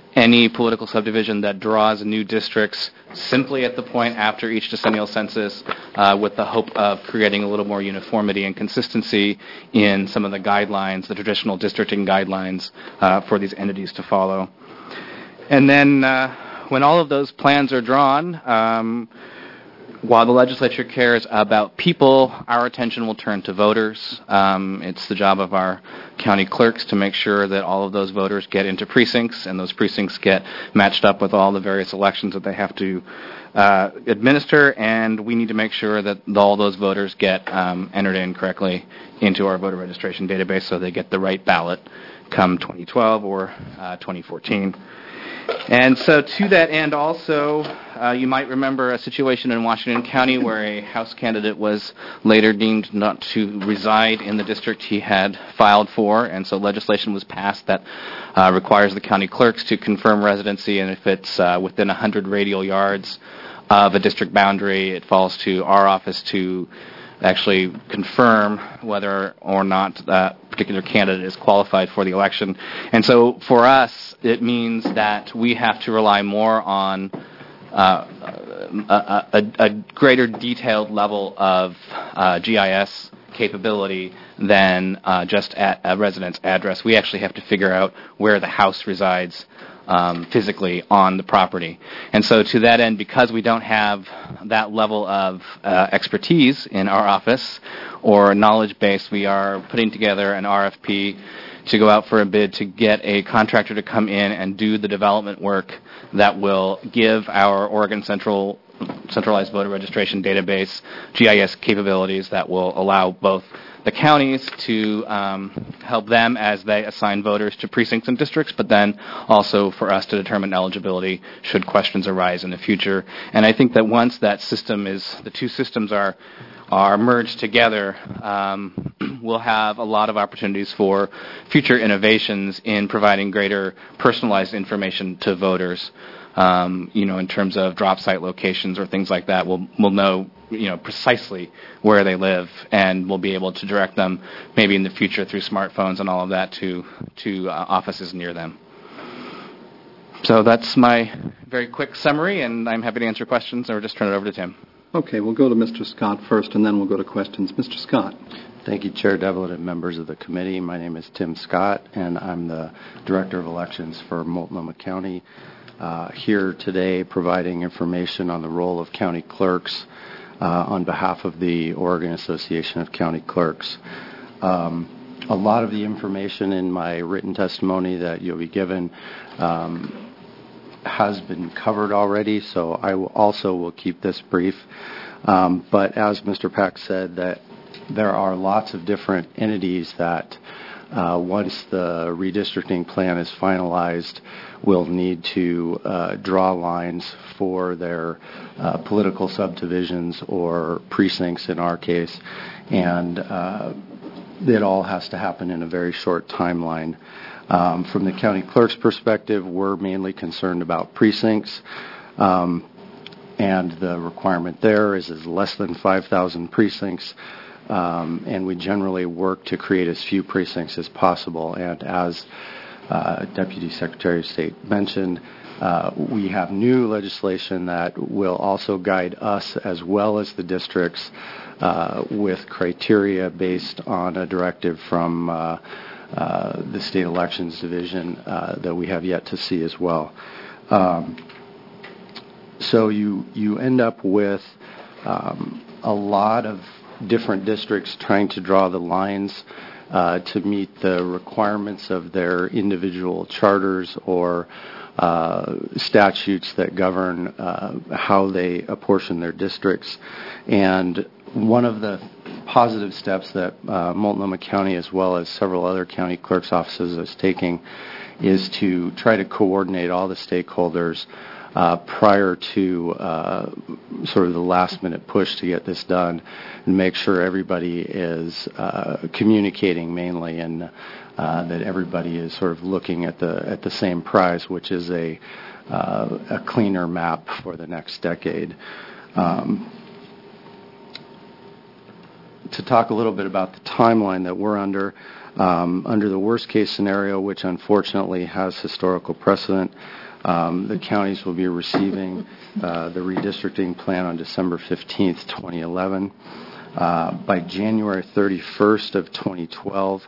any political subdivision that draws new districts simply at the point after each decennial census with the hope of creating a little more uniformity and consistency in some of the guidelines, the traditional districting guidelines for these entities to follow. And then when all of those plans are drawn, while the legislature cares about people, our attention will turn to voters. It's the job of our county clerks to make sure that all of those voters get into precincts, and those precincts get matched up with all the various elections that they have to administer, and we need to make sure that all those voters get entered in correctly into our voter registration database so they get the right ballot come 2012 or 2014. And so to that end also, you might remember a situation in Washington County where a House candidate was later deemed not to reside in the district he had filed for, and so legislation was passed that requires the county clerks to confirm residency, and if it's within 100 radial yards of a district boundary, it falls to our office to actually confirm whether or not that particular candidate is qualified for the election. And so for us, it means that we have to rely more on a greater detailed level of GIS capability than just at a residence address. We actually have to figure out where the house resides physically on the property. And so to that end, because we don't have that level of expertise in our office or knowledge base, we are putting together an RFP to go out for a bid to get a contractor to come in and do the development work that will give our Oregon Centralized Voter Registration Database GIS capabilities that will allow both the counties to help them as they assign voters to precincts and districts, but then also for us to determine eligibility should questions arise in the future. And I think that once that system the two systems are merged together, we'll have a lot of opportunities for future innovations in providing greater personalized information to voters. In terms of drop site locations or things like that, we'll know, precisely where they live, and we'll be able to direct them maybe in the future through smartphones and all of that to offices near them. So that's my very quick summary, and I'm happy to answer questions, or just turn it over to Tim. Okay, we'll go to Mr. Scott first, and then we'll go to questions. Mr. Scott. Thank you, Chair Devlin and members of the committee. My name is Tim Scott, and I'm the Director of Elections for Multnomah County. Here today providing information on the role of county clerks on behalf of the Oregon Association of County Clerks. A lot of the information in my written testimony that you'll be given has been covered already, so I will keep this brief. But as Mr. Pack said, that there are lots of different entities that once the redistricting plan is finalized, will need to draw lines for their political subdivisions or precincts in our case, and it all has to happen in a very short timeline. From the county clerk's perspective, we're mainly concerned about precincts, and the requirement there is less than 5,000 precincts. And we generally work to create as few precincts as possible. And as Deputy Secretary of State mentioned, we have new legislation that will also guide us as well as the districts with criteria based on a directive from the State Elections Division that we have yet to see as well. So you end up with a lot of different districts trying to draw the lines to meet the requirements of their individual charters or statutes that govern how they apportion their districts. And one of the positive steps that Multnomah County, as well as several other county clerk's offices, is taking is to try to coordinate all the stakeholders prior to sort of the last-minute push to get this done, and make sure everybody is communicating mainly, and that everybody is sort of looking at the same prize, which is a cleaner map for the next decade. To talk a little bit about the timeline that we're under, Under the worst-case scenario, which unfortunately has historical precedent, the counties will be receiving the redistricting plan on December 15th, 2011. By January 31st of 2012,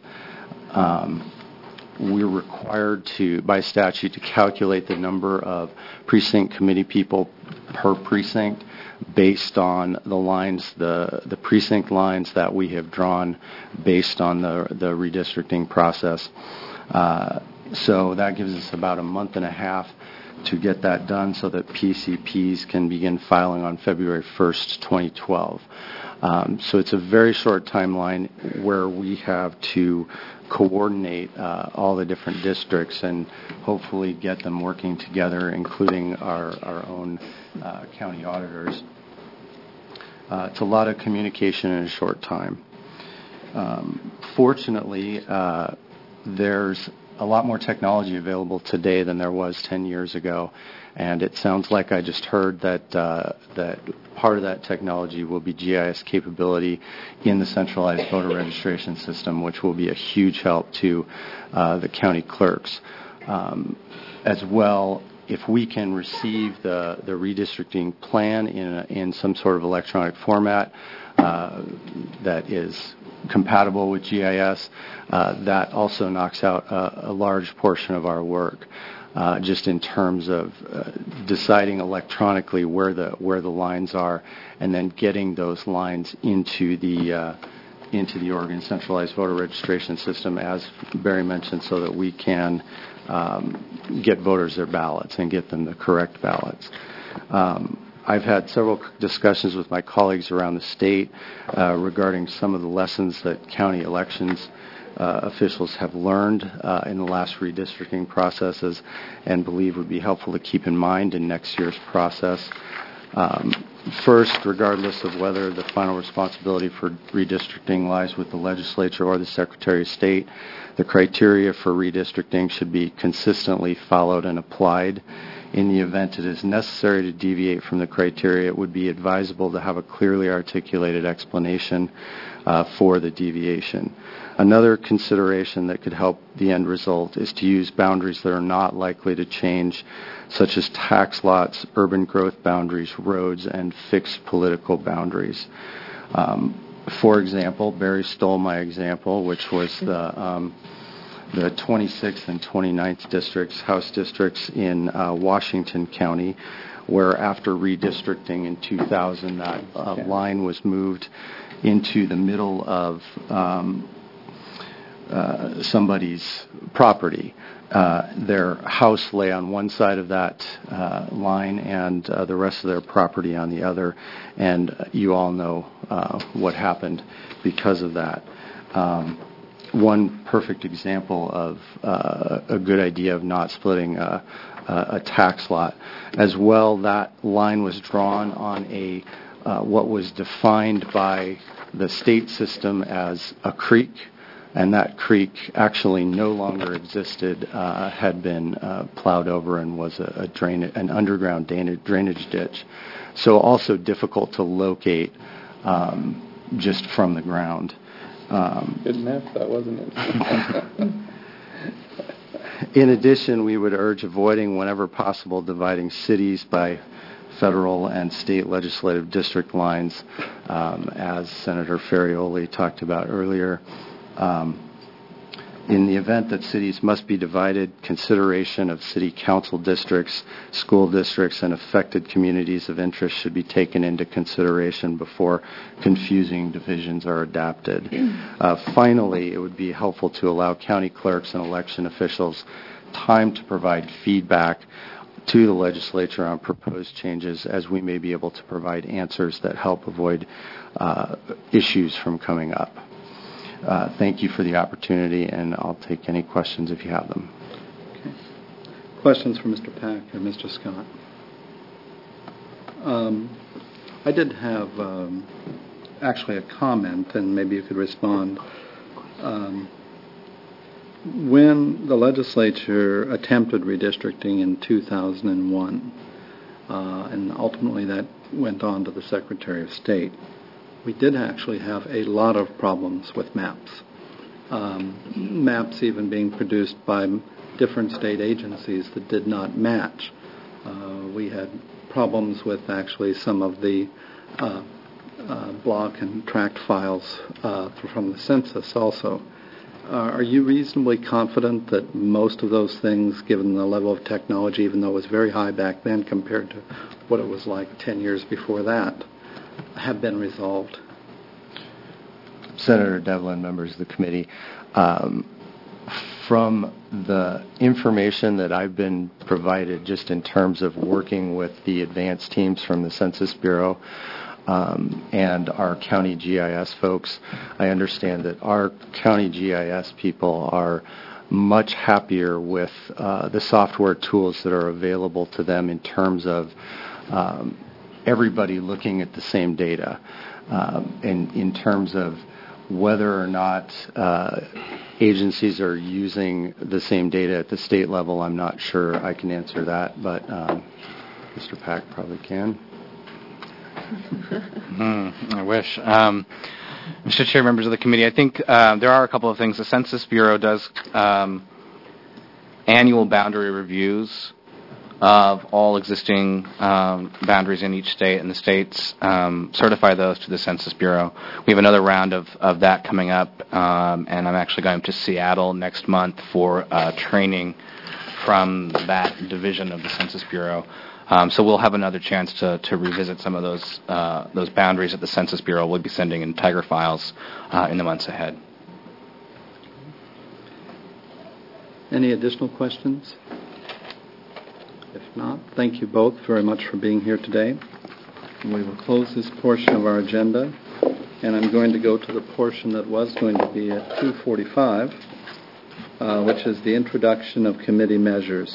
we're required by statute to calculate the number of precinct committee people per precinct based on the lines, the precinct lines that we have drawn based on the redistricting process. So that gives us about a month and a half to get that done so that PCPs can begin filing on February 1st, 2012. So it's a very short timeline where we have to coordinate all the different districts and hopefully get them working together, including our own county auditors. It's a lot of communication in a short time. Fortunately, there's a lot more technology available today than there was 10 years ago, and it sounds like I just heard that that part of that technology will be GIS capability in the centralized voter registration system, which will be a huge help to the county clerks. As well, if we can receive the redistricting plan in some sort of electronic format that is compatible with GIS, that also knocks out a large portion of our work, just in terms of deciding electronically where the lines are, and then getting those lines into the Oregon centralized voter registration system, as Barry mentioned, so that we can get voters their ballots and get them the correct ballots. I've had several discussions with my colleagues around the state regarding some of the lessons that county elections officials have learned in the last redistricting processes and believe would be helpful to keep in mind in next year's process. First, regardless of whether the final responsibility for redistricting lies with the legislature or the Secretary of State, the criteria for redistricting should be consistently followed and applied. In the event it is necessary to deviate from the criteria, it would be advisable to have a clearly articulated explanation for the deviation. Another consideration that could help the end result is to use boundaries that are not likely to change, such as tax lots, urban growth boundaries, roads, and fixed political boundaries. For example, Barry stole my example, which was the 26th and 29th districts, House districts in Washington County, where after redistricting in 2000, that line was moved into the middle of somebody's property. Their house lay on one side of that line and the rest of their property on the other, and you all know what happened because of that. One perfect example of a good idea of not splitting a tax lot. As well, that line was drawn on what was defined by the state system as a creek, and that creek actually no longer existed, had been plowed over and was an underground drainage ditch. So also difficult to locate just from the ground. Good math, that wasn't it? In addition, we would urge avoiding, whenever possible, dividing cities by federal and state legislative district lines, as Senator Ferrioli talked about earlier. In the event that cities must be divided, consideration of city council districts, school districts, and affected communities of interest should be taken into consideration before confusing divisions are adopted. Finally, it would be helpful to allow county clerks and election officials time to provide feedback to the legislature on proposed changes, as we may be able to provide answers that help avoid issues from coming up. Thank you for the opportunity, and I'll take any questions if you have them. Okay. Questions for Mr. Pack or Mr. Scott? I did have actually a comment, and maybe you could respond. When the legislature attempted redistricting in 2001, and ultimately that went on to the Secretary of State, we did actually have a lot of problems with maps. maps even being produced by different state agencies that did not match. We had problems with actually some of the block and tract files from the census also. Are you reasonably confident that most of those things, given the level of technology, even though it was very high back then compared to what it was like 10 years before that, have been resolved? Senator Devlin, members of the committee, from the information that I've been provided just in terms of working with the advanced teams from the Census Bureau and our county GIS folks, I understand that our county GIS people are much happier with the software tools that are available to them in terms of everybody looking at the same data. And in terms of whether or not agencies are using the same data at the state level, I'm not sure I can answer that, but Mr. Pack probably can. I wish. Mr. Chair, members of the committee, I think there are a couple of things. The Census Bureau does annual boundary reviews of all existing boundaries in each state, and the states certify those to the Census Bureau. We have another round of that coming up, and I'm actually going to Seattle next month for training from that division of the Census Bureau. So we'll have another chance to revisit some of those boundaries that the Census Bureau will be sending in Tiger files in the months ahead. Any additional questions? If not, thank you both very much for being here today. And we will close this portion of our agenda, and I'm going to go to the portion that was going to be at 2:45, which is the introduction of committee measures.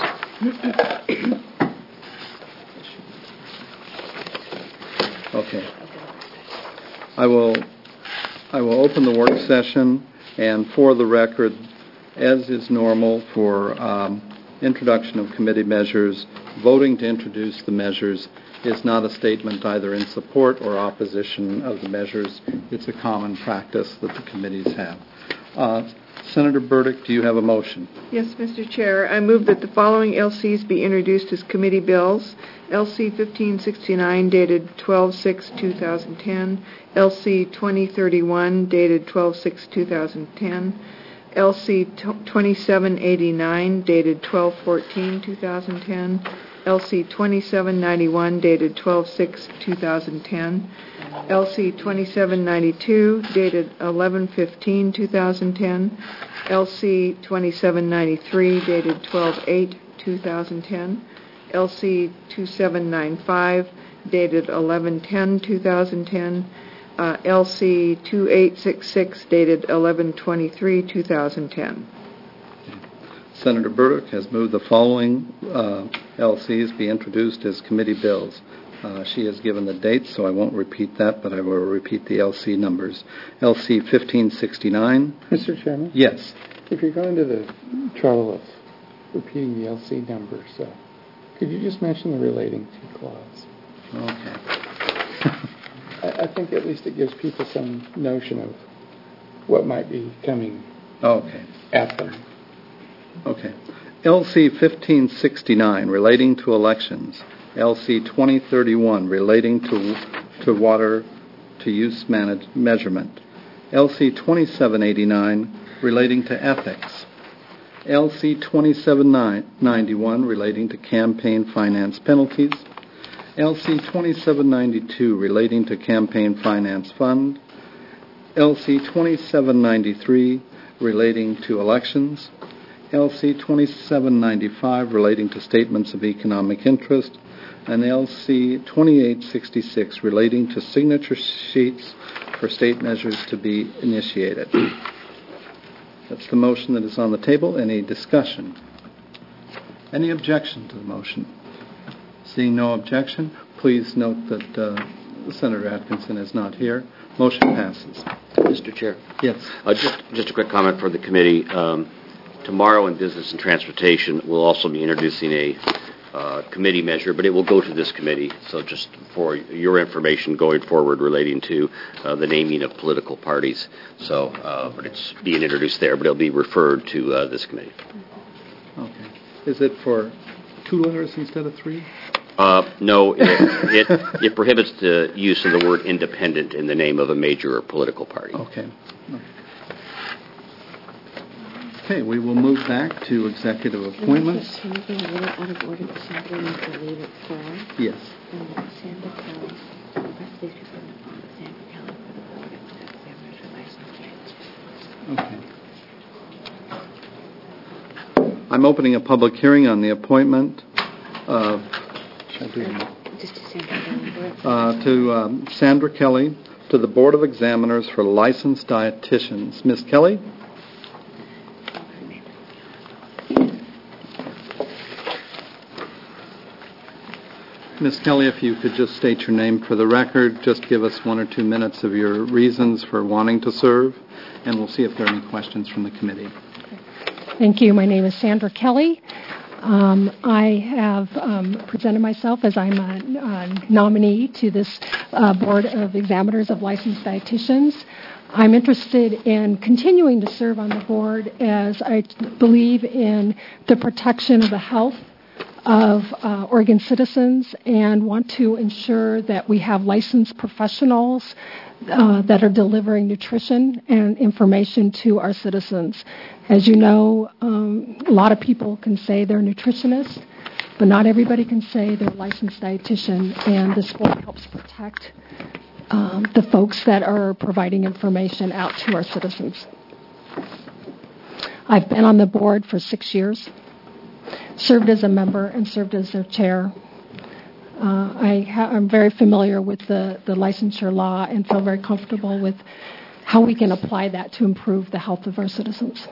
Okay. I will open the work session, and for the record, as is normal for introduction of committee measures, voting to introduce the measures is not a statement either in support or opposition of the measures. It's a common practice that the committees have. Senator Burdick, do you have a motion? Yes, Mr. Chair. I move that the following LCs be introduced as committee bills. LC 1569, dated 12/6/2010. LC 2031, dated 12/6/2010. LC 2789, dated 12/14/2010. LC 2791, dated 12/6/2010. LC 2792, dated 11/15/2010. LC 2793, dated 12/8/2010. LC 2795, dated 11/10/2010. LC 2866, dated 11/23/2010. Senator Burdick has moved the following LCs be introduced as committee bills. She has given the dates, so I won't repeat that, but I will repeat the LC numbers. LC 1569. Mr. Chairman? Yes. If you're going to the trouble of repeating the LC numbers, could you just mention the relating to clause? Okay. I think at least it gives people some notion of what might be coming at them. Okay. LC 1569, relating to elections. LC 2031, relating to water to use measurement. LC 2789, relating to ethics. LC 2791, relating to campaign finance penalties. LC 2792, relating to campaign finance fund. LC 2793, relating to elections. LC 2795, relating to statements of economic interest. And LC 2866, relating to signature sheets for state measures to be initiated. That's the motion that is on the table. Any discussion? Any objection to the motion? Seeing no objection, please note that Senator Atkinson is not here. Motion passes. Mr. Chair? Yes. Just a quick comment for the committee. Tomorrow in Business and Transportation, we'll also be introducing a committee measure, but it will go to this committee. So just for your information going forward relating to the naming of political parties. So, but it's being introduced there, but it'll be referred to this committee. Okay. Is it for 2 letters instead of 3? No, it prohibits the use of the word independent in the name of a major political party. Okay. Okay, we will move back to executive appointments. Can you go a little out of order to somebody needs to leave at 4? Yes. And Sandra Kelly, the rest of these people on the phone, Sandra Kelly for the board of examiners for license. Okay. I'm opening a public hearing on the appointment of Sandra Kelly to the Board of Examiners for licensed dietitians. Ms. Kelly? Ms. Kelly, if you could just state your name for the record, just give us 1 or 2 minutes of your reasons for wanting to serve, and we'll see if there are any questions from the committee. Thank you. My name is Sandra Kelly. I have presented myself as I'm a nominee to this Board of Examiners of Licensed Dietitians. I'm interested in continuing to serve on the board as I believe in the protection of the health of Oregon citizens and want to ensure that we have licensed professionals that are delivering nutrition and information to our citizens. As you know, a lot of people can say they're nutritionists, but not everybody can say they're a licensed dietitian, and this board helps protect the folks that are providing information out to our citizens. I've been on the board for 6 years, served as a member and served as their chair. I'm very familiar with the licensure law and feel very comfortable with how we can apply that to improve the health of our citizens.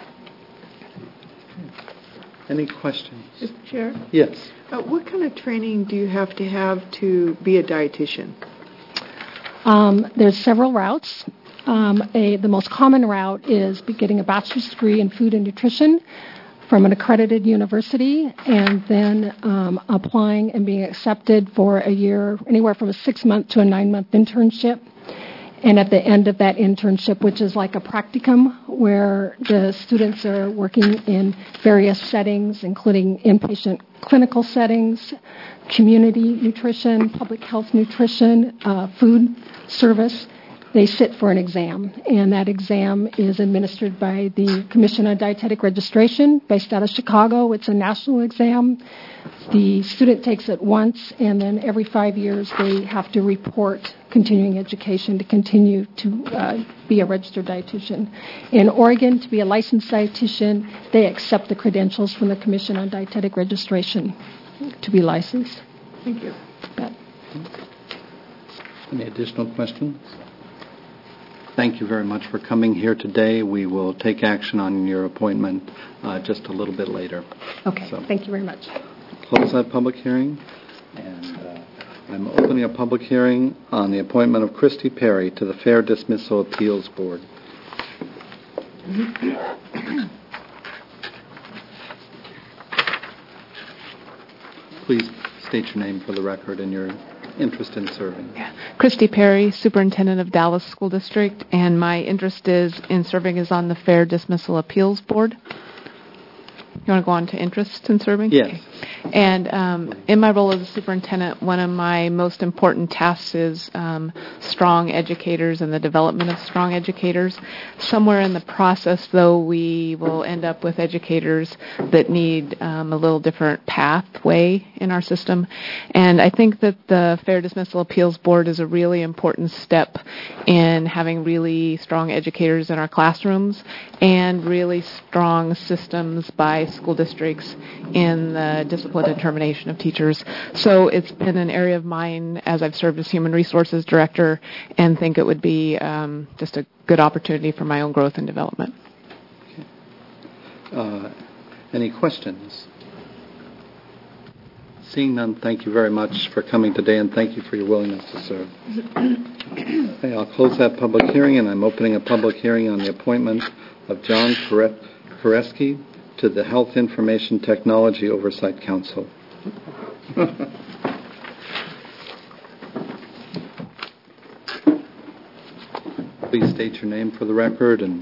Any questions? Mr. Chair? Yes. What kind of training do you have to be a dietitian? There's several routes. The most common route is getting a bachelor's degree in food and nutrition from an accredited university, and then applying and being accepted for a year, anywhere from a 6-month to a 9-month internship. And at the end of that internship, which is like a practicum, where the students are working in various settings, including inpatient clinical settings, community nutrition, public health nutrition, food service, they sit for an exam, and that exam is administered by the Commission on Dietetic Registration based out of Chicago. It's a national exam. The student takes it once, and then every 5 years they have to report continuing education to continue to be a registered dietitian. In Oregon, to be a licensed dietitian, they accept the credentials from the Commission on Dietetic Registration to be licensed. Thank you. Any additional questions? Thank you very much for coming here today. We will take action on your appointment just a little bit later. Okay, thank you very much. Close that public hearing. And I'm opening a public hearing on the appointment of Christy Perry to the Fair Dismissal Appeals Board. Please state your name for the record and your interest in serving. Christy Perry, Superintendent of Dallas School District, and my interest in serving is on the Fair Dismissal Appeals Board. You want to go on to interest in serving? Yes. Okay. And in my role as a superintendent, one of my most important tasks is strong educators and the development of strong educators. Somewhere in the process, though, we will end up with educators that need a little different pathway in our system. And I think that the Fair Dismissal Appeals Board is a really important step in having really strong educators in our classrooms and really strong systems by school districts in the discipline and termination of teachers. So it's been an area of mine as I've served as Human Resources Director, and think it would be just a good opportunity for my own growth and development. Okay. Any questions? Seeing none, thank you very much for coming today, and thank you for your willingness to serve. Okay, I'll close that public hearing, and I'm opening a public hearing on the appointment of John Koreski to the Health Information Technology Oversight Council. Please state your name for the record and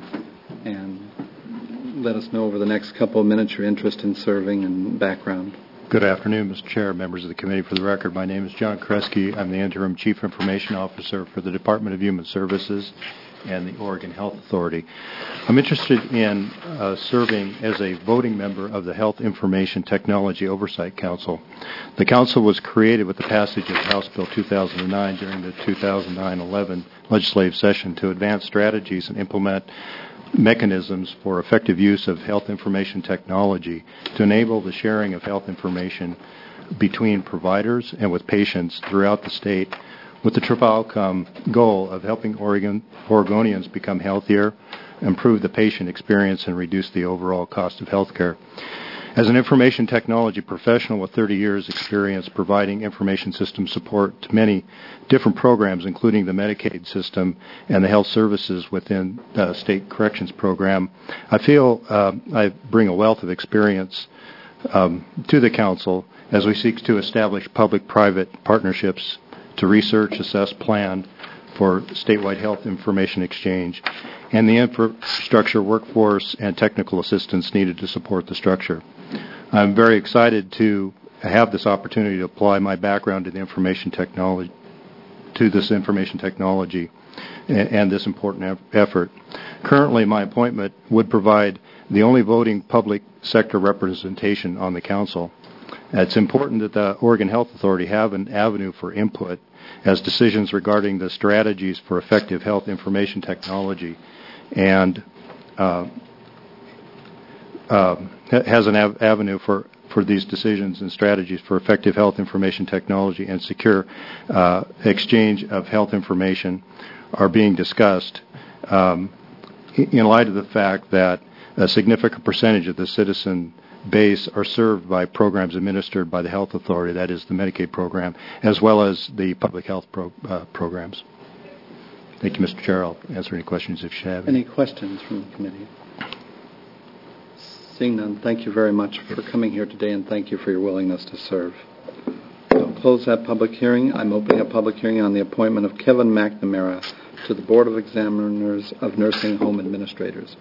let us know over the next couple of minutes your interest in serving and background. Good afternoon, Mr. Chair, members of the committee. For the record, my name is John Kresge. I'm the Interim Chief Information Officer for the Department of Human Services and the Oregon Health Authority. I'm interested in serving as a voting member of the Health Information Technology Oversight Council. The council was created with the passage of House Bill 2009 during the 2009-11 legislative session to advance strategies and implement mechanisms for effective use of health information technology to enable the sharing of health information between providers and with patients throughout the state, with the triple outcome goal of helping Oregonians become healthier, improve the patient experience, and reduce the overall cost of health care. As an information technology professional with 30 years' experience providing information system support to many different programs, including the Medicaid system and the health services within the state corrections program, I feel I bring a wealth of experience to the council as we seek to establish public-private partnerships to research, assess, plan for statewide health information exchange, and the infrastructure, workforce, and technical assistance needed to support the structure. I'm very excited to have this opportunity to apply my background to this information technology and this important effort. Currently, my appointment would provide the only voting public sector representation on the council. It's important that the Oregon Health Authority have an avenue for input as decisions regarding the strategies for effective health information technology and has an avenue for these decisions and strategies for effective health information technology and secure exchange of health information are being discussed in light of the fact that a significant percentage of the citizen base are served by programs administered by the Health Authority, that is the Medicaid program, as well as the public health programs. Thank you, Mr. Chair. I'll answer any questions if you have any. Any questions from the committee? Seeing none, thank you very much for coming here today, and thank you for your willingness to serve. I'll close that public hearing. I'm opening a public hearing on the appointment of Kevin McNamara to the Board of Examiners of Nursing Home Administrators.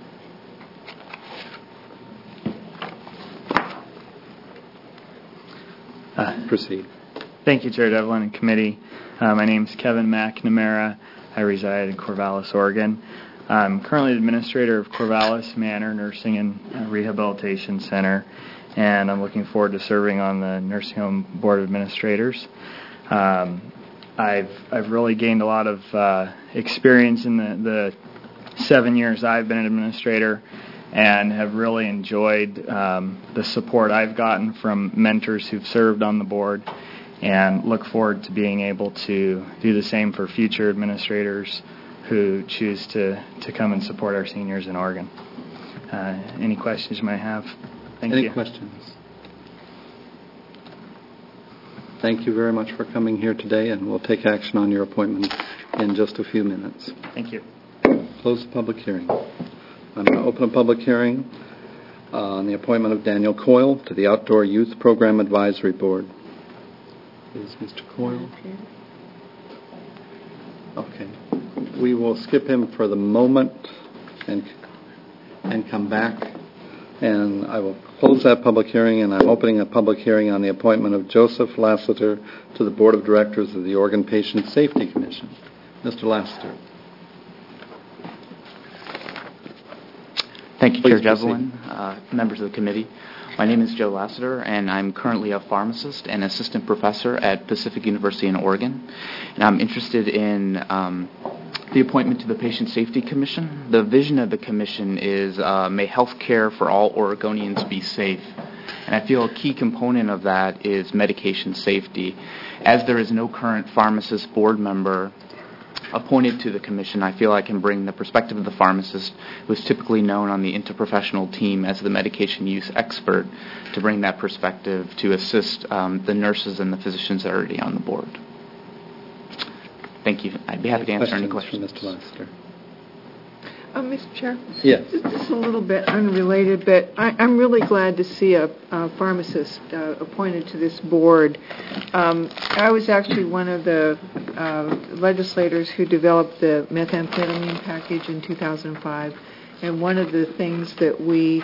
Proceed. Thank you, Chair Devlin and committee. My name is Kevin McNamara. I reside in Corvallis, Oregon. I'm currently the administrator of Corvallis Manor Nursing and Rehabilitation Center, and I'm looking forward to serving on the Nursing Home Board of Administrators. I've really gained a lot of experience in the 7 years I've been an administrator, and have really enjoyed the support I've gotten from mentors who've served on the board, and look forward to being able to do the same for future administrators who choose to come and support our seniors in Oregon. Any questions you might have? Thank you. Any questions? Thank you very much for coming here today, and we'll take action on your appointment in just a few minutes. Thank you. Close the public hearing. I'm going to open a public hearing on the appointment of Daniel Coyle to the Outdoor Youth Program Advisory Board. Is Mr. Coyle? Okay. We will skip him for the moment and come back. And I will close that public hearing, and I'm opening a public hearing on the appointment of Joseph Lassiter to the Board of Directors of the Oregon Patient Safety Commission. Mr. Lassiter. Thank you, Chair Devlin, members of the committee. My name is Joe Lassiter, and I'm currently a pharmacist and assistant professor at Pacific University in Oregon. And I'm interested in the appointment to the Patient Safety Commission. The vision of the commission is may health care for all Oregonians be safe. And I feel a key component of that is medication safety. As there is no current pharmacist board member appointed to the commission, I feel I can bring the perspective of the pharmacist, who is typically known on the interprofessional team as the medication use expert, to bring that perspective to assist the nurses and the physicians that are already on the board. Thank you. I'd be happy to answer any questions. Mr. Lassiter. Mr. Chair? Yes. This is a little bit unrelated, but I'm really glad to see a pharmacist appointed to this board. I was actually one of the legislators who developed the methamphetamine package in 2005, and one of the things that we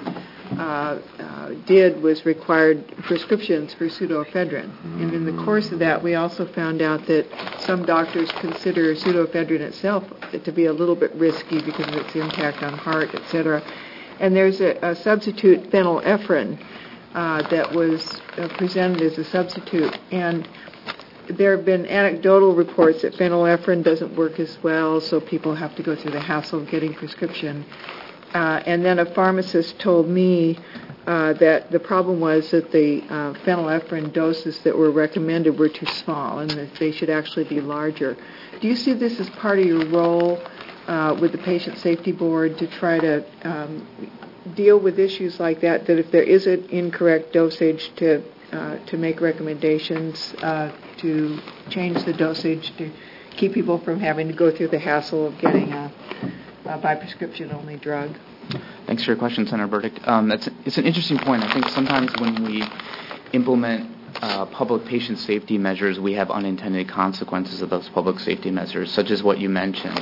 did was required prescriptions for pseudoephedrine. And in the course of that, we also found out that some doctors consider pseudoephedrine itself to be a little bit risky because of its impact on heart, etc. And there's a substitute, phenylephrine, that was presented as a substitute. And there have been anecdotal reports that phenylephrine doesn't work as well, so people have to go through the hassle of getting prescription. And then a pharmacist told me that the problem was that the phenylephrine doses that were recommended were too small and that they should actually be larger. Do you see this as part of your role with the Patient Safety Board to try to deal with issues like that, that if there is an incorrect dosage to make recommendations to change the dosage to keep people from having to go through the hassle of getting a by prescription only drug? Thanks for your question, Senator Burdick. It's an interesting point. I think sometimes when we implement public patient safety measures, we have unintended consequences of those public safety measures, such as what you mentioned.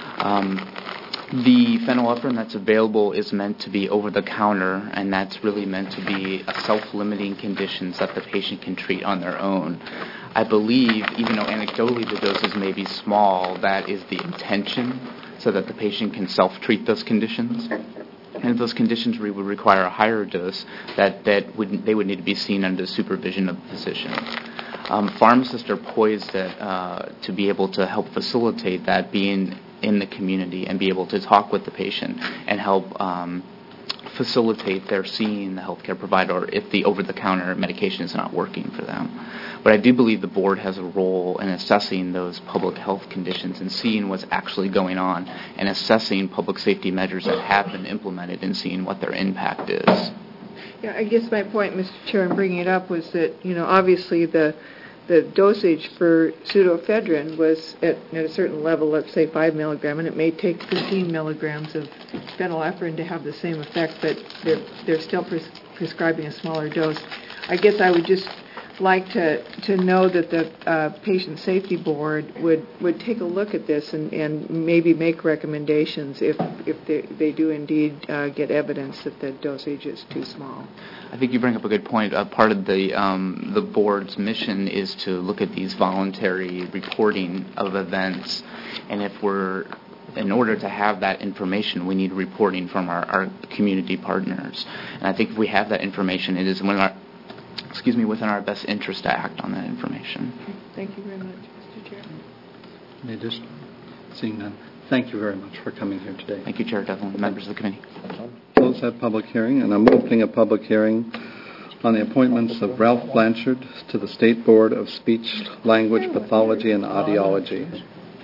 The phenylephrine that's available is meant to be over-the-counter, and that's really meant to be a self-limiting conditions that the patient can treat on their own. I believe, even though anecdotally the doses may be small, that is the intention, so that the patient can self-treat those conditions. And if those conditions would require a higher dose, they would need to be seen under the supervision of the physician. Pharmacists are poised to be able to help facilitate that, being in the community and be able to talk with the patient and help facilitate their seeing the healthcare provider if the over-the-counter medication is not working for them. But I do believe the board has a role in assessing those public health conditions and seeing what's actually going on and assessing public safety measures that have been implemented and seeing what their impact is. Yeah, I guess my point, Mr. Chair, in bringing it up was that, obviously the dosage for pseudoephedrine was at a certain level, let's say 5 milligram, and it may take 15 milligrams of phenylephrine to have the same effect, but they're still prescribing a smaller dose. I guess I would just like to know that the Patient Safety Board would take a look at this and maybe make recommendations if they do indeed get evidence that the dosage is too small. I think you bring up a good point. Part of the board's mission is to look at these voluntary reporting of events, and in order to have that information, we need reporting from our community partners. And I think if we have that information, it is within our best interest to act on that information. Thank you very much, Mr. Chair. Any additional? Seeing none. Thank you very much for coming here today. Thank you, Chair Devlin, members of the committee. Close that public hearing, and I'm opening a public hearing on the appointments of Ralph Blanchard to the State Board of Speech, Language, Pathology, and Audiology.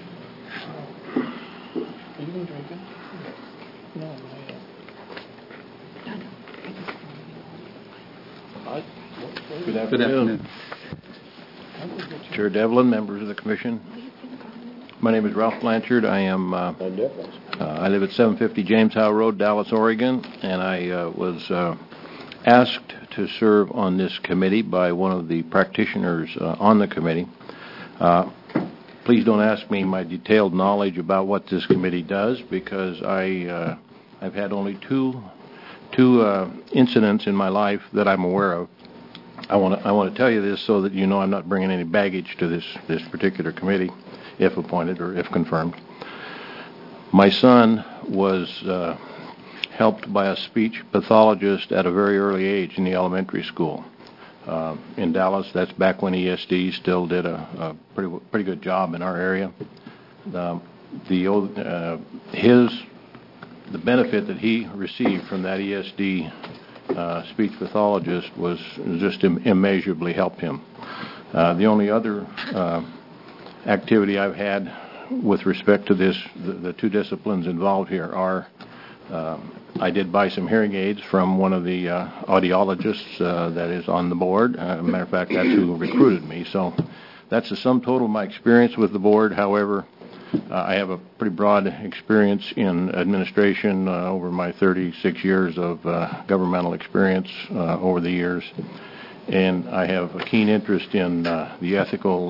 Good afternoon. Chair Devlin, members of the Commission. My name is Ralph Blanchard. I live at 750 James Howe Road, Dallas, Oregon, and I was asked to serve on this committee by one of the practitioners on the committee. Please don't ask me my detailed knowledge about what this committee does, because I've had only two incidents in my life that I'm aware of. I want to tell you this so that you know I'm not bringing any baggage to this particular committee, if appointed or if confirmed. My son was helped by a speech pathologist at a very early age in the elementary school in Dallas. That's back when ESD still did a pretty good job in our area. The benefit that he received from that ESD speech pathologist was just immeasurably helped him. The only other activity I've had with respect to this, the two disciplines involved here are, I did buy some hearing aids from one of the audiologists that is on the board. As a matter of fact, that's who recruited me. So that's the sum total of my experience with the board. However, I have a pretty broad experience in administration over my 36 years of governmental experience over the years, and I have a keen interest in the ethical,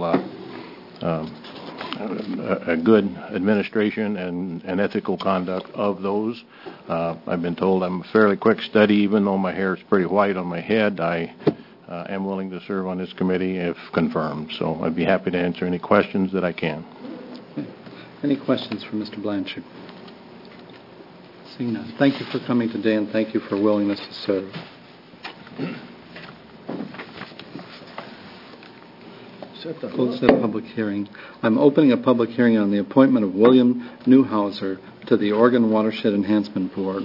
a good administration and ethical conduct of those. I've been told I'm a fairly quick study, even though my hair is pretty white on my head. I am willing to serve on this committee if confirmed, so I'd be happy to answer any questions that I can. Any questions for Mr. Blanchard? Seeing none. Thank you for coming today, and thank you for willingness to serve. Close the public hearing. I'm opening a public hearing on the appointment of William Newhouser to the Oregon Watershed Enhancement Board.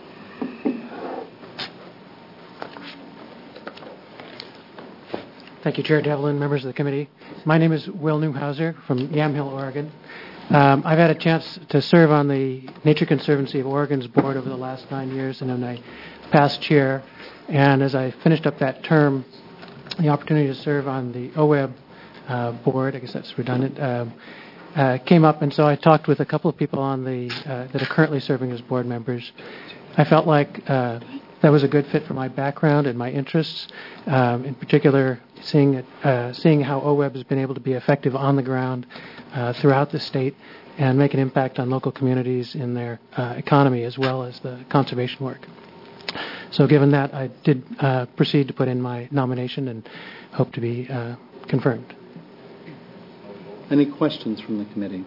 Thank you, Chair Devlin, members of the committee. My name is Will Newhouser from Yamhill, Oregon. I've had a chance to serve on the Nature Conservancy of Oregon's board over the last 9 years, and I'm a past chair. And as I finished up that term, the opportunity to serve on the OWEB board, I guess that's redundant, came up, and so I talked with a couple of people on that are currently serving as board members. I felt like that was a good fit for my background and my interests, in particular seeing how OWEB has been able to be effective on the ground throughout the state and make an impact on local communities in their economy as well as the conservation work. So given that, I did proceed to put in my nomination and hope to be confirmed. Any questions from the committee?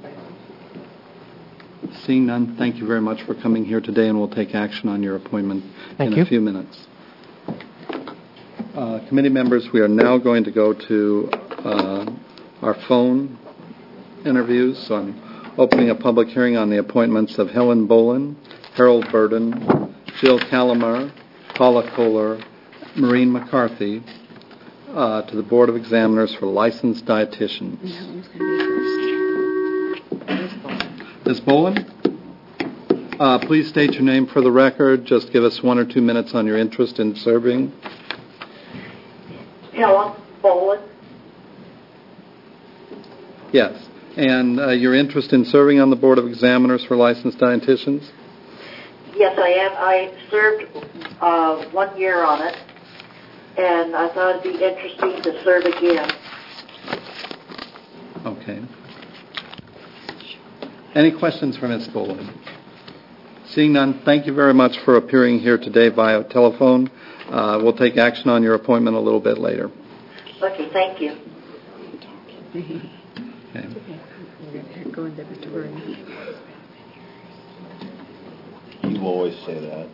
Seeing none, thank you very much for coming here today, and we'll take action on your appointment in a few minutes. Committee members, we are now going to go to our phone interviews. So I'm opening a public hearing on the appointments of Helen Bolin, Harold Burden, Jill Calamar, Paula Kohler, Maureen McCarthy to the Board of Examiners for licensed dietitians. Ms. Bolin, please state your name for the record. Just give us 1 or 2 minutes on your interest in serving. Helen Bolin. Yes. And your interest in serving on the Board of Examiners for licensed dietitians? Yes, I am. I served 1 year on it, and I thought it'd be interesting to serve again. Okay. Any questions for Ms. Bolin? Seeing none, thank you very much for appearing here today via telephone. We'll take action on your appointment a little bit later. Okay, thank you. Okay. You always say that.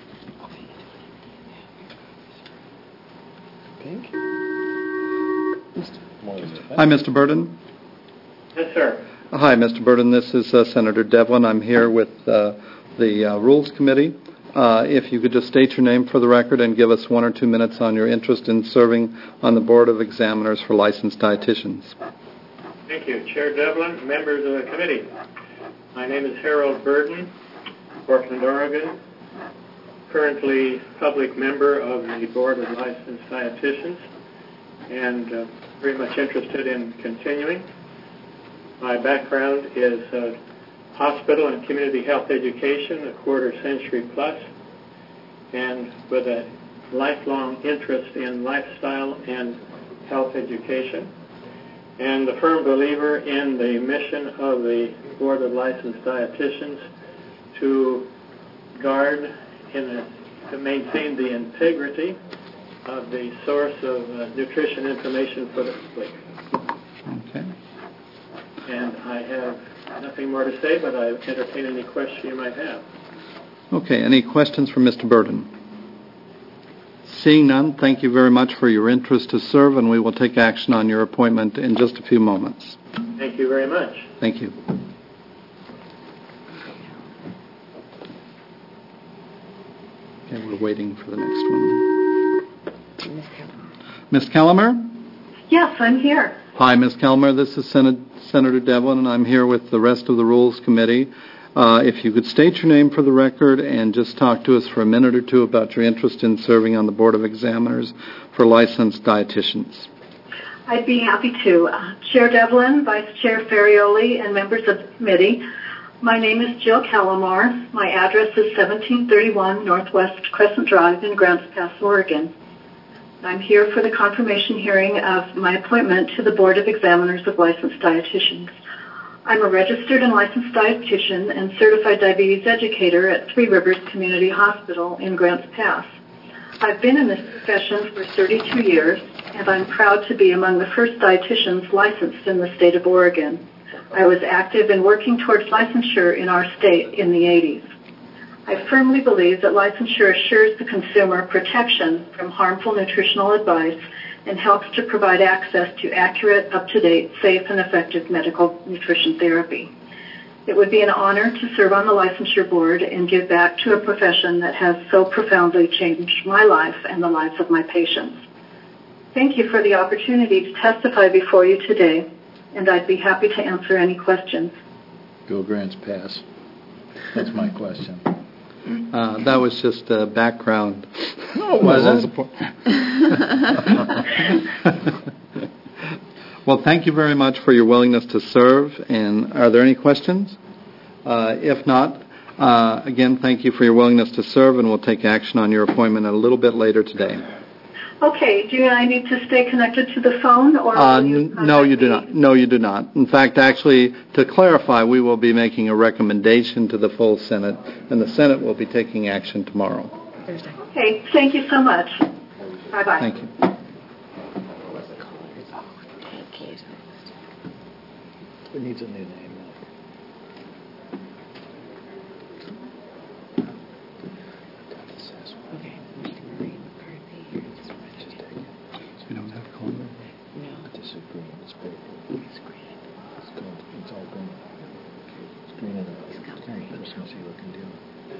Hi, Mr. Burden. Yes, sir. Hi, Mr. Burden. This is Senator Devlin. I'm here with the Rules Committee. If you could just state your name for the record and give us 1 or 2 minutes on your interest in serving on the Board of Examiners for licensed dietitians. Thank you. Chair Devlin, members of the committee. My name is Harold Burden, Portland, Oregon, currently public member of the Board of Licensed Dietitians, and very much interested in continuing. My background is hospital and community health education, a quarter century plus, and with a lifelong interest in lifestyle and health education, and a firm believer in the mission of the Board of Licensed Dietitians to guard to maintain the integrity of the source of nutrition information for the public. Okay. And I have nothing more to say, but I entertain any question you might have. Okay. Any questions for Mr. Burden? Seeing none, thank you very much for your interest to serve, and we will take action on your appointment in just a few moments. Thank you very much. Thank you. Okay, we're waiting for the next one. Ms. Calamar? Yes, I'm here. Hi, Ms. Calamar. This is Senator Devlin, and I'm here with the rest of the Rules Committee. If you could state your name for the record and just talk to us for a minute or two about your interest in serving on the Board of Examiners for licensed dietitians. I'd be happy to. Chair Devlin, Vice Chair Ferrioli, and members of the committee, my name is Jill Calamar. My address is 1731 Northwest Crescent Drive in Grants Pass, Oregon. I'm here for the confirmation hearing of my appointment to the Board of Examiners of Licensed Dietitians. I'm a registered and licensed dietitian and certified diabetes educator at Three Rivers Community Hospital in Grants Pass. I've been in this profession for 32 years, and I'm proud to be among the first dietitians licensed in the state of Oregon. I was active in working towards licensure in our state in the 80s. I firmly believe that licensure assures the consumer protection from harmful nutritional advice and helps to provide access to accurate, up-to-date, safe, and effective medical nutrition therapy. It would be an honor to serve on the licensure board and give back to a profession that has so profoundly changed my life and the lives of my patients. Thank you for the opportunity to testify before you today, and I'd be happy to answer any questions. Go Grants Pass. That's my question. That was just background. Oh, was it? Well, thank you very much for your willingness to serve. And are there any questions? If not, again, thank you for your willingness to serve, and we'll take action on your appointment a little bit later today. Okay, do I need to stay connected to the phone? Or no, you do not. No, you do not. In fact, actually, to clarify, we will be making a recommendation to the full Senate, and the Senate will be taking action tomorrow. Okay, thank you so much. Bye-bye. Thank you. It needs a new name. We don't have color. No. This is green. It's paper. It's green. It's all green. It's green and it's kind of Christmassy looking deal.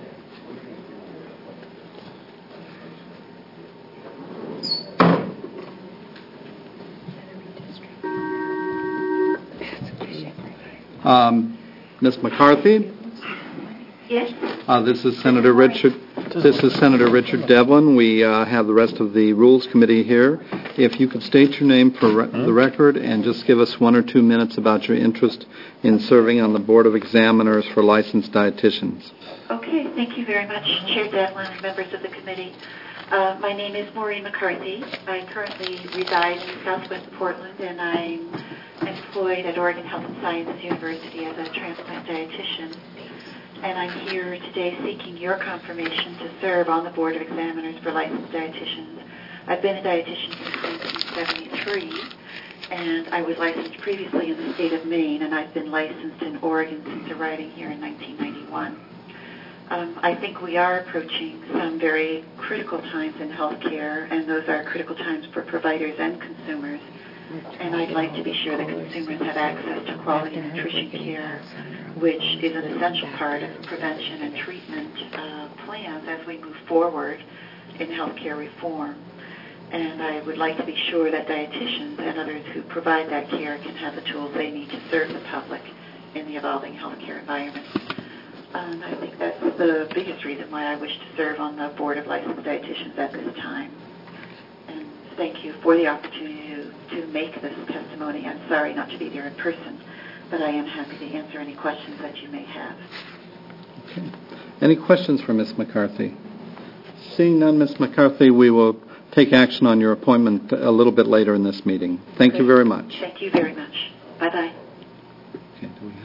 Ms. McCarthy? Yes? This is Senator Richard Devlin. We have the rest of the Rules Committee here. If you could state your name for the record and just give us 1 or 2 minutes about your interest in serving on the Board of Examiners for Licensed Dietitians. Okay, thank you very much, Chair Devlin and members of the committee. My name is Maureen McCarthy. I currently reside in southwest Portland, and I'm employed at Oregon Health and Sciences University as a transplant dietitian. And I'm here today seeking your confirmation to serve on the Board of Examiners for Licensed Dietitians. I've been a dietitian since 1973, and I was licensed previously in the state of Maine, and I've been licensed in Oregon since arriving here in 1991. I think we are approaching some very critical times in healthcare, and those are critical times for providers and consumers. And I'd like to be sure that consumers have access to quality nutrition care, which is an essential part of prevention and treatment plans as we move forward in healthcare reform. And I would like to be sure that dietitians and others who provide that care can have the tools they need to serve the public in the evolving healthcare environment. And I think that's the biggest reason why I wish to serve on the Board of Licensed Dietitians at this time. And thank you for the opportunity to make this testimony. I'm sorry not to be there in person, but I am happy to answer any questions that you may have. Okay. Any questions for Ms. McCarthy? Seeing none, Ms. McCarthy, we will take action on your appointment a little bit later in this meeting. Thank you very much. Thank you very much. Bye-bye. Okay, do we have...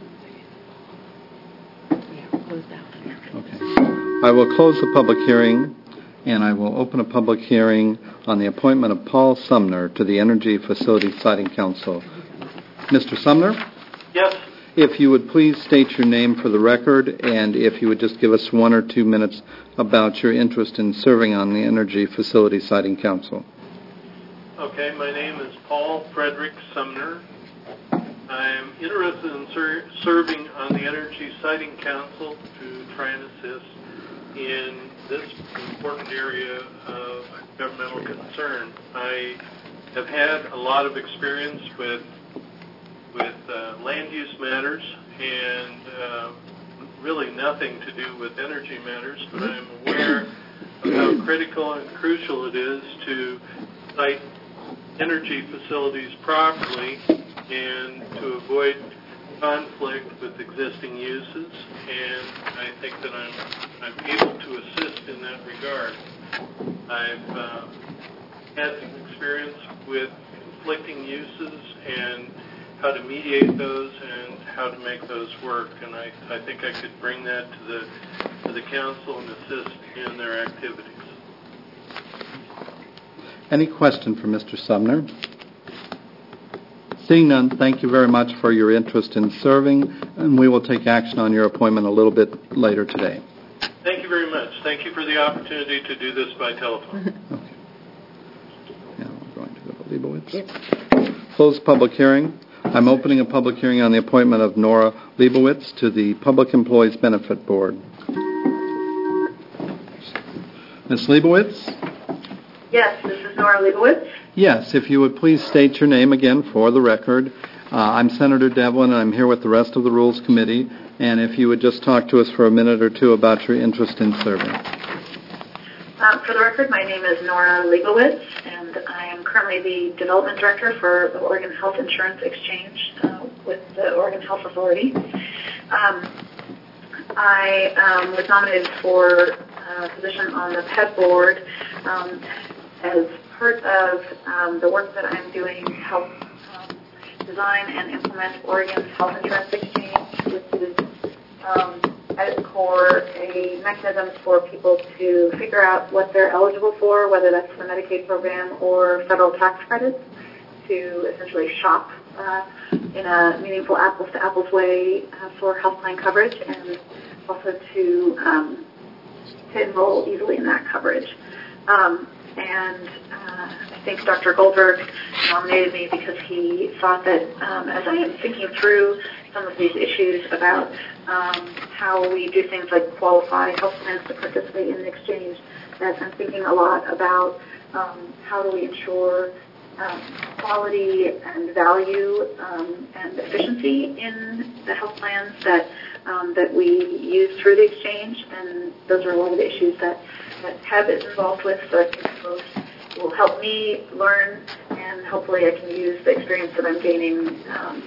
Okay. I will close the public hearing, and I will open a public hearing on the appointment of Paul Sumner to the Energy Facility Siting Council. Mr. Sumner? Yes. If you would please state your name for the record, and if you would just give us 1 or 2 minutes about your interest in serving on the Energy Facility Siting Council. Okay, my name is Paul Frederick Sumner. I'm interested in serving on the Energy Siting Council to try and assist in this important area of governmental concern. I have had a lot of experience with land use matters and really nothing to do with energy matters, but I'm aware of how critical and crucial it is to cite energy facilities properly and to avoid conflict with existing uses, and I think that I'm able to assist in that regard. I've had some experience with conflicting uses and how to mediate those and how to make those work, and I think I could bring that to the council and assist in their activities. Any question for Mr. Sumner? Seeing none, thank you very much for your interest in serving, and we will take action on your appointment a little bit later today. Thank you very much. Thank you for the opportunity to do this by telephone. Okay. Now we're going to go to Leibowitz. Yep. Close public hearing. I'm opening a public hearing on the appointment of Nora Leibowitz to the Public Employees Benefit Board. Ms. Leibowitz? Yes, this is Nora Leibowitz. Yes, if you would please state your name again for the record. I'm Senator Devlin, and I'm here with the rest of the Rules Committee, and if you would just talk to us for a minute or two about your interest in serving. For the record, my name is Nora Leibowitz, and I am currently the Development Director for the Oregon Health Insurance Exchange with the Oregon Health Authority. I was nominated for a position on the PEB board as part of the work that I'm doing to help design and implement Oregon's Health Insurance Exchange, which is at its core a mechanism for people to figure out what they're eligible for, whether that's the Medicaid program or federal tax credits, to essentially shop in a meaningful apples-to-apples way for health plan coverage, and also to enroll easily in that coverage. I think Dr. Goldberg nominated me because he thought that as I am thinking through some of these issues about how we do things like qualify health plans to participate in the exchange, that I'm thinking a lot about how do we ensure quality and value and efficiency in the health plans that we use through the exchange, and those are a lot of the issues that PEB is involved with, so I think those will help me learn, and hopefully I can use the experience that I'm gaining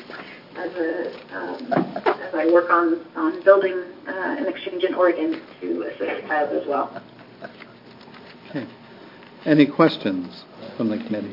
as I work on building an exchange in Oregon to assist PEB as well. Okay. Any questions from the committee?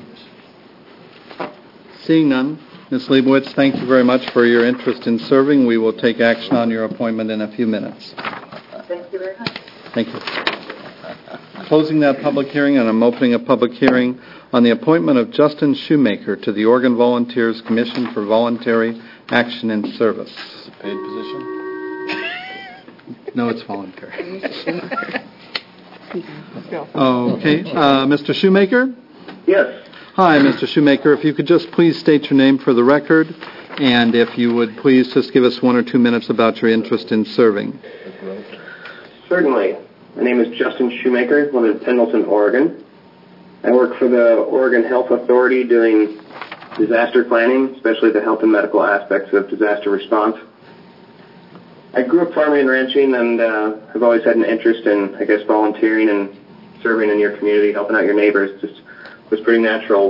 Seeing none, Ms. Leibowitz, thank you very much for your interest in serving. We will take action on your appointment in a few minutes. Thank you very much. Thank you. Closing that public hearing, and I'm opening a public hearing on the appointment of Justin Shoemaker to the Oregon Volunteers Commission for Voluntary Action and Service. Is it a paid position? No, it's voluntary. Let's go. Okay. Mr. Shoemaker? Yes. Hi, Mr. Shoemaker. If you could just please state your name for the record, and if you would please just give us 1 or 2 minutes about your interest in serving. Certainly. My name is Justin Shoemaker. I live in Pendleton, Oregon. I work for the Oregon Health Authority doing disaster planning, especially the health and medical aspects of disaster response. I grew up farming and ranching, and I've always had an interest in, volunteering and serving in your community, helping out your neighbors. Just was pretty natural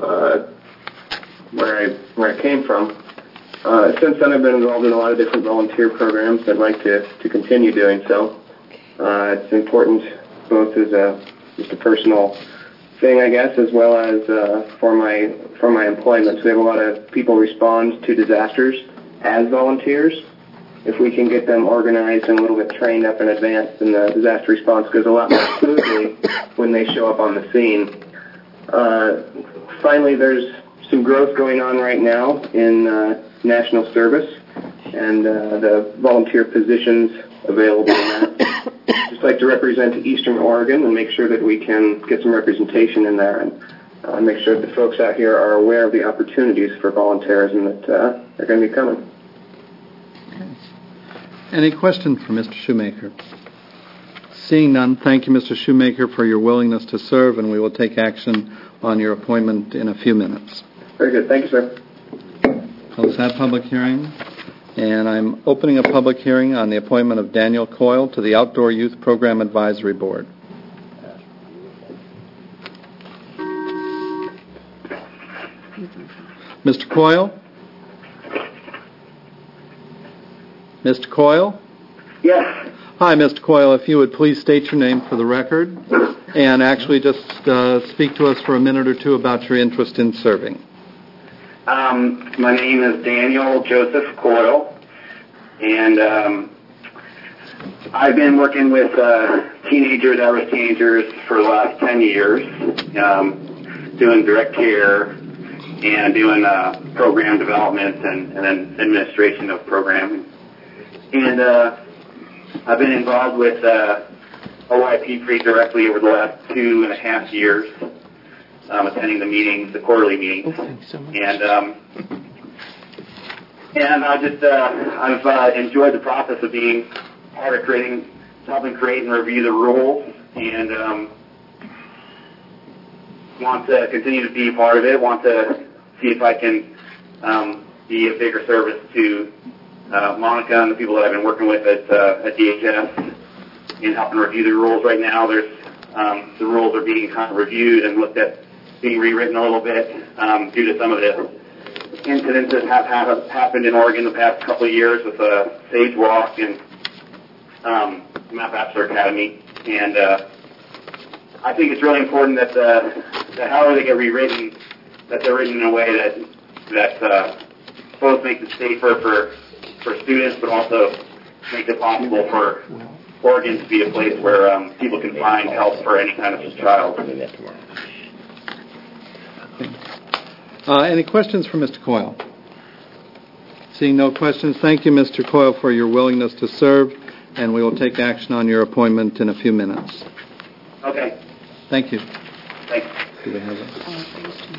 where I came from. Since then, I've been involved in a lot of different volunteer programs. I'd like to continue doing so. It's important both as just a personal thing, as well as for my employment. So we have a lot of people respond to disasters as volunteers. If we can get them organized and a little bit trained up in advance, then the disaster response goes a lot more smoothly when they show up on the scene. Finally, there's some growth going on right now in national service and the volunteer positions available in that. Just like to represent Eastern Oregon and make sure that we can get some representation in there and make sure that the folks out here are aware of the opportunities for volunteerism that are going to be coming. Any questions for Mr. Shoemaker? Seeing none, thank you, Mr. Shoemaker, for your willingness to serve, and we will take action on your appointment in a few minutes. Very good. Thank you, sir. Close that public hearing. And I'm opening a public hearing on the appointment of Daniel Coyle to the Outdoor Youth Program Advisory Board. Mr. Coyle? Mr. Coyle? Yes. Hi, Mr. Coyle. If you would please state your name for the record and actually just speak to us for a minute or two about your interest in serving. My name is Daniel Joseph Coyle, and I've been working with teenagers, at-risk teenagers for the last 10 years, doing direct care and doing program development and then administration of programming. And I've been involved with OYP pretty directly over the last 2.5 years, attending the meetings, the quarterly meetings. And I've enjoyed the process of being part of helping create and review the rules, and want to continue to be part of it, want to see if I can be a bigger service to Monica and the people that I've been working with at DHS in helping review the rules. Right now, the rules are being kind of reviewed and looked at, being rewritten a little bit due to some of the incidents that have happened in Oregon the past couple of years with Sage Walk and Map Bachelor Academy. And I think it's really important that however they get rewritten, that they're written in a way that both make it safer for students, but also make it possible for Oregon to be a place where people can find help for any kind of child. Any questions for Mr. Coyle? Seeing no questions, thank you, Mr. Coyle, for your willingness to serve, and we will take action on your appointment in a few minutes. Okay. Thank you. Thanks. Do they have it?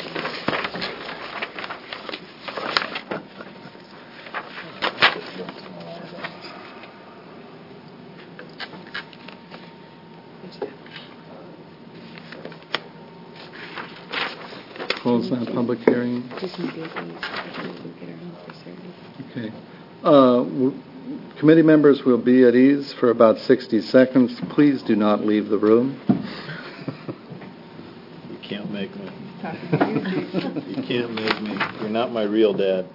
Close that public hearing. Okay. Committee members will be at ease for about 60 seconds. Please do not leave the room. You can't make me. You can't make me. You're not my real dad.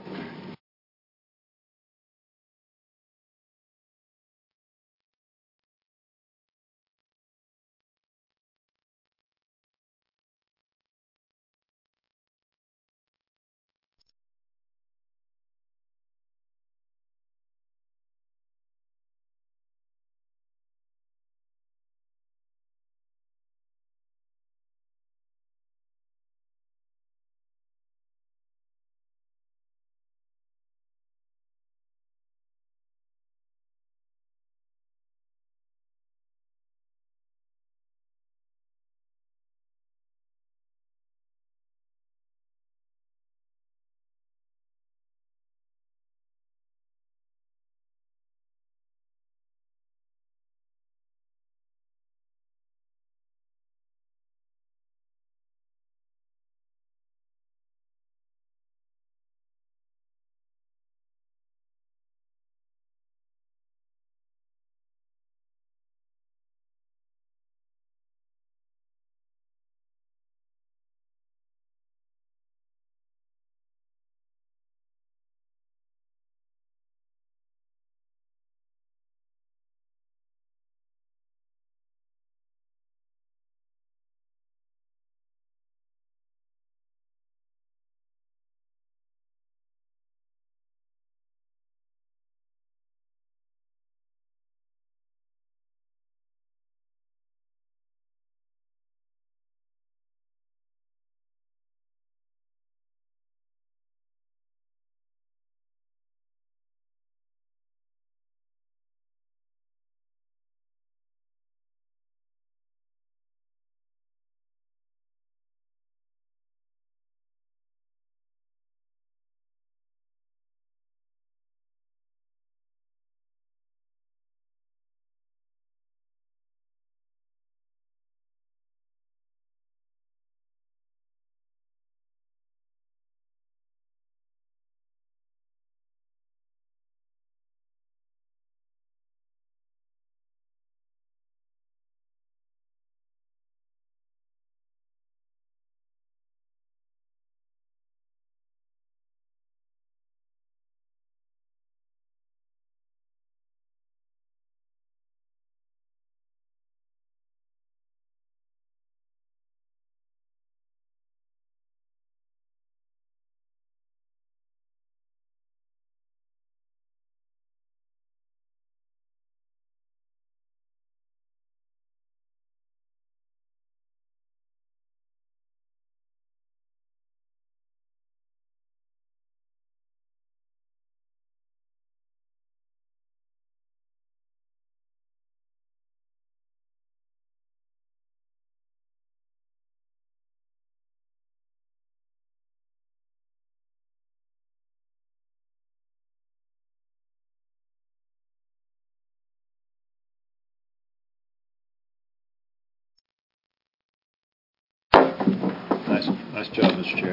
Nice job, Mr. Chair.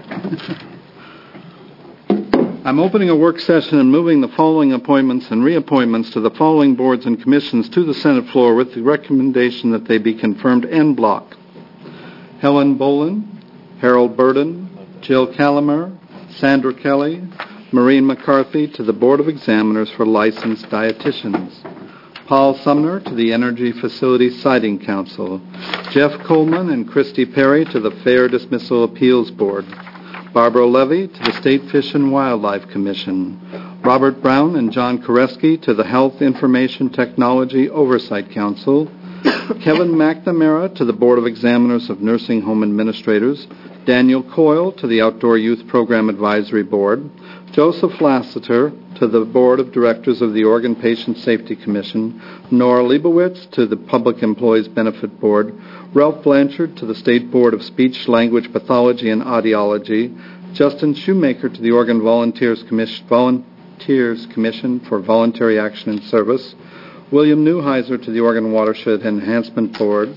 I'm opening a work session and moving the following appointments and reappointments to the following boards and commissions to the Senate floor with the recommendation that they be confirmed en bloc. Helen Bolin, Harold Burden, Jill Calamar, Sandra Kelly, Maureen McCarthy to the Board of Examiners for Licensed Dietitians. Paul Sumner to the Energy Facility Siting Council. Jeff Coleman and Christy Perry to the Fair Dismissal Appeals Board. Barbara Levy to the State Fish and Wildlife Commission. Robert Brown and John Koreski to the Health Information Technology Oversight Council. Kevin McNamara to the Board of Examiners of Nursing Home Administrators. Daniel Coyle to the Outdoor Youth Program Advisory Board. Joseph Lassiter to the Board of Directors of the Oregon Patient Safety Commission. Nora Leibowitz to the Public Employees Benefit Board. Ralph Blanchard to the State Board of Speech, Language, Pathology, and Audiology. Justin Shoemaker to the Oregon Volunteers Commission for Voluntary Action and Service. William Neuheiser to the Oregon Watershed Enhancement Board.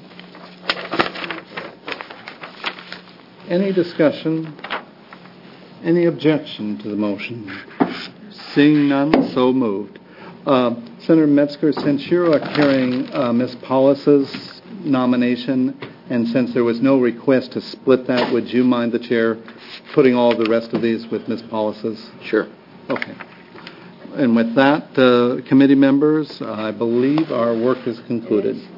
Any discussion? Any objection to the motion? Seeing none, so moved. Senator Metzger, since you're carrying Ms. Paulus's nomination, and since there was no request to split that, would you mind, the Chair, putting all the rest of these with Ms. Paulus's? Sure. Okay. And with that, committee members, I believe our work is concluded.